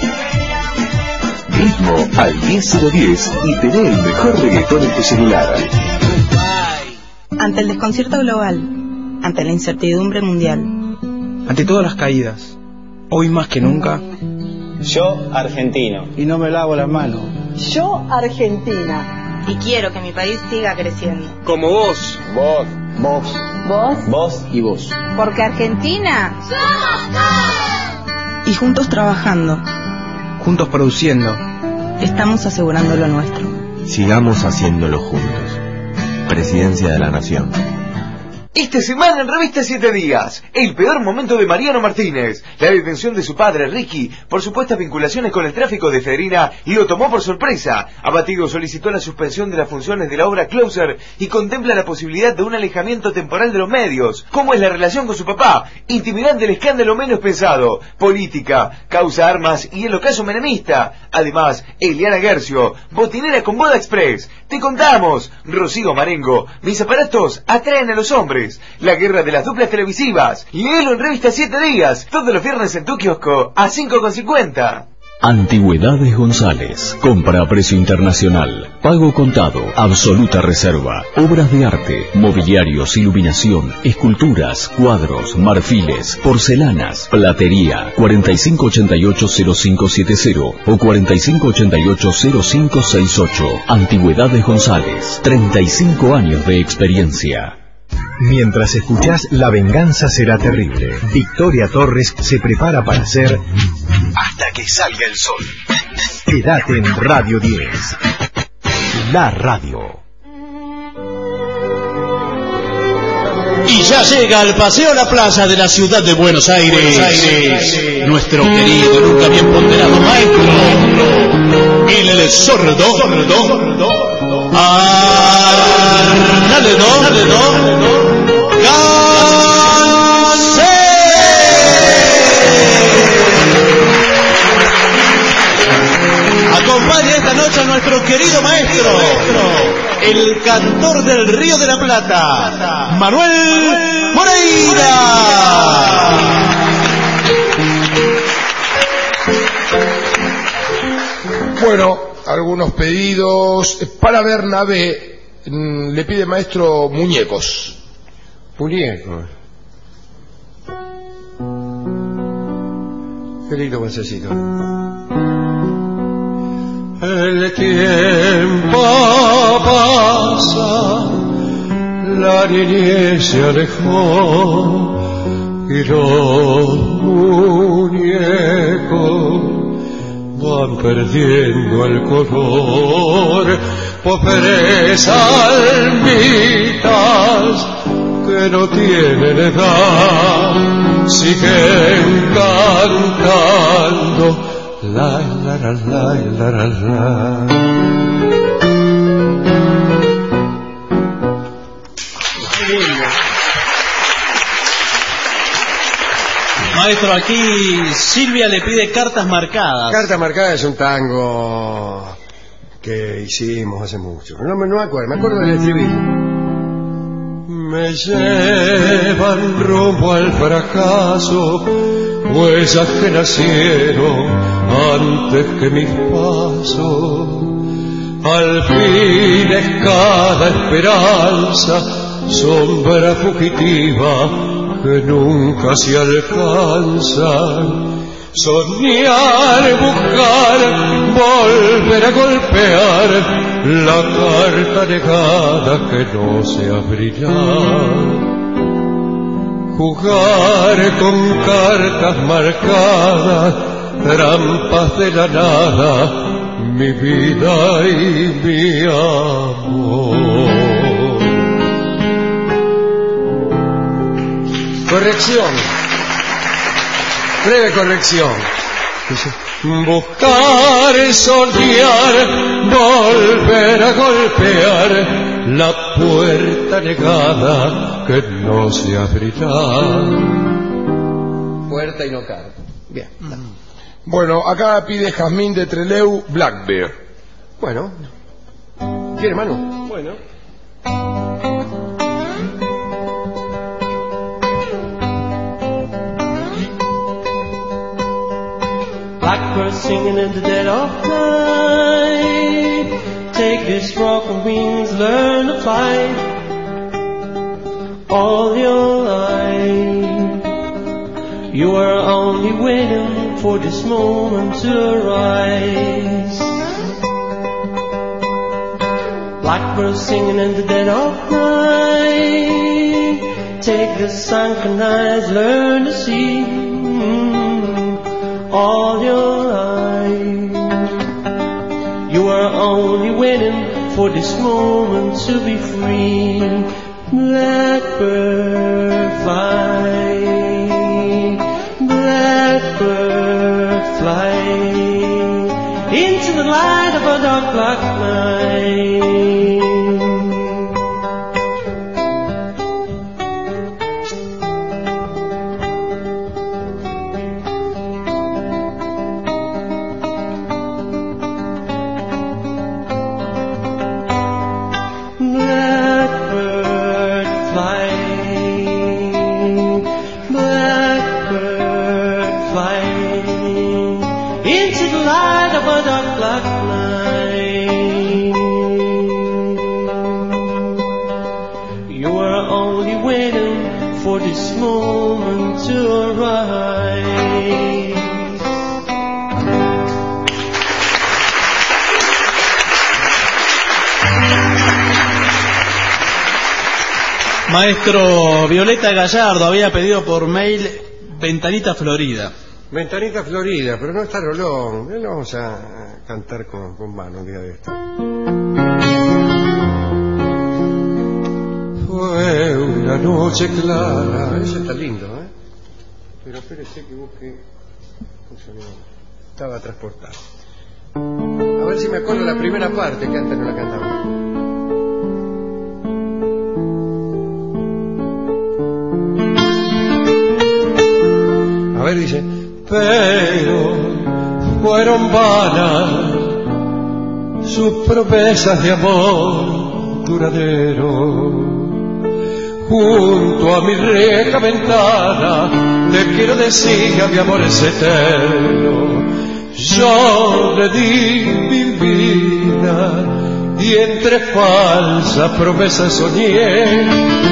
Ritmo al diez cero diez y tené el mejor reggaetón en tu celular. Ante el desconcierto global, ante la incertidumbre mundial, ante todas las caídas, hoy más que nunca, yo argentino y no me lavo las manos. Yo argentina y quiero que mi país siga creciendo. Como vos, vos, vos, vos, vos y vos. Porque Argentina somos todos. Y juntos trabajando, juntos produciendo, estamos asegurando lo nuestro. Sigamos haciéndolo juntos. Presidencia de la Nación. Esta semana en Revista Siete Días, el peor momento de Mariano Martínez. La detención de su padre, Ricky, por supuestas vinculaciones con el tráfico de efedrina, lo tomó por sorpresa. Abatido solicitó la suspensión de las funciones de la obra Closer y contempla la posibilidad de un alejamiento temporal de los medios. ¿Cómo es la relación con su papá? Intimidante el escándalo menos pensado. Política, causa armas y el ocaso menemista. Además, Eliana Gercio, botinera con Boda Express. Te contamos, Rocío Marengo, mis aparatos atraen a los hombres. La guerra de las duplas televisivas. Léelo en Revista Siete Días, todos los viernes en tu kiosco, a cinco con cincuenta. Antigüedades González. Compra a precio internacional. Pago contado. Absoluta reserva. Obras de arte. Mobiliarios, iluminación, esculturas, cuadros, marfiles, porcelanas, platería. cuarenta y cinco ochenta y ocho cero cinco setenta o cuarenta y cinco ochenta y ocho cero cinco sesenta y ocho. Antigüedades González. treinta y cinco años de experiencia. Mientras escuchás La venganza será terrible, Victoria Torres se prepara para hacer Hasta que salga el sol. Quédate en Radio diez. La radio. Y ya llega al Paseo La Plaza de la ciudad de Buenos Aires, Buenos Aires. Nuestro querido, nunca bien ponderado maestro, el sordo, sordo, Arnaldo Gansé. Acompaña esta noche a nuestro querido maestro, el cantor del Río de la Plata, Manuel Moreira. Bueno, algunos pedidos para Bernabé. Le pide maestro muñecos. Muñecos. Qué lindo necesito. El tiempo pasa, la niñez se alejó y los muñecos van perdiendo el color. Pobres almitas que no tienen edad siguen cantando la la la la la la la. Maestro, aquí Silvia le pide Cartas Marcadas. Cartas Marcadas es un tango que hicimos hace mucho. No, me- no me acuerdo, me acuerdo del estribillo. Me llevan rumbo al fracaso, huellas que nacieron antes que mis pasos. Al fin es cada esperanza, sombra fugitiva que nunca se alcanza. Soñar, buscar, volver a golpear la carta negada que no se abrirá. Jugar con cartas marcadas, trampas de la nada, mi vida y mi amor. Corrección. Breve corrección. Buscar, soñar, volver a golpear la puerta negada que no se abrirá. Puerta y no carta. Bien. Bueno, acá pide Jazmín de Trelew, Black Bear. Bueno. ¿Quiere, Manu? Bueno. Blackbird singing in the dead of night. Take these broken wings, learn to fly all your life. You are only waiting for this moment to arise. Blackbird singing in the dead of night. Take the sunken eyes, learn to see all your life. You are only waiting for this moment to be free. Blackbird fly, blackbird fly into the light of a dark black night. This moment to arise. Maestro, Violeta Gallardo había pedido por mail Ventanita Florida. Ventanita Florida, pero no está Rolón. No vamos a cantar con, con mano un día de esto. Fue una noche clara. Eso está lindo, ¿eh? Pero espérese que busque un sonido. Estaba transportado. A ver si me acuerdo la primera parte que antes no la cantaba. A ver, dice. Pero fueron vanas sus promesas de amor duradero. Junto a mi reja ventana le quiero decir que mi amor es eterno. Yo le di mi vida y entre falsas promesas soñé.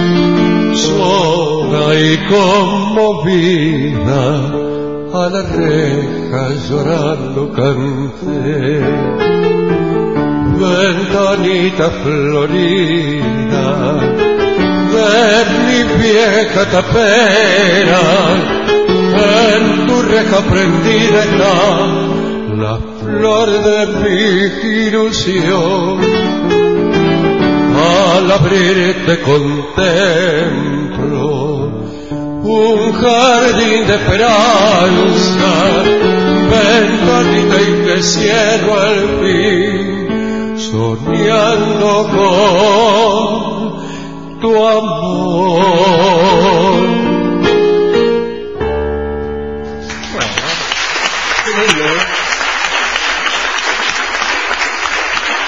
Sola y conmovida a la reja llorando canté. Ventanita florida de mi vieja tapera, en tu reja prendida está la flor de mi ilusión. Al abrirte contemplo un jardín de esperanza, ventanita y te cierro al fin, soñando con tu amor. Bueno, qué lindo, ¿eh?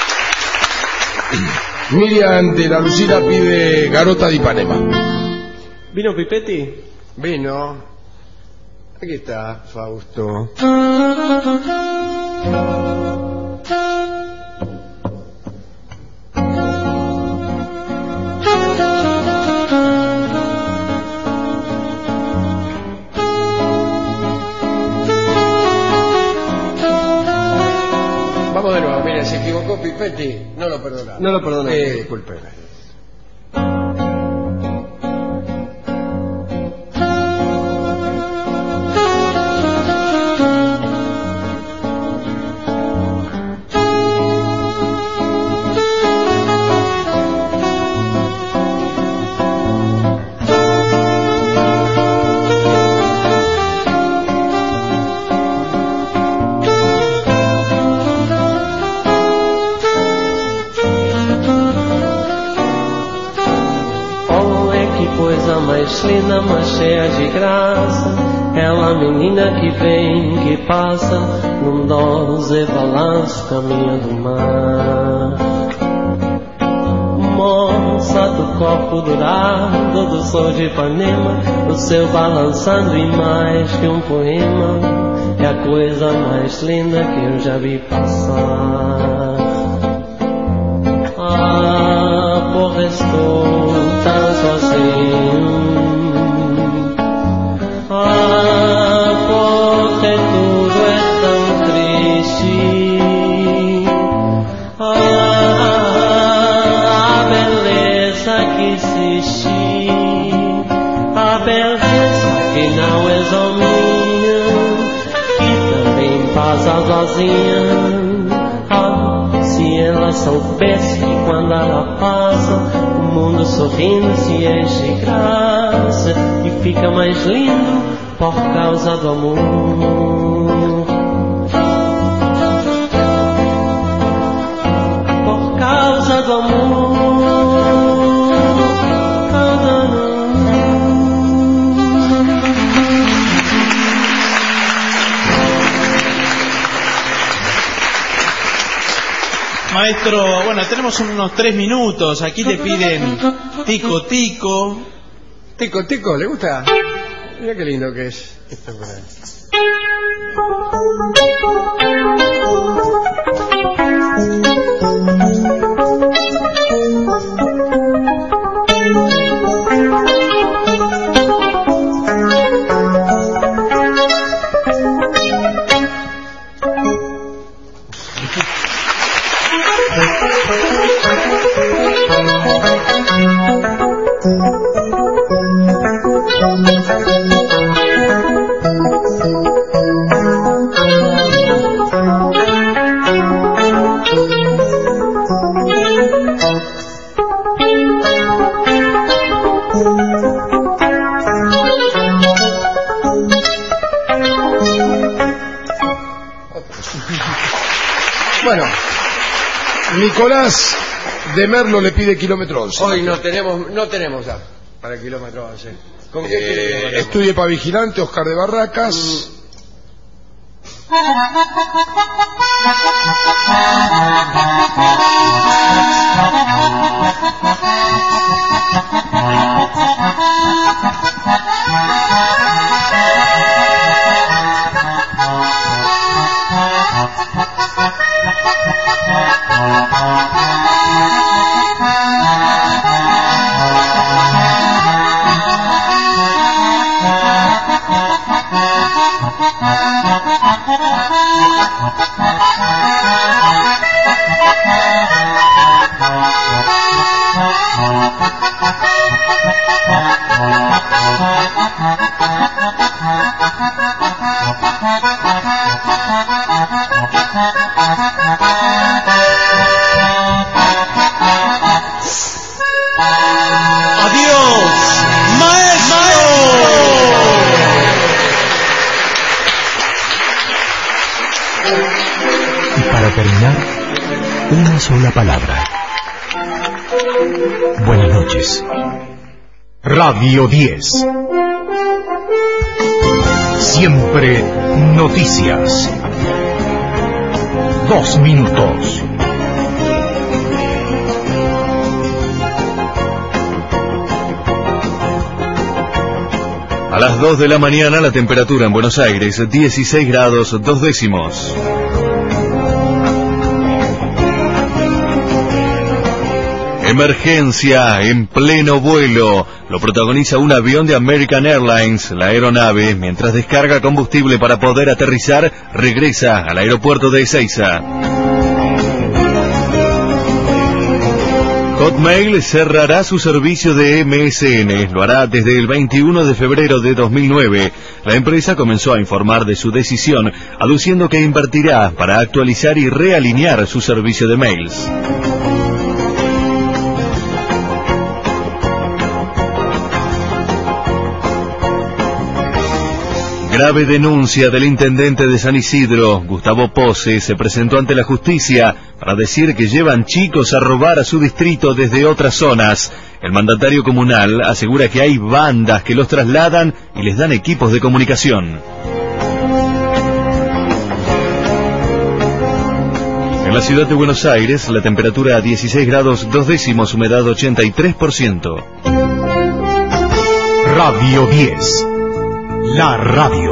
Miriam de la Lucina pide Garota de Ipanema. ¿Vino Pipetti? Vino. Aquí está, Fausto. Vamos de nuevo, mire, se equivocó Pipetti, no lo perdonamos. No lo perdonamos. Eh, discúlpeme. Mais linda, mas cheia de graça, ela menina que vem, que passa, num doze balanço, caminho do mar. Moça do copo dourado, do sol de Ipanema, o seu balançando e mais que um poema, é a coisa mais linda que eu já vi passar. Ah, porra, estou tão sozinho. Ah, porque tudo é tão triste. Ah, a beleza que existe, a beleza que não é só minha, que também passa sozinha. Ah, se ela soubesse que quando ela passa, o mundo sorrindo se enche de graça e fica mais lindo por causa do amor. Por causa do amor. Maestro, bueno, tenemos unos tres minutos. Aquí le piden Tico Tico. Tico Tico, ¿le gusta? Mira qué lindo que es. Esto por ahí. Bueno, Nicolás de Merlo le pide Kilómetro once. Hoy no tenemos, no tenemos ya para el Kilómetro once. ¿Con qué eh, Estudie para Vigilante, Oscar de Barracas. Mm. Adiós, maestro. Y para terminar, una sola palabra. Buenas noches. Radio diez. Siempre noticias. Dos minutos. A las dos de la mañana la temperatura en Buenos Aires, dieciséis grados dos décimos. Emergencia en pleno vuelo. Lo protagoniza un avión de American Airlines. La aeronave, mientras descarga combustible para poder aterrizar, regresa al aeropuerto de Ezeiza. Hotmail cerrará su servicio de M S N. Lo hará desde el veintiuno de febrero de dos mil nueve. La empresa comenzó a informar de su decisión, aduciendo que invertirá para actualizar y realinear su servicio de mails. Grave denuncia del intendente de San Isidro, Gustavo Pose, se presentó ante la justicia para decir que llevan chicos a robar a su distrito desde otras zonas. El mandatario comunal asegura que hay bandas que los trasladan y les dan equipos de comunicación. En la ciudad de Buenos Aires, la temperatura a dieciséis grados dos décimos, humedad ochenta y tres por ciento. Radio diez. La radio.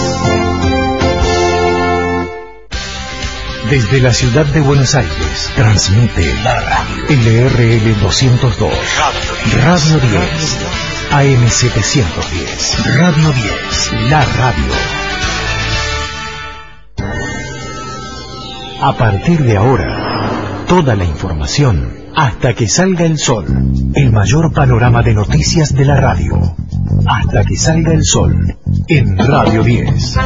Desde la ciudad de Buenos Aires, transmite la radio L R L doscientos dos, Radio diez, A M setecientos diez, Radio diez, la radio. A partir de ahora, toda la información hasta que salga el sol. El mayor panorama de noticias de la radio. Hasta que salga el sol. En Radio diez.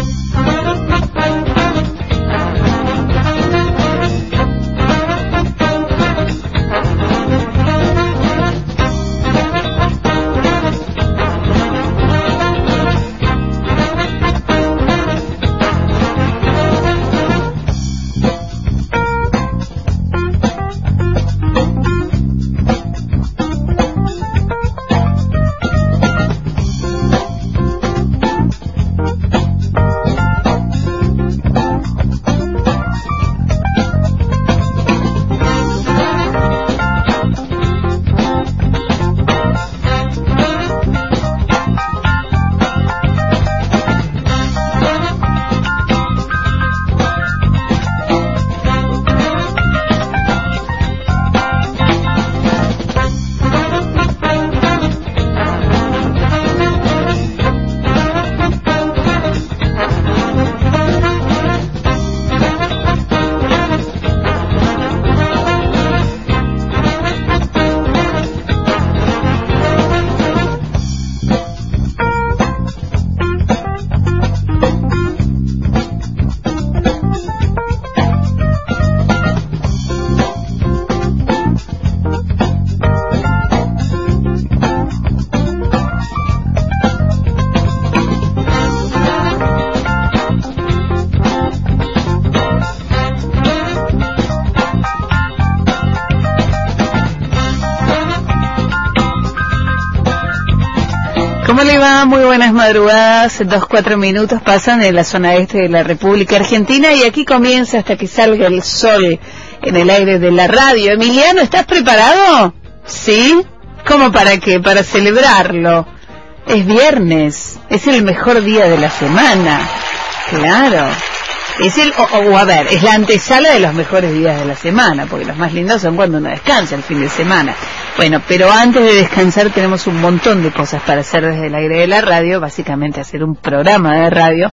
¿Cómo le va? Muy buenas madrugadas. Dos, cuatro minutos pasan en la zona este de la República Argentina y aquí comienza hasta que salga el sol en el aire de la radio. Emiliano, ¿estás preparado? ¿Sí? ¿Cómo para qué? Para celebrarlo. Es viernes, es el mejor día de la semana. Claro. Es el, o, o a ver, es la antesala de los mejores días de la semana, porque los más lindos son cuando uno descansa el fin de semana. Bueno, pero antes de descansar tenemos un montón de cosas para hacer desde el aire de la radio, básicamente hacer un programa de radio,